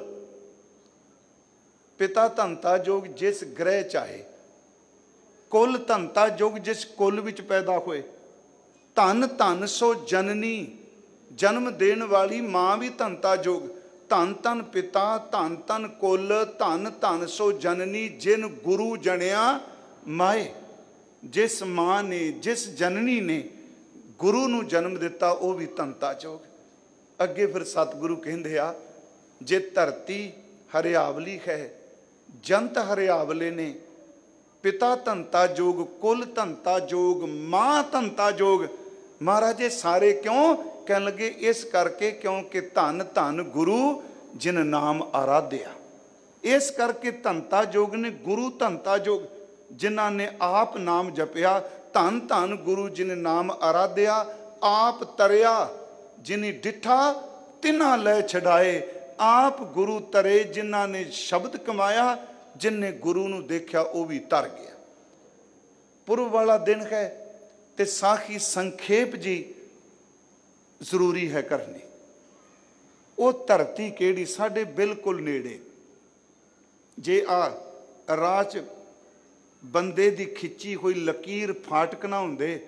ਪਿਤਾ ਧੰਤਾ ਜੋਗ ਜਿਸ ਗ੍ਰਹਿ ਚਾਹੇ, ਕੁਲ ਧੰਤਾ ਜੋਗ ਜਿਸ ਕੁਲ ਵਿੱਚ ਪੈਦਾ ਹੋਏ। ਧੰਨ ਧੰਨ ਸੋ ਜਨਨੀ, ਜਨਮ ਦੇਣ ਵਾਲੀ ਮਾਂ ਵੀ ਧੰਤਾ ਜੋਗ। ਧੰਨ ਧੰਨ ਪਿਤਾ ਧੰਨ ਧੰਨ ਕੁਲ, ਧੰਨ ਧੰਨ ਸੋ ਜਨਨੀ, ਜਿਨ ਗੁਰੂ ਜਣਿਆ ਮਾਏ। ਜਿਸ ਮਾਂ ਨੇ, ਜਿਸ ਜਨਨੀ ਨੇ ਗੁਰੂ ਨੂੰ ਜਨਮ ਦਿੱਤਾ, ਉਹ ਵੀ ਧੰਤਾ ਜੋਗ। ਅੱਗੇ ਫਿਰ ਸਤਿਗੁਰੂ ਕਹਿੰਦੇ ਆ, ਜੇ ਧਰਤੀ ਹਰਿਆਵਲੀ ਹੈ, ਜੰਤ ਹਰਿਆਵਲੇ ਨੇ, ਪਿਤਾ ਧੰਤਾ ਜੋਗ, ਕੁਲ ਧੰਤਾ ਜੋਗ, ਮਾਂ ਧੰਤਾ ਜੋਗ। ਮਹਾਰਾਜ ਇਹ ਸਾਰੇ ਕਿਉਂ ਕਹਿਣ ਲੱਗੇ? ਇਸ ਕਰਕੇ ਕਿਉਂਕਿ ਧੰਨ ਧੰਨ ਗੁਰੂ ਜਿਨ ਨਾਮ ਆਰਾਧਿਆ। ਇਸ ਕਰਕੇ ਧੰਤਾ ਜੋਗ ਨੇ, ਗੁਰੂ ਧੰਤਾ ਜੋਗ ਜਿਨ੍ਹਾਂ ਨੇ ਆਪ ਨਾਮ ਜਪਿਆ। ਧੰਨ ਧੰਨ ਗੁਰੂ ਜਿਨ ਨਾਮ ਆਰਾਧਿਆ, ਆਪ ਤਰਿਆ ਜਿਨੀ ਡਿਠਾ ਤਿਨਾ ਲੈ ਛਡਾਏ। ਆਪ ਗੁਰੂ ਤਰੇ ਜਿਨ੍ਹਾਂ ਨੇ ਸ਼ਬਦ ਕਮਾਇਆ, ਜਿਨਨੇ ਗੁਰੂ ਨੂੰ ਦੇਖਿਆ ਉਹ ਵੀ ਤਰ ਗਿਆ। ਪੁਰਬ ਵਾਲਾ ਦਿਨ ਹੈ ਤੇ ਸਾਖੀ ਸੰਖੇਪ ਜੀ ਜ਼ਰੂਰੀ ਹੈ ਕਰਨੀ। ਉਹ ਧਰਤੀ ਕਿਹੜੀ? ਸਾਡੇ ਬਿਲਕੁਲ ਨੇੜੇ। ਜੇ ਆ ਰਾਹ 'ਚ ਬੰਦੇ ਦੀ ਖਿੱਚੀ ਹੋਈ ਲਕੀਰ ਫਾਟਕ ਨਾ ਹੁੰਦੇ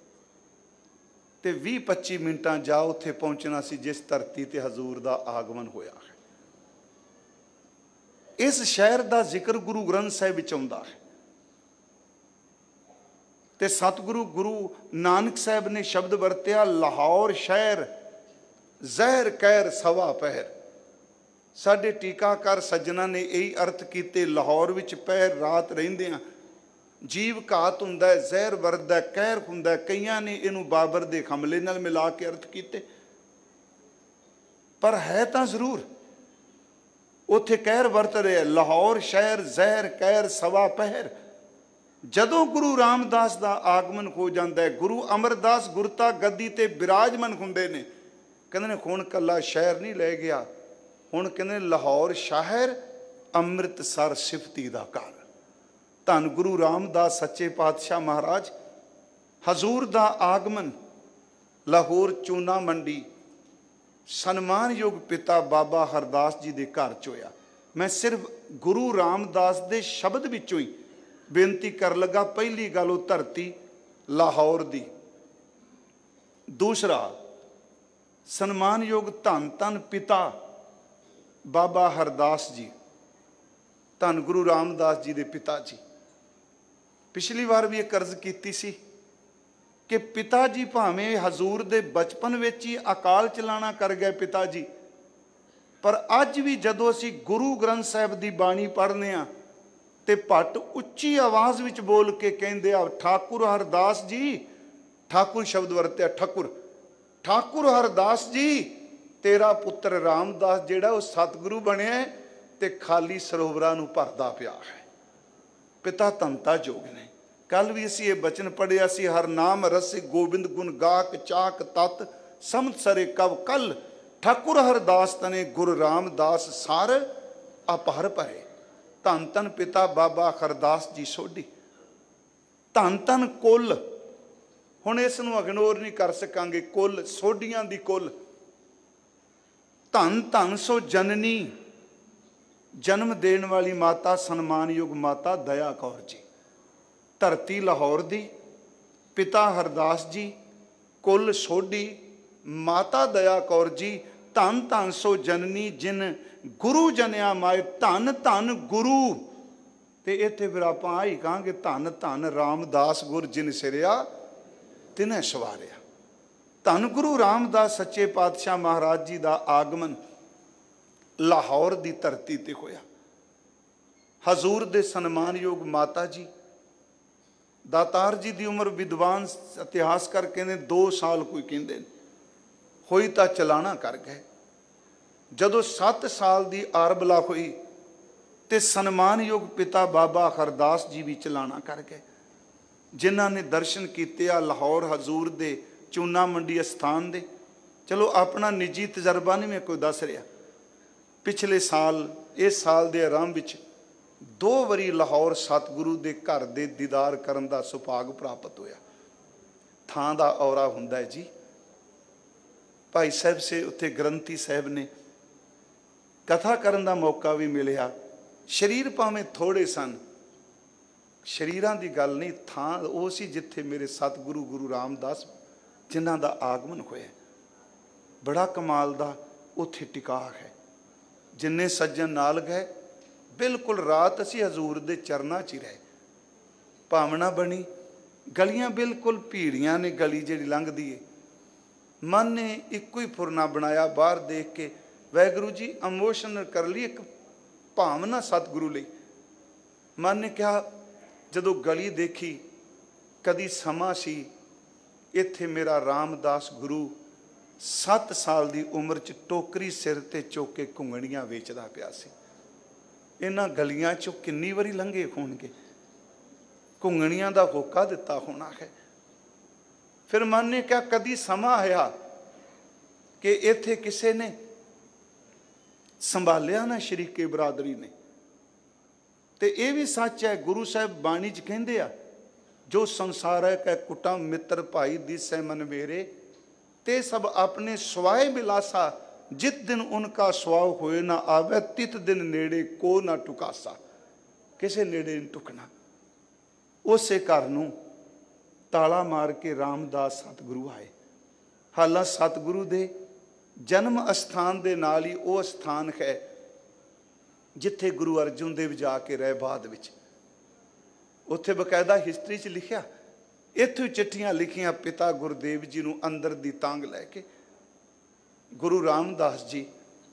ਤੇ 20-25 ਮਿੰਟਾਂ ਜਾ ਉੱਥੇ ਪਹੁੰਚਣਾ ਸੀ ਜਿਸ ਧਰਤੀ ਤੇ ਹਜ਼ੂਰ ਦਾ ਆਗਮਨ ਹੋਇਆ ਹੈ। ਇਸ ਸ਼ਹਿਰ ਦਾ ਜ਼ਿਕਰ ਗੁਰੂ ਗ੍ਰੰਥ ਸਾਹਿਬ ਵਿੱਚ ਆਉਂਦਾ ਹੈ ਤੇ ਸਤਿਗੁਰੂ ਗੁਰੂ ਨਾਨਕ ਸਾਹਿਬ ਨੇ ਸ਼ਬਦ ਵਰਤਿਆ, ਲਾਹੌਰ ਸ਼ਹਿਰ ਜ਼ਹਿਰ ਕਹਿਰ ਸਵਾ ਪਹਿਰ। ਸਾਡੇ ਟੀਕਾਕਾਰ ਸੱਜਣਾ ਨੇ ਇਹੀ ਅਰਥ ਕੀਤੇ, ਲਾਹੌਰ ਵਿੱਚ ਪਹਿਰ ਰਾਤ ਰਹਿੰਦੇ ਆ, ਜੀਵ ਘਾਤ ਹੁੰਦਾ, ਜ਼ਹਿਰ ਵਰਦਾ, ਕਹਿਰ ਹੁੰਦਾ। ਕਈਆਂ ਨੇ ਇਹਨੂੰ ਬਾਬਰ ਦੇ ਹਮਲੇ ਨਾਲ ਮਿਲਾ ਕੇ ਅਰਥ ਕੀਤੇ, ਪਰ ਹੈ ਤਾਂ ਜ਼ਰੂਰ ਉੱਥੇ ਕਹਿਰ ਵਰਤ ਰਿਹਾ। ਲਾਹੌਰ ਸ਼ਹਿਰ ਜ਼ਹਿਰ ਕਹਿਰ ਸਵਾ ਪਹਿਰ। ਜਦੋਂ ਗੁਰੂ ਰਾਮਦਾਸ ਦਾ ਆਗਮਨ ਹੋ ਜਾਂਦਾ ਹੈ, ਗੁਰੂ ਅਮਰਦਾਸ ਗੁਰਤਾ ਗੱਦੀ ਤੇ ਬਿਰਾਜਮਾਨ ਹੁੰਦੇ ਨੇ, ਕਹਿੰਦੇ ਨੇ ਹੁਣ ਕੱਲਾ ਸ਼ਹਿਰ ਨਹੀਂ ਲੈ ਗਿਆ, ਹੁਣ ਕਹਿੰਦੇ ਨੇ ਲਾਹੌਰ ਸ਼ਹਿਰ ਅੰਮ੍ਰਿਤਸਰ ਸਿਫਤੀ ਦਾ ਘਰ। ਧੰਨ ਗੁਰੂ ਰਾਮਦਾਸ ਸੱਚੇ ਪਾਤਸ਼ਾਹ ਮਹਾਰਾਜ ਹਜ਼ੂਰ ਦਾ ਆਗਮਨ ਲਾਹੌਰ ਚੂਨਾ ਮੰਡੀ ਸਨਮਾਨਯੋਗ ਪਿਤਾ ਬਾਬਾ ਹਰਦਾਸ ਜੀ ਦੇ ਘਰ 'ਚ ਹੋਇਆ। ਮੈਂ ਸਿਰਫ ਗੁਰੂ ਰਾਮਦਾਸ ਦੇ ਸ਼ਬਦ ਵਿੱਚੋਂ ਹੀ ਬੇਨਤੀ ਕਰਨ ਲੱਗਾ। ਪਹਿਲੀ ਗੱਲ ਉਹ ਧਰਤੀ ਲਾਹੌਰ ਦੀ, ਦੂਸਰਾ ਸਨਮਾਨਯੋਗ ਧੰਨ ਧੰਨ ਪਿਤਾ ਬਾਬਾ ਹਰਦਾਸ ਜੀ, ਧੰਨ ਗੁਰੂ ਰਾਮਦਾਸ ਜੀ ਦੇ ਪਿਤਾ ਜੀ। ਪਿਛਲੀ ਵਾਰ ਵੀ ਇਹ ਅਰਜ਼ ਕੀਤੀ ਸੀ ਕਿ ਪਿਤਾ ਜੀ ਭਾਵੇਂ ਹਜ਼ੂਰ ਦੇ ਬਚਪਨ ਵਿੱਚ ਹੀ ਅਕਾਲ ਚਲਾਣਾ ਕਰ ਗਏ ਪਿਤਾ ਜੀ, ਪਰ ਅੱਜ ਵੀ ਜਦੋਂ ਅਸੀਂ ਗੁਰੂ ਗ੍ਰੰਥ ਸਾਹਿਬ ਦੀ ਬਾਣੀ ਪੜ੍ਹਨੇ ਆ ਤੇ ਭੱਟ ਉੱਚੀ ਆਵਾਜ਼ ਵਿੱਚ ਬੋਲ ਕੇ ਕਹਿੰਦੇ ਆ, ਠਾਕੁਰ ਹਰਦਾਸ ਜੀ, ਠਾਕੁਰ ਸ਼ਬਦ ਵਰਤਿਆ ਠਾਕੁਰ, ਠਾਕੁਰ ਹਰਦਾਸ ਜੀ ਤੇਰਾ ਪੁੱਤਰ ਰਾਮਦਾਸ ਜਿਹੜਾ ਉਹ ਸਤਿਗੁਰੂ ਬਣਿਆ ਤੇ ਖਾਲੀ ਸਰੋਵਰਾਂ ਨੂੰ ਭਰਦਾ ਪਿਆ ਹੈ। ਪਿਤਾ ਧੰਤਾ ਜੋਗ ਨੇ। ਕੱਲ ਵੀ ਅਸੀਂ ਇਹ ਬਚਨ ਪੜ੍ਹਿਆ ਸੀ, ਹਰ ਨਾਮ ਰਸਿ ਗੋਬਿੰਦ ਗੁਣ ਗਾਕ ਚਾਕ ਤਤ ਸਮਤ ਸਰੇ ਕਵ ਕੱਲ, ਠਾਕੁਰ ਹਰਦਾਸ ਤਨੇ ਗੁਰੂ ਰਾਮਦਾਸ ਸਰ ਅਪਹਰ ਭਰੇ। ਧੰਨ ਧੰਨ ਪਿਤਾ ਬਾਬਾ ਹਰਦਾਸ ਜੀ ਸੋਢੀ। ਧੰਨ ਧੰਨ ਕੁੱਲ, ਹੁਣ ਇਸ ਨੂੰ ਇਗਨੋਰ ਨਹੀਂ ਕਰ ਸਕਾਂਗੇ, ਕੁੱਲ ਸੋਢੀਆਂ ਦੀ ਕੁੱਲ। ਧੰਨ ਧੰਨ ਸੋ ਜਨਨੀ, ਜਨਮ ਦੇਣ ਵਾਲੀ ਮਾਤਾ ਸਨਮਾਨਯੋਗ ਮਾਤਾ ਦਇਆ ਕੌਰ ਜੀ। ਧਰਤੀ ਲਾਹੌਰ ਦੀ, ਪਿਤਾ ਹਰਦਾਸ ਜੀ, ਕੁੱਲ ਸੋਢੀ, ਮਾਤਾ ਦਇਆ ਕੌਰ ਜੀ। ਧੰਨ ਧੰਨ ਸੋ ਜਨਨੀ ਜਿਨ ਗੁਰੂ ਜਨਿਆ ਮਾਏ, ਧੰਨ ਧੰਨ ਗੁਰੂ। ਤੇ ਇੱਥੇ ਫਿਰ ਆਪਾਂ ਆਹੀ ਕਹਾਂਗੇ, ਧੰਨ ਧੰਨ ਰਾਮਦਾਸ ਗੁਰ ਜਿਨ ਸਿਰਿਆ ਤਿਨੈ ਸਵਾਰਿਆ। ਧੰਨ ਗੁਰੂ ਰਾਮਦਾਸ ਸੱਚੇ ਪਾਤਸ਼ਾਹ ਮਹਾਰਾਜ ਜੀ ਦਾ ਆਗਮਨ ਲਾਹੌਰ ਦੀ ਧਰਤੀ ਤੇ ਹੋਇਆ। ਹਜ਼ੂਰ ਦੇ ਸਨਮਾਨਯੋਗ ਮਾਤਾ ਜੀ, ਦਾਤਾਰ ਜੀ ਦੀ ਉਮਰ ਵਿਦਵਾਨ ਇਤਿਹਾਸਕਾਰ ਕਹਿੰਦੇ 2 ਸਾਲ ਕੋਈ ਕਹਿੰਦੇ ਹੋਈ ਤਾਂ ਚਲਾਣਾ ਕਰ ਗਏ। ਜਦੋਂ 7 ਸਾਲ ਦੀ ਆਰਬਲਾ ਹੋਈ ਤੇ ਸਨਮਾਨਯੋਗ ਪਿਤਾ ਬਾਬਾ ਹਰਦਾਸ ਜੀ ਵੀ ਚਲਾਣਾ ਕਰ ਗਏ, ਜਿਨ੍ਹਾਂ ਨੇ ਦਰਸ਼ਨ ਕੀਤੇ ਆ ਲਾਹੌਰ ਹਜ਼ੂਰ ਦੇ ਚੂਨਾ ਮੰਡੀ ਅਸਥਾਨ ਦੇ। ਚਲੋ ਆਪਣਾ ਨਿੱਜੀ ਤਜਰਬਾ ਨਹੀਂ ਮੈਂ ਕੋਈ ਦੱਸ ਰਿਹਾ। ਪਿਛਲੇ ਸਾਲ, ਇਸ ਸਾਲ ਦੇ ਆਰੰਭ ਵਿੱਚ 2 ਵਾਰੀ ਲਾਹੌਰ ਸਤਿਗੁਰੂ ਦੇ ਘਰ ਦੇ ਦੀਦਾਰ ਕਰਨ ਦਾ ਸੁਭਾਗ ਪ੍ਰਾਪਤ ਹੋਇਆ। ਥਾਂ ਦਾ ਔਰਾ ਹੁੰਦਾ ਹੈ ਜੀ। ਭਾਈ ਸਾਹਿਬ ਸੇ ਉੱਥੇ ਗ੍ਰੰਥੀ ਸਾਹਿਬ ਨੇ ਕਥਾ ਕਰਨ ਦਾ ਮੌਕਾ ਵੀ ਮਿਲਿਆ। ਸਰੀਰ ਭਾਵੇਂ ਥੋੜੇ ਸਨ, ਸਰੀਰਾਂ ਦੀ ਗੱਲ ਨਹੀਂ, ਥਾਂ ਉਹ ਸੀ ਜਿੱਥੇ ਮੇਰੇ ਸਤਿਗੁਰੂ ਗੁਰੂ ਰਾਮਦਾਸ ਜਿਨ੍ਹਾਂ ਦਾ ਆਗਮਨ ਹੋਇਆ। ਬੜਾ ਕਮਾਲ ਦਾ ਉੱਥੇ ਟਿਕਾਅ ਹੈ। ਜਿੰਨੇ ਸੱਜਣ ਨਾਲ ਗਏ, ਬਿਲਕੁਲ ਰਾਤ ਅਸੀਂ ਹਜ਼ੂਰ ਦੇ ਚਰਨਾਂ 'ਚ ਹੀ ਰਹੇ। ਭਾਵਨਾ ਬਣੀ, ਗਲੀਆਂ ਬਿਲਕੁਲ ਭੀੜੀਆਂ ਨੇ, ਗਲੀ ਜਿਹੜੀ ਲੰਘਦੀ ਹੈ। ਮਨ ਨੇ ਇੱਕੋ ਹੀ ਫੁਰਨਾ ਬਣਾਇਆ ਬਾਹਰ ਦੇਖ ਕੇ, ਵਾਹਿਗੁਰੂ ਜੀ ਇਮੋਸ਼ਨਲ ਕਰ ਲਈ ਇੱਕ ਭਾਵਨਾ ਸਤਿਗੁਰੂ ਲਈ। ਮਨ ਨੇ ਕਿਹਾ, ਜਦੋਂ ਗਲੀ ਦੇਖੀ, ਕਦੀ ਸਮਾਂ ਸੀ ਇੱਥੇ ਮੇਰਾ ਰਾਮਦਾਸ ਗੁਰੂ 7 ਸਾਲ ਦੀ ਉਮਰ 'ਚ ਟੋਕਰੀ ਸਿਰ ਤੇ ਚੁੱਕ ਕੇ ਘੁੰਗਣੀਆਂ ਵੇਚਦਾ ਪਿਆ ਸੀ। ਇਹਨਾਂ ਗਲੀਆਂ 'ਚੋਂ ਕਿੰਨੀ ਵਾਰੀ ਲੰਘੇ ਹੋਣਗੇ, ਘੁੰਗਣੀਆਂ ਦਾ ਹੋਕਾ ਦਿੱਤਾ ਹੋਣਾ ਹੈ। ਫਿਰ ਮਨ ਨੇ ਕਿਹਾ, ਕਦੀ ਸਮਾਂ ਆਇਆ ਕਿ ਇੱਥੇ ਕਿਸੇ ਨੇ ਸੰਭਾਲਿਆ ਨਾ ਸ਼ਰੀਕੇ ਬਰਾਦਰੀ ਨੇ। ਤੇ ਇਹ ਵੀ ਸੱਚ ਹੈ, ਗੁਰੂ ਸਾਹਿਬ ਬਾਣੀ 'ਚ ਕਹਿੰਦੇ ਆ, ਜੋ ਸੰਸਾਰੈ ਕੈ ਕੁਟਮ ਮਿੱਤਰ ਭਾਈ ਦਿਸੈ ਮਨ ਮੇਰੇ, ਤੇ ਸਭ ਆਪਣੇ ਸਵਾਏ ਬਿਲਾਸਾ, ਜਿਤ ਦਿਨ ਉਨਕਾ ਸਵਾਉ ਹੋਏ ਨਾ ਆਵੇ, ਤਿਤ ਦਿਨ ਨੇੜੇ ਕੋ ਨਾ ਟੁਕਾਸਾ। ਕਿਸੇ ਨੇੜੇ ਨਹੀਂ ਟੁਕਣਾ। ਉਸੇ ਘਰ ਨੂੰ ਤਾਲਾ ਮਾਰ ਕੇ ਰਾਮਦਾਸ ਸਤਿਗੁਰੂ ਆਏ। ਹਾਲਾਂ ਸਤਿਗੁਰੂ ਦੇ ਜਨਮ ਅਸਥਾਨ ਦੇ ਨਾਲ ਹੀ ਉਹ ਅਸਥਾਨ ਹੈ ਜਿੱਥੇ ਗੁਰੂ ਅਰਜਨ ਦੇਵ ਜਾ ਕੇ ਰਹੇ ਬਾਅਦ ਵਿੱਚ। ਉੱਥੇ ਬਕਾਇਦਾ ਹਿਸਟਰੀ 'ਚ ਲਿਖਿਆ, ਇੱਥੋਂ ਚਿੱਠੀਆਂ ਲਿਖੀਆਂ ਪਿਤਾ ਗੁਰਦੇਵ ਜੀ ਨੂੰ ਅੰਦਰ ਦੀ ਤਾਂਗ ਲੈ ਕੇ। ਗੁਰੂ ਰਾਮਦਾਸ ਜੀ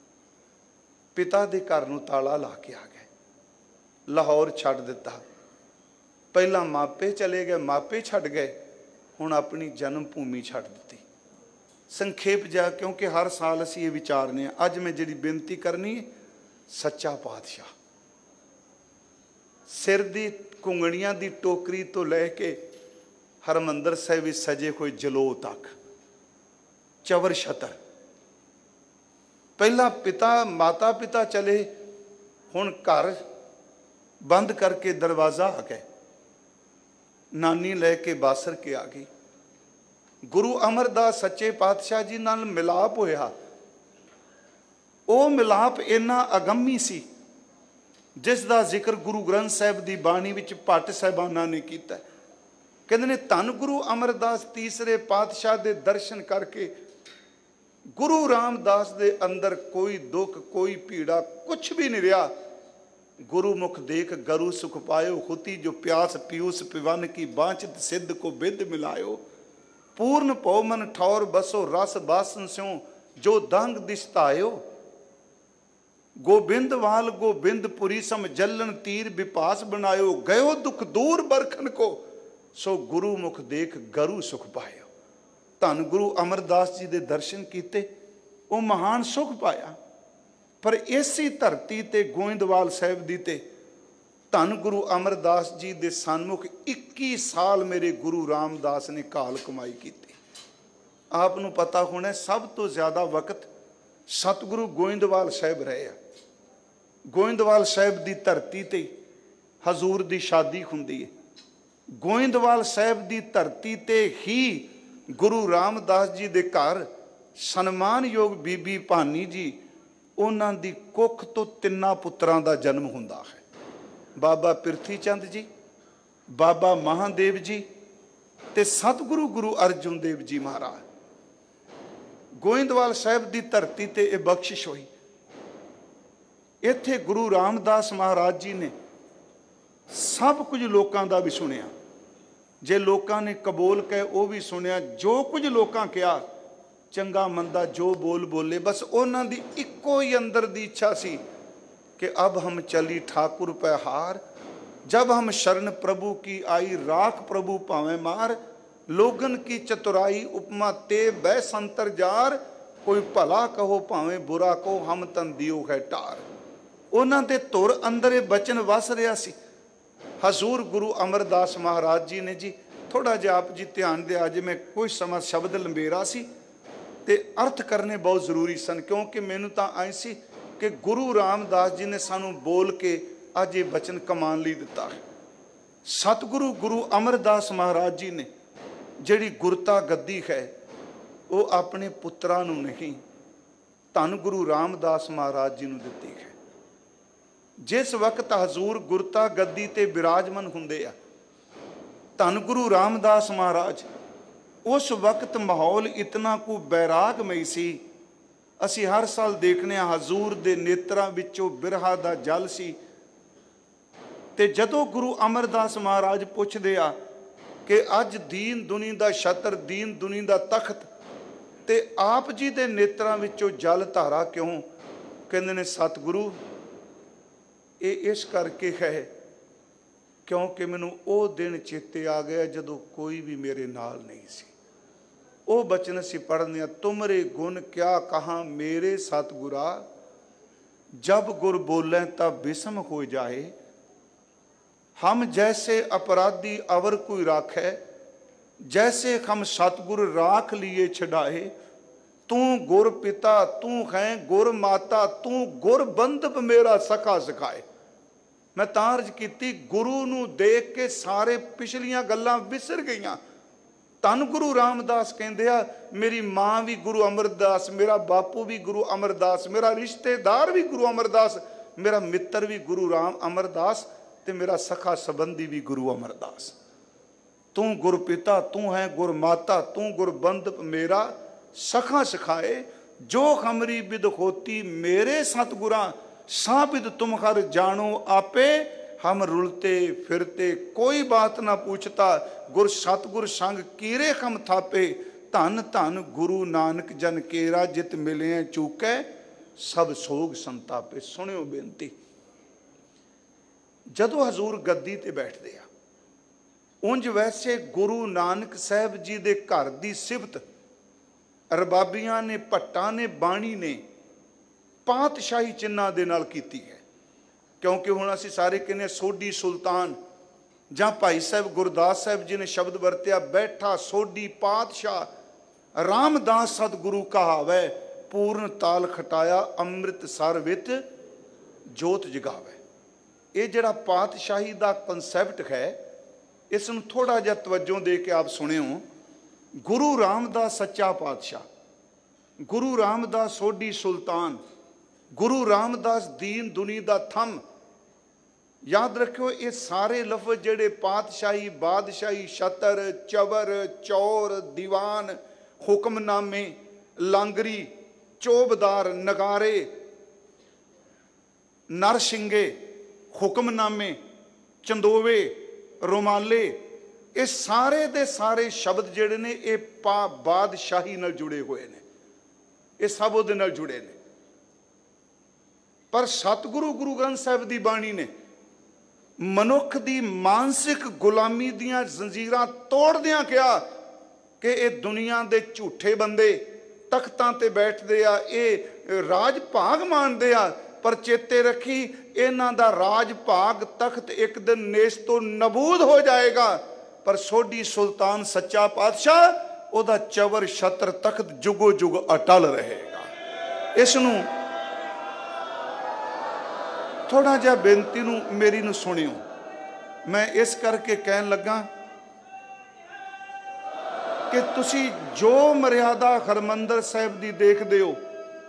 ਪਿਤਾ ਦੇ ਘਰ ਨੂੰ ਤਾਲਾ ਲਾ ਕੇ ਆ ਗਏ, ਲਾਹੌਰ ਛੱਡ ਦਿੱਤਾ। ਪਹਿਲਾਂ ਮਾਪੇ ਚਲੇ ਗਏ, ਮਾਪੇ ਛੱਡ ਗਏ, ਹੁਣ ਆਪਣੀ ਜਨਮ ਭੂਮੀ ਛੱਡ ਦਿੱਤੀ। ਸੰਖੇਪ ਜਾ, ਕਿਉਂਕਿ ਹਰ ਸਾਲ ਅਸੀਂ ਇਹ ਵਿਚਾਰਨੇ ਆ। ਅੱਜ ਮੈਂ ਜਿਹੜੀ ਬੇਨਤੀ ਕਰਨੀ ਹੈ, ਸੱਚਾ ਪਾਤਸ਼ਾਹ ਸਿਰ ਦੀ ਘੁੰਗਣੀਆਂ ਦੀ ਟੋਕਰੀ ਤੋਂ ਲੈ ਕੇ ਹਰਿਮੰਦਰ ਸਾਹਿਬ ਵਿੱਚ ਸਜੇ ਹੋਏ ਜਲੋ ਤੱਕ, ਚਵਰ ਛਤਰ, ਪਹਿਲਾਂ ਪਿਤਾ ਮਾਤਾ ਪਿਤਾ ਚਲੇ, ਹੁਣ ਘਰ ਬੰਦ ਕਰਕੇ ਦਰਵਾਜ਼ਾ ਆ ਗਏ। ਨਾਨੀ ਲੈ ਕੇ ਬਾਸਰ ਕੇ ਆ ਗਈ। ਗੁਰੂ ਅਮਰਦਾਸ ਸੱਚੇ ਪਾਤਸ਼ਾਹ ਜੀ ਨਾਲ ਮਿਲਾਪ ਹੋਇਆ। ਉਹ ਮਿਲਾਪ ਇੰਨਾ ਅਗੰਮੀ ਸੀ ਜਿਸ ਦਾ ਜ਼ਿਕਰ ਗੁਰੂ ਗ੍ਰੰਥ ਸਾਹਿਬ ਦੀ ਬਾਣੀ ਵਿੱਚ ਭੱਟ ਸਾਹਿਬਾਨਾਂ ਨੇ ਕੀਤਾ। ਕਹਿੰਦੇ ਨੇ ਧੰਨ ਗੁਰੂ ਅਮਰਦਾਸ ਤੀਸਰੇ ਪਾਤਸ਼ਾਹ ਦੇ ਦਰਸ਼ਨ ਕਰਕੇ ਗੁਰੂ ਰਾਮਦਾਸ ਦੇ ਅੰਦਰ ਕੋਈ ਦੁੱਖ ਕੋਈ ਪੀੜਾ ਕੁਛ ਵੀ ਨਹੀਂ ਰਿਹਾ। गुरु मुख देख गरु सुख पायो, हुती जो प्यास पीयूष पिवन की बांछित सिद्ध को बिद मिलायो। पूर्ण पौमन ठौर बसो रस बासन स्यों जो दंग दिशतायो। गोबिंद वाल गोबिंदपुरी सम जलन तीर विपास बनायो। गयो दुख दूर बरखन को सो गुरु मुख देख गरु सुख पायो। धन गुरु अमरदास जी दे दर्शन कीते, वो महान सुख पाया। पर इसी धरती ते गोइंदवाल साहिब दी ते धन गुरु अमरदास जी दे सन्मुख 21 साल मेरे गुरु रामदास ने काल कमाई की। आपनू पता होना सब तो ज़्यादा वक्त सतगुरु गोइंदवाल साहिब रहे आ। गोइंदवाल साहिब दी धरती ते हजूर दी शादी हुंदी है। गोइंदवाल साहिब दी धरती ते ही गुरु रामदास जी दे घर सन्मानयोग बीबी भानी जी उन्हां दी कुख तो 3 पुत्रां दा जन्म हुंदा है। बाबा पिरथी चंद जी, बाबा महादेव जी ते सतगुरु गुरु अर्जुन देव जी महाराज। गोइंदवाल साहिब दी धरती ते ये बख्शिश हुई। इत्थे गुरु रामदास महाराज जी ने सब कुछ लोकां दा भी सुनिया। जे लोकां ने कबूल कहे वो भी सुनिया। जो कुछ लोकां कहा चंगा मंदा जो बोल बोले, बस उन्हां दी इक्को ही अंदर दी इच्छा सी कि अब हम चली ठाकुर पे हार। जब हम शरण प्रभु की आई राख प्रभु भावें मार। लोगन की चतुराई उपमा ते बह संतर जार। कोई भला कहो भावें बुरा कहो हम तन दियो है टार। उन्हां दे धुर अंदर ये बचन वस रहा सी। हजूर गुरु अमरदास महाराज जी ने जी थोड़ा जिहा आप जी ध्यान दिया। अज मैं कोई समा शब्द लंबेरा सी ते अर्थ करने बहुत जरूरी सन, क्योंकि मैनू तो आई सी कि गुरु रामदास जी ने सानू बोल के अज ये बचन कमान लई दिता है। सतगुरु गुरु अमरदास महाराज जी ने जिहड़ी गुरता गद्दी है वो अपने पुत्रां नू नहीं धन गुरु रामदास महाराज जी नू दित्ती है। जिस वक्त हजूर गुरता गद्दी ते विराजमान हुंदे आ धन गुरु रामदास महाराज, उस वक्त माहौल इतना को बैरागमई सी। असी हर साल देखने हजूर दे नेत्रां विचों बिरहा दा जल सी। ते जदों गुरु अमरदास महाराज पुछदे आ कि अज दीन दुनी दा छत्र दीन दुनी दा तख्त ते आप जी दे नेत्रां विचों जल धारा क्यों? कहंदे ने सतगुरु ये इस करके है क्योंकि मैनू वो दिन चेते आ गया जदों कोई भी मेरे नाल नहीं सी। वो बचन असी पढ़ने तुमरे गुण क्या कहा मेरे सतगुरा। जब गुर बोलें तब विषम हो जाए। हम जैसे अपराधी अवर कोई राखे, जैसे हम सतगुर राख लिए छड़ाए। तू गुर पिता तू है गुर माता तू गुर बंधप मेरा सखा सिखाए। मैं तारज की गुरु नू देख के सारे पिछलियां गल्लां विसर गईयां। धन गुरु रामदास कहंदे आ मेरी माँ भी गुरु अमरदास, मेरा बापू भी गुरु अमरदास, मेरा रिश्तेदार भी गुरु अमरदास, मेरा मित्र भी गुरु राम अमरदास ते मेरा सखा संबंधी भी गुरु अमरदास। तू गुर पिता तू है गुर माता तू गुर बंधप मेरा सखा सिखाए। जो हमरी बिद होती मेरे सतगुरा साबिद तुम हर जानो आपे। हम रुलते फिरते कोई बात ना पूछता गुर सतगुर संग कीरे हम थापे। धन धन गुरु नानक जन केरा जित मिले चूके सब सोग संतापे। सुनियो बेनती, जदों हजूर गद्दी ते बैठते आ उंज वैसे गुरु नानक साहब जी दे घर दी सिफत रबाबियां ने भट्टां ने बाणी ने पातशाही चिन्हां दे नाल कीती है। क्योंकि हुण असीं सारे कहने सोडी सुल्तान जां भाई साहब गुरदास साहब जी ने शब्द वरत्या बैठा सोडी पातशाह रामदास सतगुरु कहावै। पूर्ण ताल खटाया अमृतसर विच जोत जगावे। ये जिहड़ा पातशाही दा कंसैप्ट है, इस नूं थोड़ा जिहा तवज्जो दे के आप सुनियो। गुरु रामदास सच्चा पातशाह, गुरु रामदास सोढी सुल्तान, गुरु रामदास दीन दुनी दा थम। याद रखियो, ये सारे लफज जेड़े पातशाही, बादशाही, छतर, चवर, चौर, दीवान, हुक्मनामे, लांगरी, चौबदार, नगारे, नरसिंगे, हुक्मनामे, चंदोवे, रुमाले, ये सारे दे सारे शब्द जेड़े ने ये बादशाही नाल जुड़े हुए ने, ये सब उहदे नाल जुड़े ने। पर सतगुरु गुरु ग्रंथ साहिब दी बाणी ने मनुख दी मानसिक गुलामी दियां जंजीरां तोड़दियां कहा कि ये दुनिया दे झूठे बंदे तख्तां ते बैठदे आ, ये राज भाग मानदे आ। पर चेते रखी, इन्हां दा राज भाग तख्त एक दिन नेस तो नबूद हो जाएगा, पर सोढी सुल्तान सच्चा पातशाह ओदा चवर छत्र तख्त जुगो जुग अटल रहेगा। इस नूं थोड़ा जिहा बेनती नूं मेरी नूं सुनियो। मैं इस करके कहन लगा कि तुसी जो मर्यादा हरमंदर साहिब दी देखदे हो,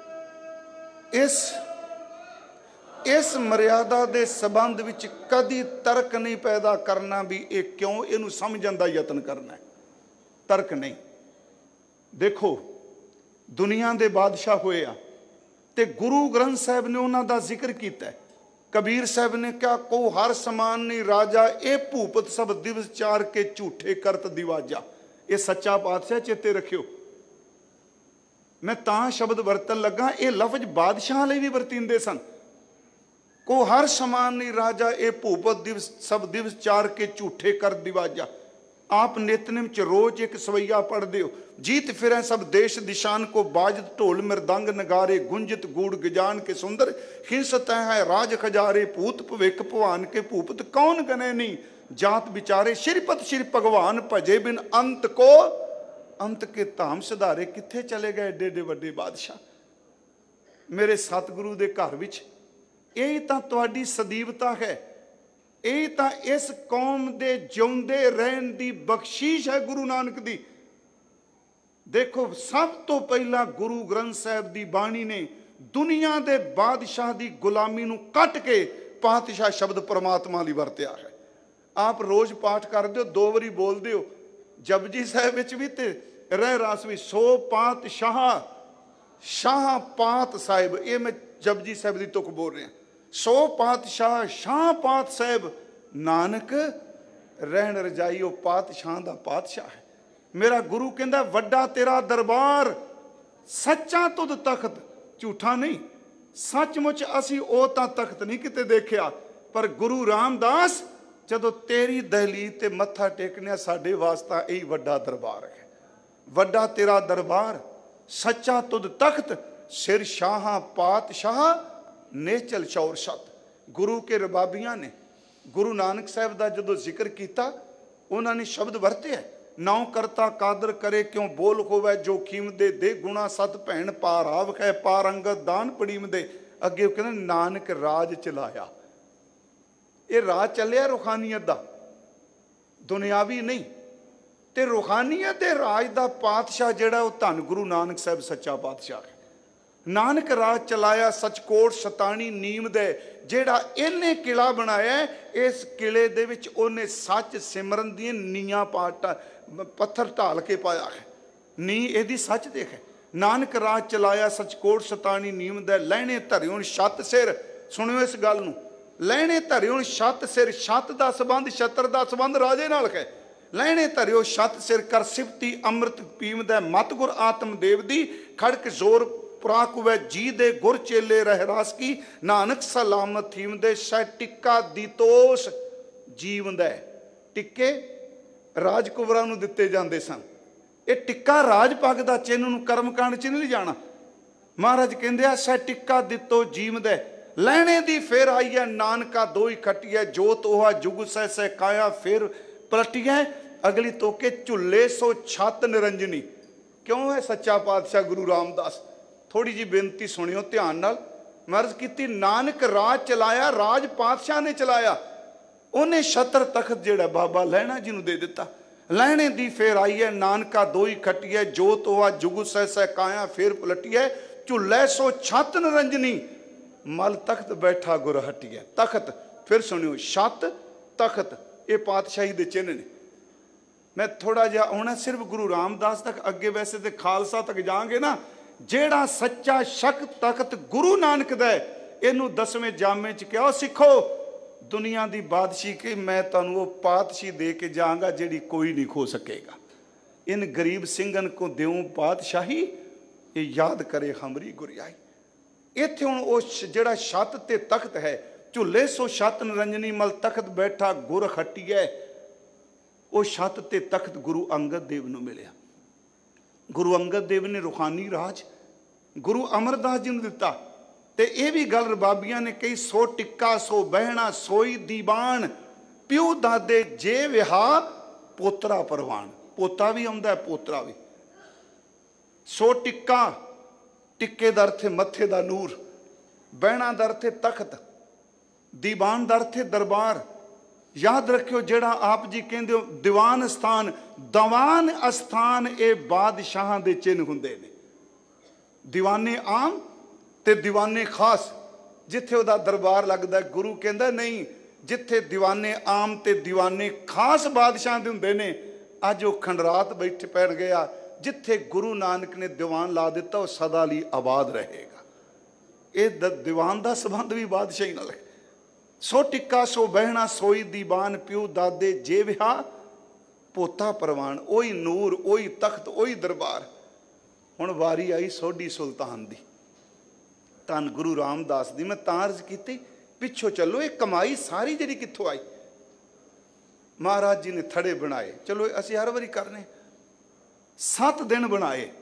इस मर्यादा दे संबंध विच कदी तर्क नहीं पैदा करना भी ये क्यों, इनू समझण दा यतन करना है, तर्क नहीं। देखो, दुनिया दे बादशाह होए आ ते गुरु ग्रंथ साहिब ने उन्हां दा जिक्र कीता है। कबीर साहब ने कहा, को हर समान नहीं राजा, ए भूपत सब दिवस चार के झूठे करत दिवाजा। ये सच्चा पातशाह, चेते रखियो। मैं तां शब्द वरतन लगा, ये लफ्ज बादशाह लई भी वरतींदे सन। को हर समान नहीं राजा, ए भूपत दिवस सब दिवस चार के झूठे कर दिवाजा। आप नितनेम च रोज एक सवैया पढ़ते हो। जीत फिरें सब देश दिशान को, बाजत ढोल मृदंग नगारे, गुंजित गूढ़ गजान के सुंदर, हिंसत है राज खजारे, भूत भविख भवान के भूपत कौन गने नहीं, जात बिचारे श्रीपत श्री भगवान भजे बिन अंत को, अंत के धाम सुधारे। किथे चले गए एडे एडे वड्डे बादशाह। मेरे सतगुरु दे घर विच यही तां तुहाडी सदीवता है, यही तां इस कौम दे जिउंदे रहन दी बख्शीश है गुरु नानक दी। देखो, सब तो पहला गुरु ग्रंथ साहिब दी बाणी ने दुनिया दे बादशाह दी गुलामी नूं कट के पातशाह शब्द परमात्मा लई वरतिया है। आप रोज पाठ करदे हो, 2 वारी बोलदे हो, जपजी साहिब विच भी ते रह रास भी, सो पातशाह शाह पात साहिब। ये मैं जपजी साहिब दी तुक बोल रहा। सो पातशाह शाह पात साहिब, नानक रहन रजाई, वो पातशाह दा पातशाह है। मेरा गुरु कहंदा, वड्डा तेरा दरबार, सच्चा तुद तख्त, झूठा नहीं। सचमुच असी ओ तां तख्त नहीं किते देखिया, पर गुरु रामदास जदों तेरी दहलीज ते मत्था टेकने, साडे वास्ता यही वड्डा दरबार है। वड्डा तेरा दरबार, सच्चा तुद तख्त, सिर शाह पातशाह, नेचल चौर सत। गुरु के रबाबियां ने गुरु नानक साहब का जो जिक्र किया, उन्होंने शब्द वरते है, नाउ करता कादर करे क्यों बोल होवे, जो कीम दे गुणा सत भैन पाराव है, पारंगत दान पड़ीम दे। अगे कहते नानक राज चलाया। ये राज चलिया रूहानीयत का, दुनियावी नहीं। ते रूहानीयत दे राज का पातशाह जिहड़ा वो धन गुरु नानक साहब सच्चा पातशाह है। नानक राज चलाया सचकोट शतानी नीम दे, जेड़ा इन्हें किला बनाया, इस किले दे विच उन्हें सच सिमरन दी नीयां पत्थर ढाल के पाया है। नी एदी सच देख है। नानक राज चलाया सचकोट शतानी नीम दे, लहने धरियों छत सिर। सुनियो इस गल नूं, लहने धरियों छत सिर। छत दा संबंध, छतर दा संबंध राजे नाल है। लहने धरियो छत सिर, कर सिफती अमृत पीम दे, मत गुर आत्म देव दी, खड़क जोर प्राक वे जी दे, गुर चेले रह रास की, नानक सलामत थीम दे, सह टिक्का दीतोस जीवन दे। टिक्के राजकुवरां नूं दिते जांदे सन। ये टिक्का राज पग दा चिन्ह, नूं कर्मकांड च नहीं जाना। महाराज कहंदे आ, सह टिक्का दितो जीव दे, लहने दी फिर आई है, नानका दो ही खटिया, जोत ओहा जुग सह सह काया, फिर पलटिया। अगली तोके झुल्ले सो छत निरंजनी। क्यों है सच्चा पातशाह गुरु रामदास थोड़ी जी बेनती सुनियो ध्यान नाल। मैं अर्ज की नानक राज चलाया, राज पातशाह ने चलाया, उन्हें छत्र तखत जिहड़ा बाबा लहणा जी नूं दे दिता। लहणे दी फेर आई है, नानका दोई खटिया, जोत होआ जुग सह सह काया फेर पलटिया, झुलै सो छत निरंजनी, मल तख्त बैठा गुर हटिया। तख्त फिर सुनियो, छत तख्त ये पातशाही दे चिन्ह ने। मैं थोड़ा जिहा आना सिर्फ गुरु रामदास तक, अगे वैसे तो खालसा तक जाएंगे ना। जेड़ा सच्चा शक तख्त गुरु नानक दा इनू 10वें जामे च कहो, सिखो दुनिया की बादशाही के मैं तुहानू वो पातशाही दे के जाऊंगा जिहड़ी कोई नहीं खो सकेगा। इन गरीब सिंघन को देऊं पातशाही, ये याद करे हमरी गुरियाई। इत्थे हुण वो जिहड़ा छत ते तख्त है, झुले सो छत निरंजनी, मल तख्त बैठा गुर खटिया, वो छत ते तख्त गुरु अंगद देव नूं मिलिया। गुरु अंगद देव ने रूहानी राज गुरु अमरदास जी नूं दिता। ते ये भी गल रबाबियां ने कही, सो टिक्का सो बहना सोई दीवान, प्यो दादे जे विहा पोतरा परवान। पोता भी आउंदा है, पोतरा भी। सो टिक्का, टिक्के दा अर्थ है मत्थे दा नूर, बहना दा अर्थ है तख्त, दीवान दा अर्थ है दरबार। याद रखियो जेड़ा आप जी कहंदे हो दीवान स्थान, दवान अस्थान ये बादशाहां दे चिन्ह हुंदे ने। दीवाने आम ते दीवाने खास, जिथे उहदा दरबार लगदा, गुरु कहंदा नहीं, जिथे दीवाने आम ते दीवाने खास बादशाह दे हुंदे ने, अज वो खंडरात बैठे पैण गया। जिथे गुरु नानक ने दीवान ला दिता वो सदा लई आबाद रहेगा। ये दीवान का संबंध भी बादशाही नाल है। सो टिक्का सो बहना सोई दीवान, प्यो दादे जे विहा पोता परवान। ओही नूर, ओही तख्त, ओही दरबार। हुण वारी आई सोढी सुल्तान दी, धन गुरु रामदास दी। मैं तां अर्ज कीती पिछों चलो, ये कमाई सारी जिहड़ी कित्थों आई। महाराज जी ने थड़े बनाए, चलो असीं हर वारी करने। 7 दिन बनाए।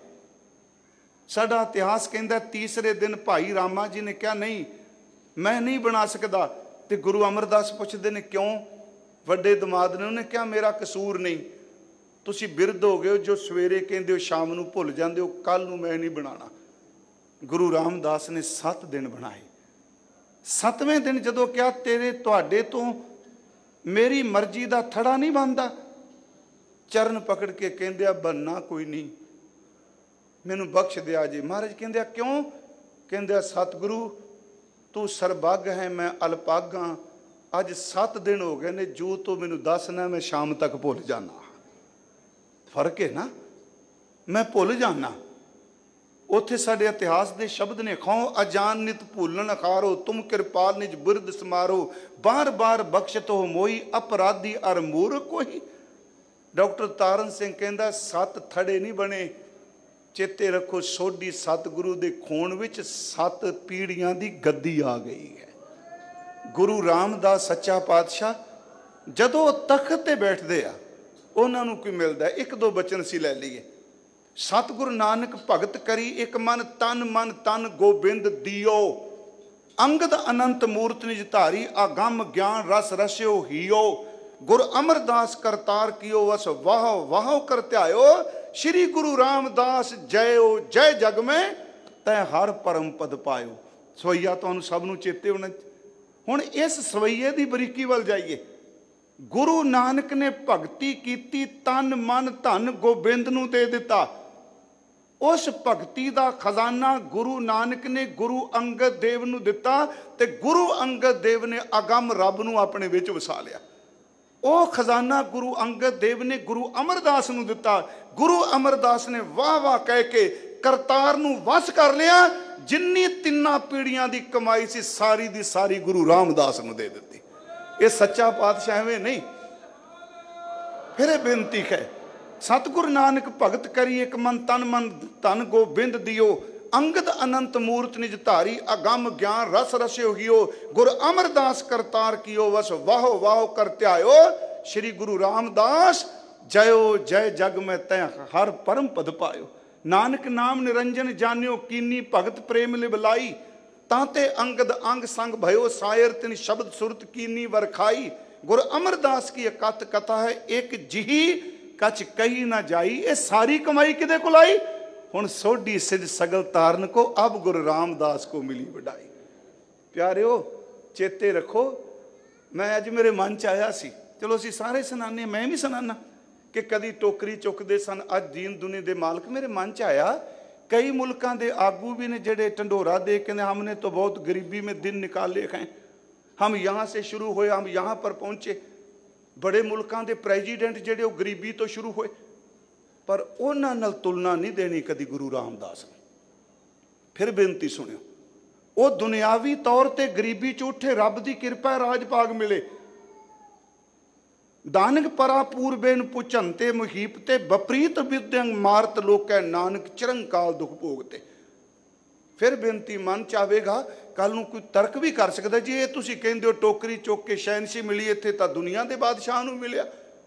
साडा इतिहास कहता तीसरे दिन भाई रामा जी ने कहा नहीं मैं नहीं बना सकता। तो गुरु अमरदास पुछते ने क्यों? वड्डे दमाद ने उन्हें कहा मेरा कसूर नहीं, तुसी बिरध हो गए हो, जो सवेरे कहते हो शाम नूं भुल जाते हो, कल नूं मैं नहीं बनाना। गुरु रामदास ने 7 दिन बनाए। 7वें दिन जदों कहा तेरे तुहाडे तो मेरी मर्जी का थड़ा नहीं बनता, चरण पकड़ के कहंदे बनना कोई नहीं, मैनू बख्श दिया जी। महाराज कहंदे क्यों? कहंदे सतगुरु तू सरबग है मैं अलपग हाँ, अज 7 दिन हो गए ने, जो तो मैनू दसना मैं शाम तक भुल जाना। फर्क है ना, मैं भुल जाना। उत्थे साडे इतिहास के शब्द ने, खाओ अजान नित भूलन अखारो, तुम कृपाल निज बिरद समारो, बार बार बख्शत हो मोई, अपराधी अर मूर्ख कोई। डॉक्टर तारन सिंह कहंदा 7 थड़े नहीं बने, चेते रखो सोडी सतगुरु दे खून विच 7 पीढ़ियां दी गद्दी आ गई है। गुरु रामदास सच्चा पातशाह जदों तख्त ते बैठदे आ, उन्हां नूं की मिलदा? 1-2 बचन सी लै लईए। सतगुरु नानक भगत करी एक मन तन गोबिंद दियो, अंगद अनंत मूर्त निज धारी, आगम ज्ञान रस रस्यो हियो, गुर अमरदास करतार कियो वस वाह वाह कर त्यायो, श्री गुरु रामदास जयो जय जग में तै हर परम पद पायो। सवैया तुहानूं सब नूं चेते होना। हुण इस सवैये दी बरीकी वल जाइए। गुरु नानक ने भगती कीती, तन मन धन गोबिंद नूं दे दिता। उस भगती का खजाना गुरु नानक ने गुरु अंगद देव नूं दिता, ते गुरु अंगद देव ने अगम रब नूं अपने विच वसा लिया। वो खजाना गुरु अंगद देव ने गुरु अमरदास नूं दिता। गुरु अमरदास ने वाह वाह कह के करतार नूं वस कर लिया। जिन्नी 3 पीढ़ियां दी कमाई सी सारी दी सारी गुरु रामदास नूं दे दित्ती। ये सच्चा पातशाह एवें नहीं। फिर बेनती है, सतगुरु नानक भगत करी एक मन तन गोबिंद दियो, अंगद अनंत मूर्त निज धारी, अगम ज्ञान रस रस्यो हियो, गुर अमरदास करतार कियो वस वाह वाह कर त्यायो, श्री गुरु रामदास जयो जय जग में तै हर परम पद पायो। नानक नाम निरंजन जान्यो, कीनी भगत प्रेम लिबलाई, ताते अंगद अंग संग भयो, सायर तिन शब्द सुरत कीनी वरखाई। गुर अमरदास की अकथ कथा है, एक जिही कच कही ना जाई। ये सारी कमाई किदे कोल आई? हुण सोढी सिज सगल तारन को अब गुरु रामदास को मिली वडाई। प्यारिओ चेते रखो, मैं अज मेरे मन च आया सी, चलो असीं सारे सुनाने, मैं भी सुनाना कि कदी टोकरी चुकते सन, अज दीन दुनिया के मालक। मेरे मन च आया कई मुल्कां दे आगू भी ने जेड़े ढंडोरा दे के हमने तो बहुत गरीबी में दिन निकाले हैं, हम यहाँ से शुरू हुए, हम यहाँ पर पहुँचे। बड़े मुल्कां दे प्रेजिडेंट जेड़े वो गरीबी तो शुरू हुए, पर उन्हां नाल तुलना नहीं देनी कदी गुरु रामदास ने। फिर बेनती सुनियो, वो दुनियावी तौर पर गरीबी च उठे, रब की किरपा राज पाग मिले, दानक परा पूर्बेन पुछनते मुहीपते बपरीत विद्यंग मारत लोकै नानक चिरंकाल दुख भोगते। फिर बेनती मन च आवेगा, कल नूं कोई तर्क भी कर सकता जी, ये तुसीं कहंदे हो टोकरी चुक के शहनशी मिली, इत्थे तां दुनिया के बादशाह नूं मिलिया।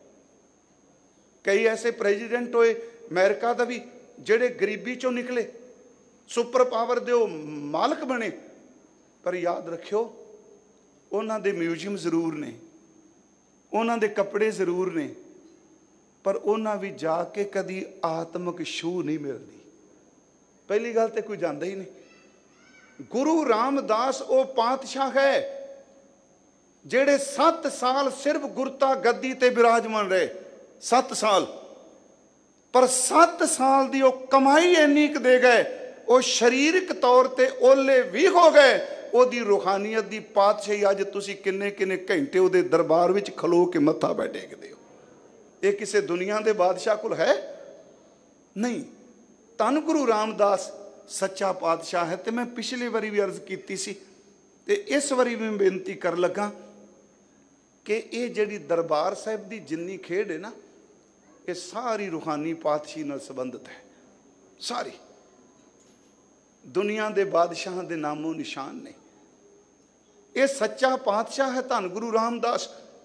कई ऐसे प्रेजिडेंट होए अमेरिका का भी जेड़े गरीबी चों निकले, सुपर पावर दे वो मालक बने, पर याद रखियो उन्हां दे म्यूजियम जरूर ने, उन्हां दे कपड़े जरूर ने, पर उन्हां भी जाके कदी आत्मक छूह नहीं मिलती। पहली गल तो कोई जाता ही नहीं। गुरु रामदास वो पातशाह है जेड़े 7 साल सिर्फ गुरता गद्दी ते विराजमान रहे, 7 साल, पर 7 साल की वो कमाई इन्नी क दे गए, वो शरीरक तौर पर ओले भी हो गए। ਉਹਦੀ रूहानीयत की पातशाही अज तुसीं किन्ने किन्ने घंटे ਉਹਦੇ दरबार विच खलो के मत्था पै टेकदे हो। ये किसी दुनिया के बादशाह कोल है नहीं। धन गुरु रामदास सच्चा पातशाह है। तो मैं पिछली बारी भी अर्ज की सी ते इस बारी भी बेनती कर लगा कि ये जिहड़ी दरबार साहिब की जिन्नी खेड है ना, ये सारी रूहानी पातशाही नाल संबंधित है। सारी दुनिया के बादशाह के नामों निशान ने। ये सच्चा पातशाह है धन गुरु रामदास।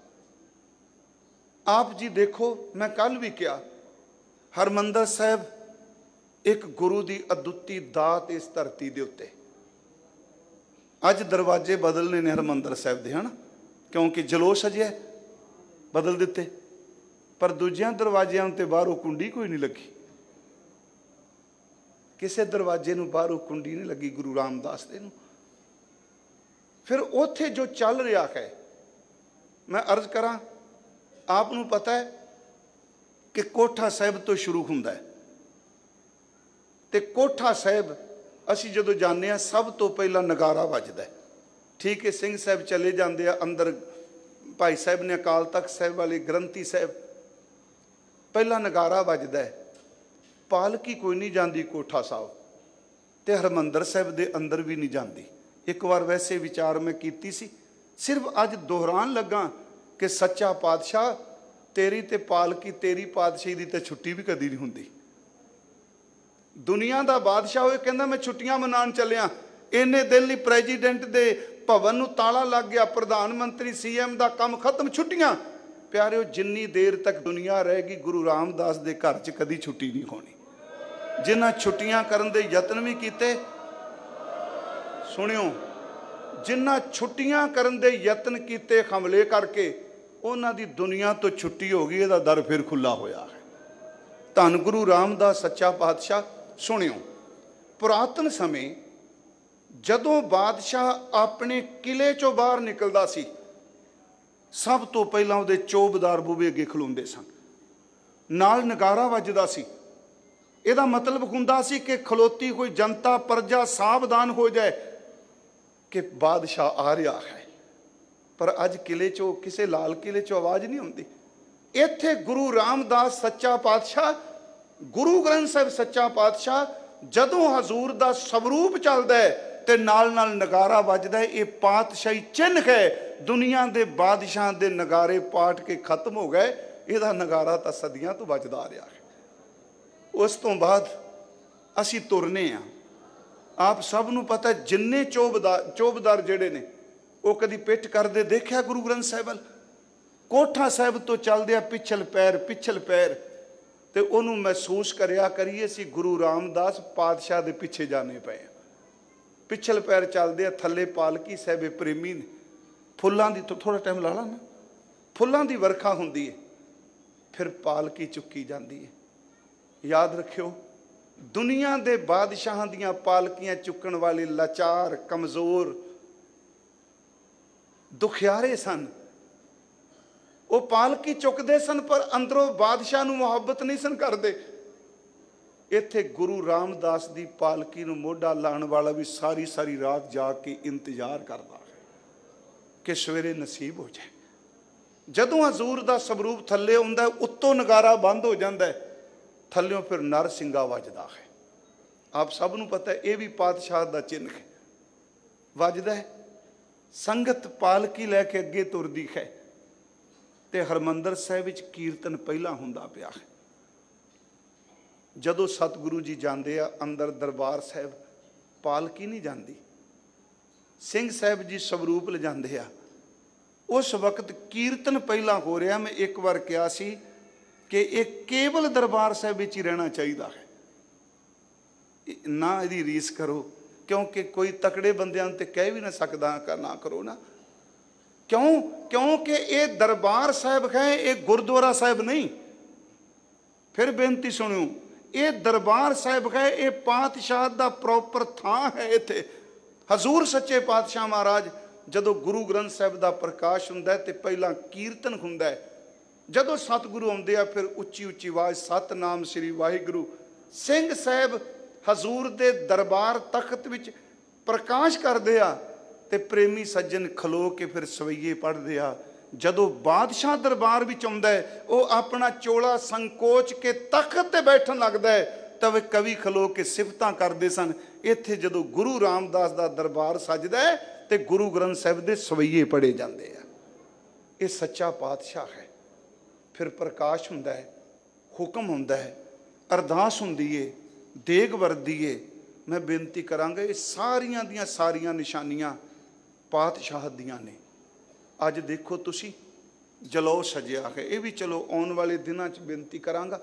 आप जी देखो, मैं कल भी कहा, हरमंदर साहब एक गुरु की अदुੱਤੀ दात इस धरती के उत्ते। अज दरवाजे बदलने ने हरमंदर साहब के, है ना, क्योंकि जलोश अजे बदल दिते, पर दूजिया दरवाजियां ते बाहरों कुंडी कोई नहीं लगी। किसी दरवाजे नूं बाहरों कुंडी नहीं लगी गुरु रामदास दे नूं। फिर उत्थे जो चल रहा है, मैं अर्ज करा, आपनूं पता है कि कोठा साहिब तो शुरू हुंदा है, ते कोठा साहिब असीं जदों जाने आ सब तो पहला नगारा वजदा है। ठीक है, सिंह साहब चले जाते हैं अंदर, भाई साहब ने अकाल तख्त साहिब वाले ग्रंथी साहब, पहला नगारा वजदा है। पालकी कोई नहीं जाती कोठा साहब, ते हरमंदर साहब दे अंदर भी नहीं जाती। एक बार वैसे विचार मैं कीती सी, सिर्फ अज दोहरान लगा कि सच्चा पातशाह तेरी ते पालकी तेरी पातशाही दी ते छुट्टी भी कदी नहीं हुंदी। दुनिया का बादशाह होए कहंदा मैं छुट्टियां मनाउण चलिया, इन्ने दिन लई प्रेजिडेंट दे भवन नूं ताला लग गया, प्रधानमंत्री CM दा काम खत्म, छुट्टियां। प्यारिओ जिन्नी देर तक दुनिया रहेगी गुरु रामदास दे घर च कदी छुट्टी नहीं होनी। जिन्हां छुट्टियां करन दे यतन भी कीते, सुनियो, जिन्हां छुट्टियां करन दे यतन कीते हमले करके, उन्हां दी दुनिया तो छुट्टी हो गई, इहदा दर फिर खुला होया है। धन गुरु रामदास सच्चा पातशाह। सुनियो, पुरातन समय जदों बादशाह अपने किले चों बाहर निकलदा सी, सब तो पहला उहदे चौबदार बूहे अगे खलोंदे सन, नाल नगारा वजदा सी। इहदा मतलब हुंदा सी कि खलोती कोई जनता प्रजा सावधान हो जाए कि बादशाह आ रहा है। पर अज किले चो, किसी लाल किले चो आवाज़ नहीं आउंदी। इत्थे गुरु रामदास सच्चा पातशाह, गुरु ग्रंथ साहिब सच्चा पातशाह, जदों हजूर दा स्वरूप चलदा है ते नाल नाल नगारा वजदा है। ये पातशाही चिन्ह है। दुनिया के बादशाह के नगारे पाट के खत्म हो गए, इहदा नगारा तो सदियां तो वजदा आ रहा है। उस तो बाद असी तुरने आ। आप सब नूं पता, जिन्ने चौबदार जिहड़े ने वो कदी पिठ करदे देखिया गुरु ग्रंथ साहिब वल? कोठा साहिब तो चलदे पिछल पैर ते उहनूं महसूस करिया करिए सी गुरु रामदास पातशाह दे पिछे जाने पे। पिछल पैर चलदे थल्ले पालकी साहिब प्रेमी ने, फुल्लां दी, तो थोड़ा टाइम ला ला ना, फुल्लां दी वर्खा हुंदी है, फिर पालकी चुकी जाती है। याद रखियो, ਦੁਨੀਆ ਦੇ ਬਾਦਸ਼ਾਹਾਂ ਦੀਆਂ ਪਾਲਕੀਆਂ ਚੁੱਕਣ ਵਾਲੇ ਲਾਚਾਰ, ਕਮਜ਼ੋਰ, ਦੁਖਿਆਰੇ ਸਨ। ਉਹ ਪਾਲਕੀ ਚੁੱਕਦੇ ਸਨ ਪਰ ਅੰਦਰੋਂ ਬਾਦਸ਼ਾਹ ਨੂੰ ਮੁਹੱਬਤ ਨਹੀਂ ਸਨ ਕਰਦੇ। ਇੱਥੇ ਗੁਰੂ ਰਾਮਦਾਸ ਦੀ ਪਾਲਕੀ ਨੂੰ ਮੋਢਾ ਲਾਉਣ ਵਾਲਾ ਵੀ ਸਾਰੀ ਸਾਰੀ ਰਾਤ ਜਾ ਕੇ ਇੰਤਜ਼ਾਰ ਕਰਦਾ ਹੈ ਕਿ ਸਵੇਰੇ ਨਸੀਬ ਹੋ ਜਾਏ। ਜਦੋਂ ਹਜ਼ੂਰ ਦਾ ਸਵਰੂਪ ਥੱਲੇ ਆਉਂਦਾ, ਉੱਤੋਂ ਨਗਾਰਾ ਬੰਦ ਹੋ ਜਾਂਦਾ, ਥੱਲਿਓਂ ਫਿਰ ਨਰ ਸਿੰਘਾ ਵੱਜਦਾ ਹੈ। ਆਪ ਸਭ ਨੂੰ ਪਤਾ ਹੈ ਇਹ ਵੀ ਪਾਤਸ਼ਾਹ ਦਾ ਚਿੰਨ੍ਹ ਹੈ। ਵੱਜਦਾ ਹੈ, ਸੰਗਤ ਪਾਲਕੀ ਲੈ ਕੇ ਅੱਗੇ ਤੁਰਦੀ ਹੈ ਤੇ ਹਰਮੰਦਰ ਸਾਹਿਬ ਵਿੱਚ ਕੀਰਤਨ ਪਹਿਲਾਂ ਹੁੰਦਾ ਪਿਆ ਹੈ। ਜਦੋਂ ਸਤਿਗੁਰੂ ਜੀ ਜਾਂਦੇ ਆ ਅੰਦਰ ਦਰਬਾਰ ਸਾਹਿਬ, ਪਾਲਕੀ ਨਹੀਂ ਜਾਂਦੀ, ਸਿੰਘ ਸਾਹਿਬ ਜੀ ਸਵਰੂਪ ਲਿਜਾਂਦੇ ਆ। ਉਸ ਵਕਤ ਕੀਰਤਨ ਪਹਿਲਾਂ ਹੋ ਰਿਹਾ। ਮੈਂ ਇੱਕ ਵਾਰ ਕਿਹਾ ਸੀ ਕਿ ਇਹ ਕੇਵਲ ਦਰਬਾਰ ਸਾਹਿਬ ਵਿੱਚ ਹੀ ਰਹਿਣਾ ਚਾਹੀਦਾ ਹੈ, ਨਾ ਇਹਦੀ ਰੀਸ ਕਰੋ, ਕਿਉਂਕਿ ਕੋਈ ਤਕੜੇ ਬੰਦਿਆਂ ਨੂੰ ਤੇ ਕਹਿ ਵੀ ਨਾ ਸਕਦਾ ਨਾ ਕਰੋ ਨਾ। ਕਿਉਂਕਿ ਇਹ ਦਰਬਾਰ ਸਾਹਿਬ ਹੈ, ਇਹ ਗੁਰਦੁਆਰਾ ਸਾਹਿਬ ਨਹੀਂ। ਫਿਰ ਬੇਨਤੀ ਸੁਣਿਓ, ਇਹ ਦਰਬਾਰ ਸਾਹਿਬ ਹੈ, ਇਹ ਪਾਤਸ਼ਾਹ ਦਾ ਪ੍ਰੋਪਰ ਥਾਂ ਹੈ। ਇੱਥੇ ਹਜ਼ੂਰ ਸੱਚੇ ਪਾਤਸ਼ਾਹ ਮਹਾਰਾਜ ਜਦੋਂ ਗੁਰੂ ਗ੍ਰੰਥ ਸਾਹਿਬ ਦਾ ਪ੍ਰਕਾਸ਼ ਹੁੰਦਾ ਤੇ ਪਹਿਲਾਂ ਕੀਰਤਨ ਹੁੰਦਾ ਹੈ। ਜਦੋਂ ਸਤਿਗੁਰੂ ਆਉਂਦੇ ਆ ਫਿਰ ਉੱਚੀ ਉੱਚੀ ਆਵਾਜ਼ ਸਤਨਾਮ ਸ੍ਰੀ ਵਾਹਿਗੁਰੂ। ਸਿੰਘ ਸਾਹਿਬ ਹਜ਼ੂਰ ਦੇ ਦਰਬਾਰ ਤਖਤ ਵਿੱਚ ਪ੍ਰਕਾਸ਼ ਕਰਦੇ ਆ ਤੇ ਪ੍ਰੇਮੀ ਸੱਜਣ ਖਲੋ ਕੇ ਫਿਰ ਸਵਈਏ ਪੜ੍ਹਦੇ ਆ। ਜਦੋਂ ਬਾਦਸ਼ਾਹ ਦਰਬਾਰ ਵਿੱਚ ਆਉਂਦਾ ਹੈ, ਉਹ ਆਪਣਾ ਚੋਲਾ ਸੰਕੋਚ ਕੇ ਤਖਤ ਤੇ ਬੈਠਣ ਲੱਗਦਾ ਹੈ ਤਾਂ ਵੇ ਕਵੀ ਖਲੋ ਕੇ ਸਿਫਤਾਂ ਕਰਦੇ ਸਨ। ਇੱਥੇ ਜਦੋਂ ਗੁਰੂ ਰਾਮਦਾਸ ਦਾ ਦਰਬਾਰ ਸਜਦਾ ਹੈ ਤੇ ਗੁਰੂ ਗ੍ਰੰਥ ਸਾਹਿਬ ਦੇ ਸਵਈਏ ਪੜ੍ਹੇ ਜਾਂਦੇ ਆ। ਇਹ ਸੱਚਾ ਪਾਤਸ਼ਾਹ ਹੈ। ਫਿਰ ਪ੍ਰਕਾਸ਼ ਹੁੰਦਾ ਹੈ, ਹੁਕਮ ਹੁੰਦਾ ਹੈ, ਅਰਦਾਸ ਹੁੰਦੀ ਏ, ਦੇਗ ਵਰਦੀ ਏ। ਮੈਂ ਬੇਨਤੀ ਕਰਾਂਗਾ, ਇਹ ਸਾਰੀਆਂ ਦੀਆਂ ਸਾਰੀਆਂ ਨਿਸ਼ਾਨੀਆਂ ਪਾਤਸ਼ਾਹ ਦੀਆਂ ਨੇ। ਅੱਜ ਦੇਖੋ ਤੁਸੀਂ ਜਲੌ ਸਜਿਆ ਹੈ, ਇਹ ਵੀ ਚਲੋ ਆਉਣ ਵਾਲੇ ਦਿਨਾਂ 'ਚ ਬੇਨਤੀ ਕਰਾਂਗਾ।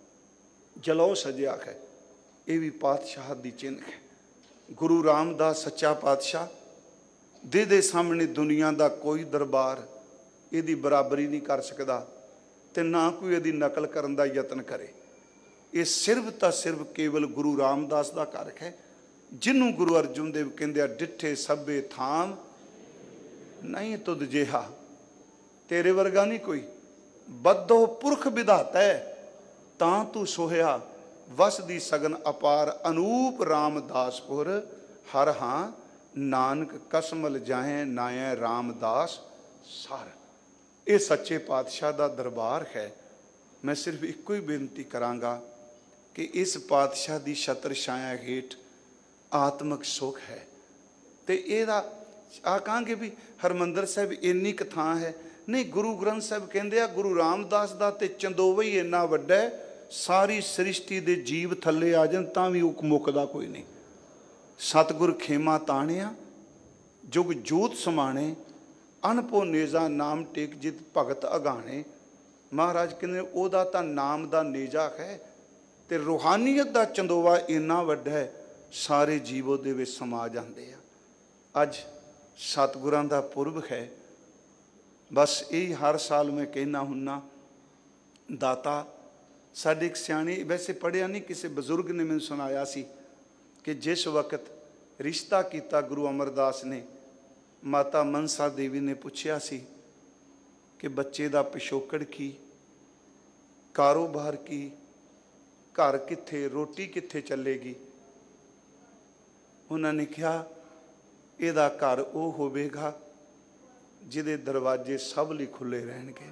ਜਲੌ ਸਜਿਆ ਹੈ, ਇਹ ਵੀ ਪਾਤਸ਼ਾਹ ਦੀ ਚਿੰਨ੍ਹ ਹੈ। ਗੁਰੂ ਰਾਮਦਾਸ ਸੱਚਾ ਪਾਤਸ਼ਾਹ ਦੇ ਸਾਹਮਣੇ ਦੁਨੀਆ ਦਾ ਕੋਈ ਦਰਬਾਰ ਇਹਦੀ ਬਰਾਬਰੀ ਨਹੀਂ ਕਰ ਸਕਦਾ ਤੇ ਨਾ ਕੋਈ ਇਹਦੀ ਨਕਲ ਕਰਨ ਦਾ ਯਤਨ ਕਰੇ। ਇਹ ਸਿਰਫ ਤਾਂ ਸਿਰਫ ਕੇਵਲ ਗੁਰੂ ਰਾਮਦਾਸ ਦਾ ਘਰ ਹੈ, ਜਿਹਨੂੰ ਗੁਰੂ ਅਰਜਨ ਦੇਵ ਕਹਿੰਦੇ ਆ ਡਿੱਠੇ ਸਭੇ ਥਾਮ ਨਹੀਂ ਤੁਧ ਜਿਹਾ, ਤੇਰੇ ਵਰਗਾ ਨਹੀਂ ਕੋਈ। ਬੱਧੋ ਪੁਰਖ ਵਿਧਾਤਾ ਤਾਂ ਤੂੰ ਸੋਹਿਆ, ਵਸਦੀ ਸਗਨ ਅਪਾਰ ਅਨੂਪ ਰਾਮਦਾਸਪੁਰ ਹਰ ਹਾਂ ਨਾਨਕ ਕਸਮਲ ਜਾਹੇ ਨਾਇ ਰਾਮਦਾਸ ਸਰ। ਇਹ ਸੱਚੇ ਪਾਤਸ਼ਾਹ ਦਾ ਦਰਬਾਰ ਹੈ। ਮੈਂ ਸਿਰਫ ਇੱਕੋ ਹੀ ਬੇਨਤੀ ਕਰਾਂਗਾ ਕਿ ਇਸ ਪਾਤਸ਼ਾਹ ਦੀ ਛਤਰ ਛਾਇਆ ਹੇਠ ਆਤਮਿਕ ਸੁੱਖ ਹੈ। ਤੇ ਇਹਦਾ ਕਹਾਂਗੇ ਵੀ ਹਰਮੰਦਰ ਸਾਹਿਬ ਇੰਨੀ ਕੁ ਥਾਂ ਹੈ ਨਹੀਂ। ਗੁਰੂ ਗ੍ਰੰਥ ਸਾਹਿਬ ਕਹਿੰਦੇ ਆ ਗੁਰੂ ਰਾਮਦਾਸ ਦਾ ਤੇ ਚੰਦੋਵਾ ਹੀ ਇੰਨਾ ਵੱਡਾ ਹੈ, ਸਾਰੀ ਸ੍ਰਿਸ਼ਟੀ ਦੇ ਜੀਵ ਥੱਲੇ ਆ ਜਾਣ ਤਾਂ ਵੀ ਉਹ ਮੁੱਕਦਾ ਕੋਈ ਨਹੀਂ। ਸਤਿਗੁਰ ਖੇਮਾ ਤਾਣਿਆ ਜੁਗ ਜੋਤ ਸਮਾਣੇ, ਅਨਪੋ ਨੇਜਾ ਨਾਮ ਟੇਕ ਜਿਤ ਭਗਤ ਅਗਾਣੇ। ਮਹਾਰਾਜ ਕਹਿੰਦੇ ਉਹਦਾ ਤਾਂ ਨਾਮ ਦਾ ਨੇਜਾ ਹੈ ਤੇ ਰੂਹਾਨੀਅਤ ਦਾ ਚੰਦੋਵਾ ਇੰਨਾ ਵੱਡਾ ਹੈ, ਸਾਰੇ ਜੀਵ ਉਹਦੇ ਵਿੱਚ ਸਮਾ ਜਾਂਦੇ ਆ। ਅੱਜ ਸਤਿਗੁਰਾਂ ਦਾ ਪੁਰਬ ਹੈ। ਬਸ ਇਹ ਹਰ ਸਾਲ ਮੈਂ ਕਹਿਣਾ ਹੁੰਨਾ, ਦਾਤਾ ਸਾਡੇ ਇੱਕ ਸਿਆਣੇ, ਵੈਸੇ ਪੜ੍ਹਿਆ ਨਹੀਂ, ਕਿਸੇ ਬਜ਼ੁਰਗ ਨੇ ਮੈਨੂੰ ਸੁਣਾਇਆ ਸੀ ਕਿ ਜਿਸ ਵਕਤ ਰਿਸ਼ਤਾ ਕੀਤਾ ਗੁਰੂ ਅਮਰਦਾਸ ਨੇ, ਮਾਤਾ ਮਨਸਾ ਦੇਵੀ ਨੇ ਪੁੱਛਿਆ ਸੀ ਕਿ ਬੱਚੇ ਦਾ ਪਿਛੋਕੜ ਕੀ, ਕਾਰੋਬਾਰ ਕੀ, ਘਰ ਕਿੱਥੇ, ਰੋਟੀ ਕਿੱਥੇ ਚੱਲੇਗੀ। ਉਹਨਾਂ ਨੇ ਕਿਹਾ ਇਹਦਾ ਘਰ ਉਹ ਹੋਵੇਗਾ ਜਿਹਦੇ ਦਰਵਾਜ਼ੇ ਸਭ ਲਈ ਖੁੱਲੇ ਰਹਿਣਗੇ।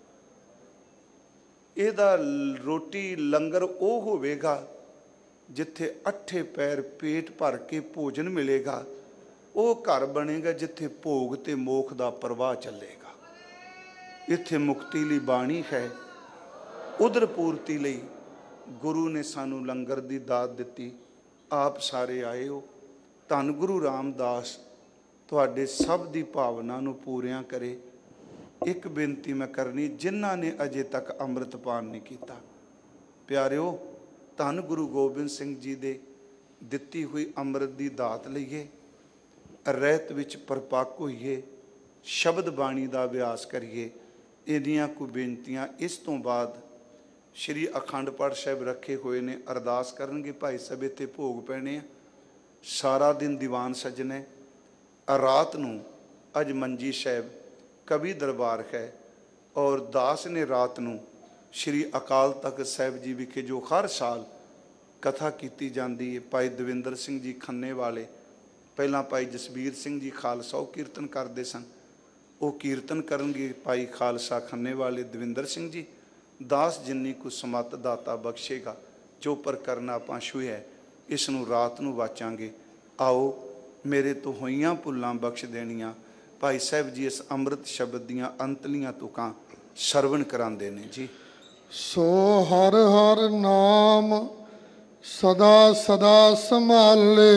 ਇਹਦਾ ਰੋਟੀ ਲੰਗਰ ਉਹ ਹੋਵੇਗਾ ਜਿੱਥੇ ਅੱਠੇ ਪੈਰ ਪੇਟ ਭਰ ਕੇ ਭੋਜਨ ਮਿਲੇਗਾ। ਉਹ ਘਰ ਬਣੇਗਾ ਜਿੱਥੇ ਭੋਗ ਤੇ ਮੋਖ ਦਾ ਪ੍ਰਵਾਹ ਚੱਲੇਗਾ। ਇੱਥੇ ਮੁਕਤੀ ਲਈ ਬਾਣੀ ਹੈ, ਉਦਰ ਪੂਰਤੀ ਲਈ ਗੁਰੂ ਨੇ ਸਾਨੂੰ ਲੰਗਰ ਦੀ ਦਾਤ ਦਿੱਤੀ। ਆਪ ਸਾਰੇ ਆਏ ਹੋ। ਧੰਨ ਗੁਰੂ ਰਾਮਦਾਸ ਤੁਹਾਡੇ ਸਭ ਦੀ ਭਾਵਨਾ ਨੂੰ ਪੂਰਿਆਂ ਕਰੇ। ਇੱਕ ਬੇਨਤੀ ਮੈਂ ਕਰਨੀ, ਜਿਨ੍ਹਾਂ ਨੇ ਅਜੇ ਤੱਕ ਅੰਮ੍ਰਿਤਪਾਨ ਨਹੀਂ ਕੀਤਾ, ਪਿਆਰਿਓ, ਧੰਨ ਗੁਰੂ ਗੋਬਿੰਦ ਸਿੰਘ ਜੀ ਦੇ ਦਿੱਤੀ ਹੋਈ ਅੰਮ੍ਰਿਤ ਦੀ ਦਾਤ ਲਈਏ, ਰਹਿਤ ਵਿੱਚ ਪਰਪੱਕ ਹੋਈਏ, ਸ਼ਬਦ ਬਾਣੀ ਦਾ ਅਭਿਆਸ ਕਰੀਏ। ਇਹਦੀਆਂ ਕੋਈ ਬੇਨਤੀਆਂ ਇਸ ਤੋਂ ਬਾਅਦ ਸ਼੍ਰੀ ਅਖੰਡ ਪਾਠ ਸਾਹਿਬ ਰੱਖੇ ਹੋਏ ਨੇ, ਅਰਦਾਸ ਕਰਨਗੇ। ਭਾਈ ਸਾਹਿਬ ਇੱਥੇ ਭੋਗ ਪੈਣੇ ਆ। ਸਾਰਾ ਦਿਨ ਦੀਵਾਨ ਸਜਣੇ, ਰਾਤ ਨੂੰ ਅੱਜ ਮੰਜੀ ਸਾਹਿਬ ਕਵੀ ਦਰਬਾਰ ਹੈ। ਔਰ ਦਾਸ ਨੇ ਰਾਤ ਨੂੰ ਸ਼੍ਰੀ ਅਕਾਲ ਤਖਤ ਸਾਹਿਬ ਜੀ ਵਿਖੇ ਜੋ ਹਰ ਸਾਲ ਕਥਾ ਕੀਤੀ ਜਾਂਦੀ ਹੈ, ਭਾਈ ਦਵਿੰਦਰ ਸਿੰਘ ਜੀ ਖੰਨੇ ਵਾਲੇ, ਪਹਿਲਾਂ ਭਾਈ ਜਸਬੀਰ ਸਿੰਘ ਜੀ ਖਾਲਸਾ ਉਹ ਕੀਰਤਨ ਕਰਦੇ ਸਨ, ਉਹ ਕੀਰਤਨ ਕਰਨਗੇ। ਭਾਈ ਖਾਲਸਾ ਖੰਨੇ ਵਾਲੇ ਦਵਿੰਦਰ ਸਿੰਘ ਜੀ, ਦਾਸ ਜਿੰਨੀ ਕੁ ਸਮੱਤ ਦਾਤਾ ਬਖਸ਼ੇਗਾ, ਜੋ ਪਰ ਕਰਨਾ ਆਪਾਂ ਛੂਹਿਆ, ਇਸ ਨੂੰ ਰਾਤ ਨੂੰ ਵਾਚਾਂਗੇ। ਆਓ ਮੇਰੇ ਤੋਂ ਹੋਈਆਂ ਭੁੱਲਾਂ ਬਖਸ਼ ਦੇਣੀਆਂ। ਭਾਈ ਸਾਹਿਬ ਜੀ ਇਸ ਅੰਮ੍ਰਿਤ ਸ਼ਬਦ ਦੀਆਂ ਅੰਤਲੀਆਂ ਤੁਕਾਂ ਸਰਵਣ ਕਰਾਉਂਦੇ ਨੇ ਜੀ। ਸੋ ਹਰ ਹਰ ਨਾਮ ਸਦਾ ਸਦਾ ਸੰਭਾਲੇ,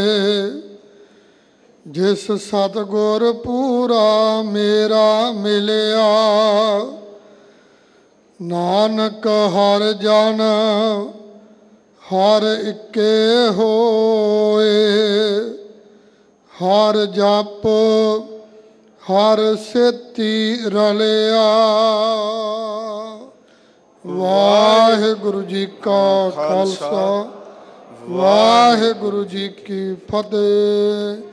ਜਿਸ ਸਤਿਗੁਰ ਪੂਰਾ ਮੇਰਾ ਮਿਲਿਆ। ਨਾਨਕ ਹਰ ਜਨ ਹਰ ਇੱਕੇ ਹੋਏ, ਹਰ ਜਪ ਹਰ ਸੇਤੀ ਰਲਿਆ। ਵਾਹਿਗੁਰੂ ਜੀ ਕਾ ਖਾਲਸਾ, ਵਾਹਿਗੁਰੂ ਜੀ ਕੀ ਫਤਿਹ।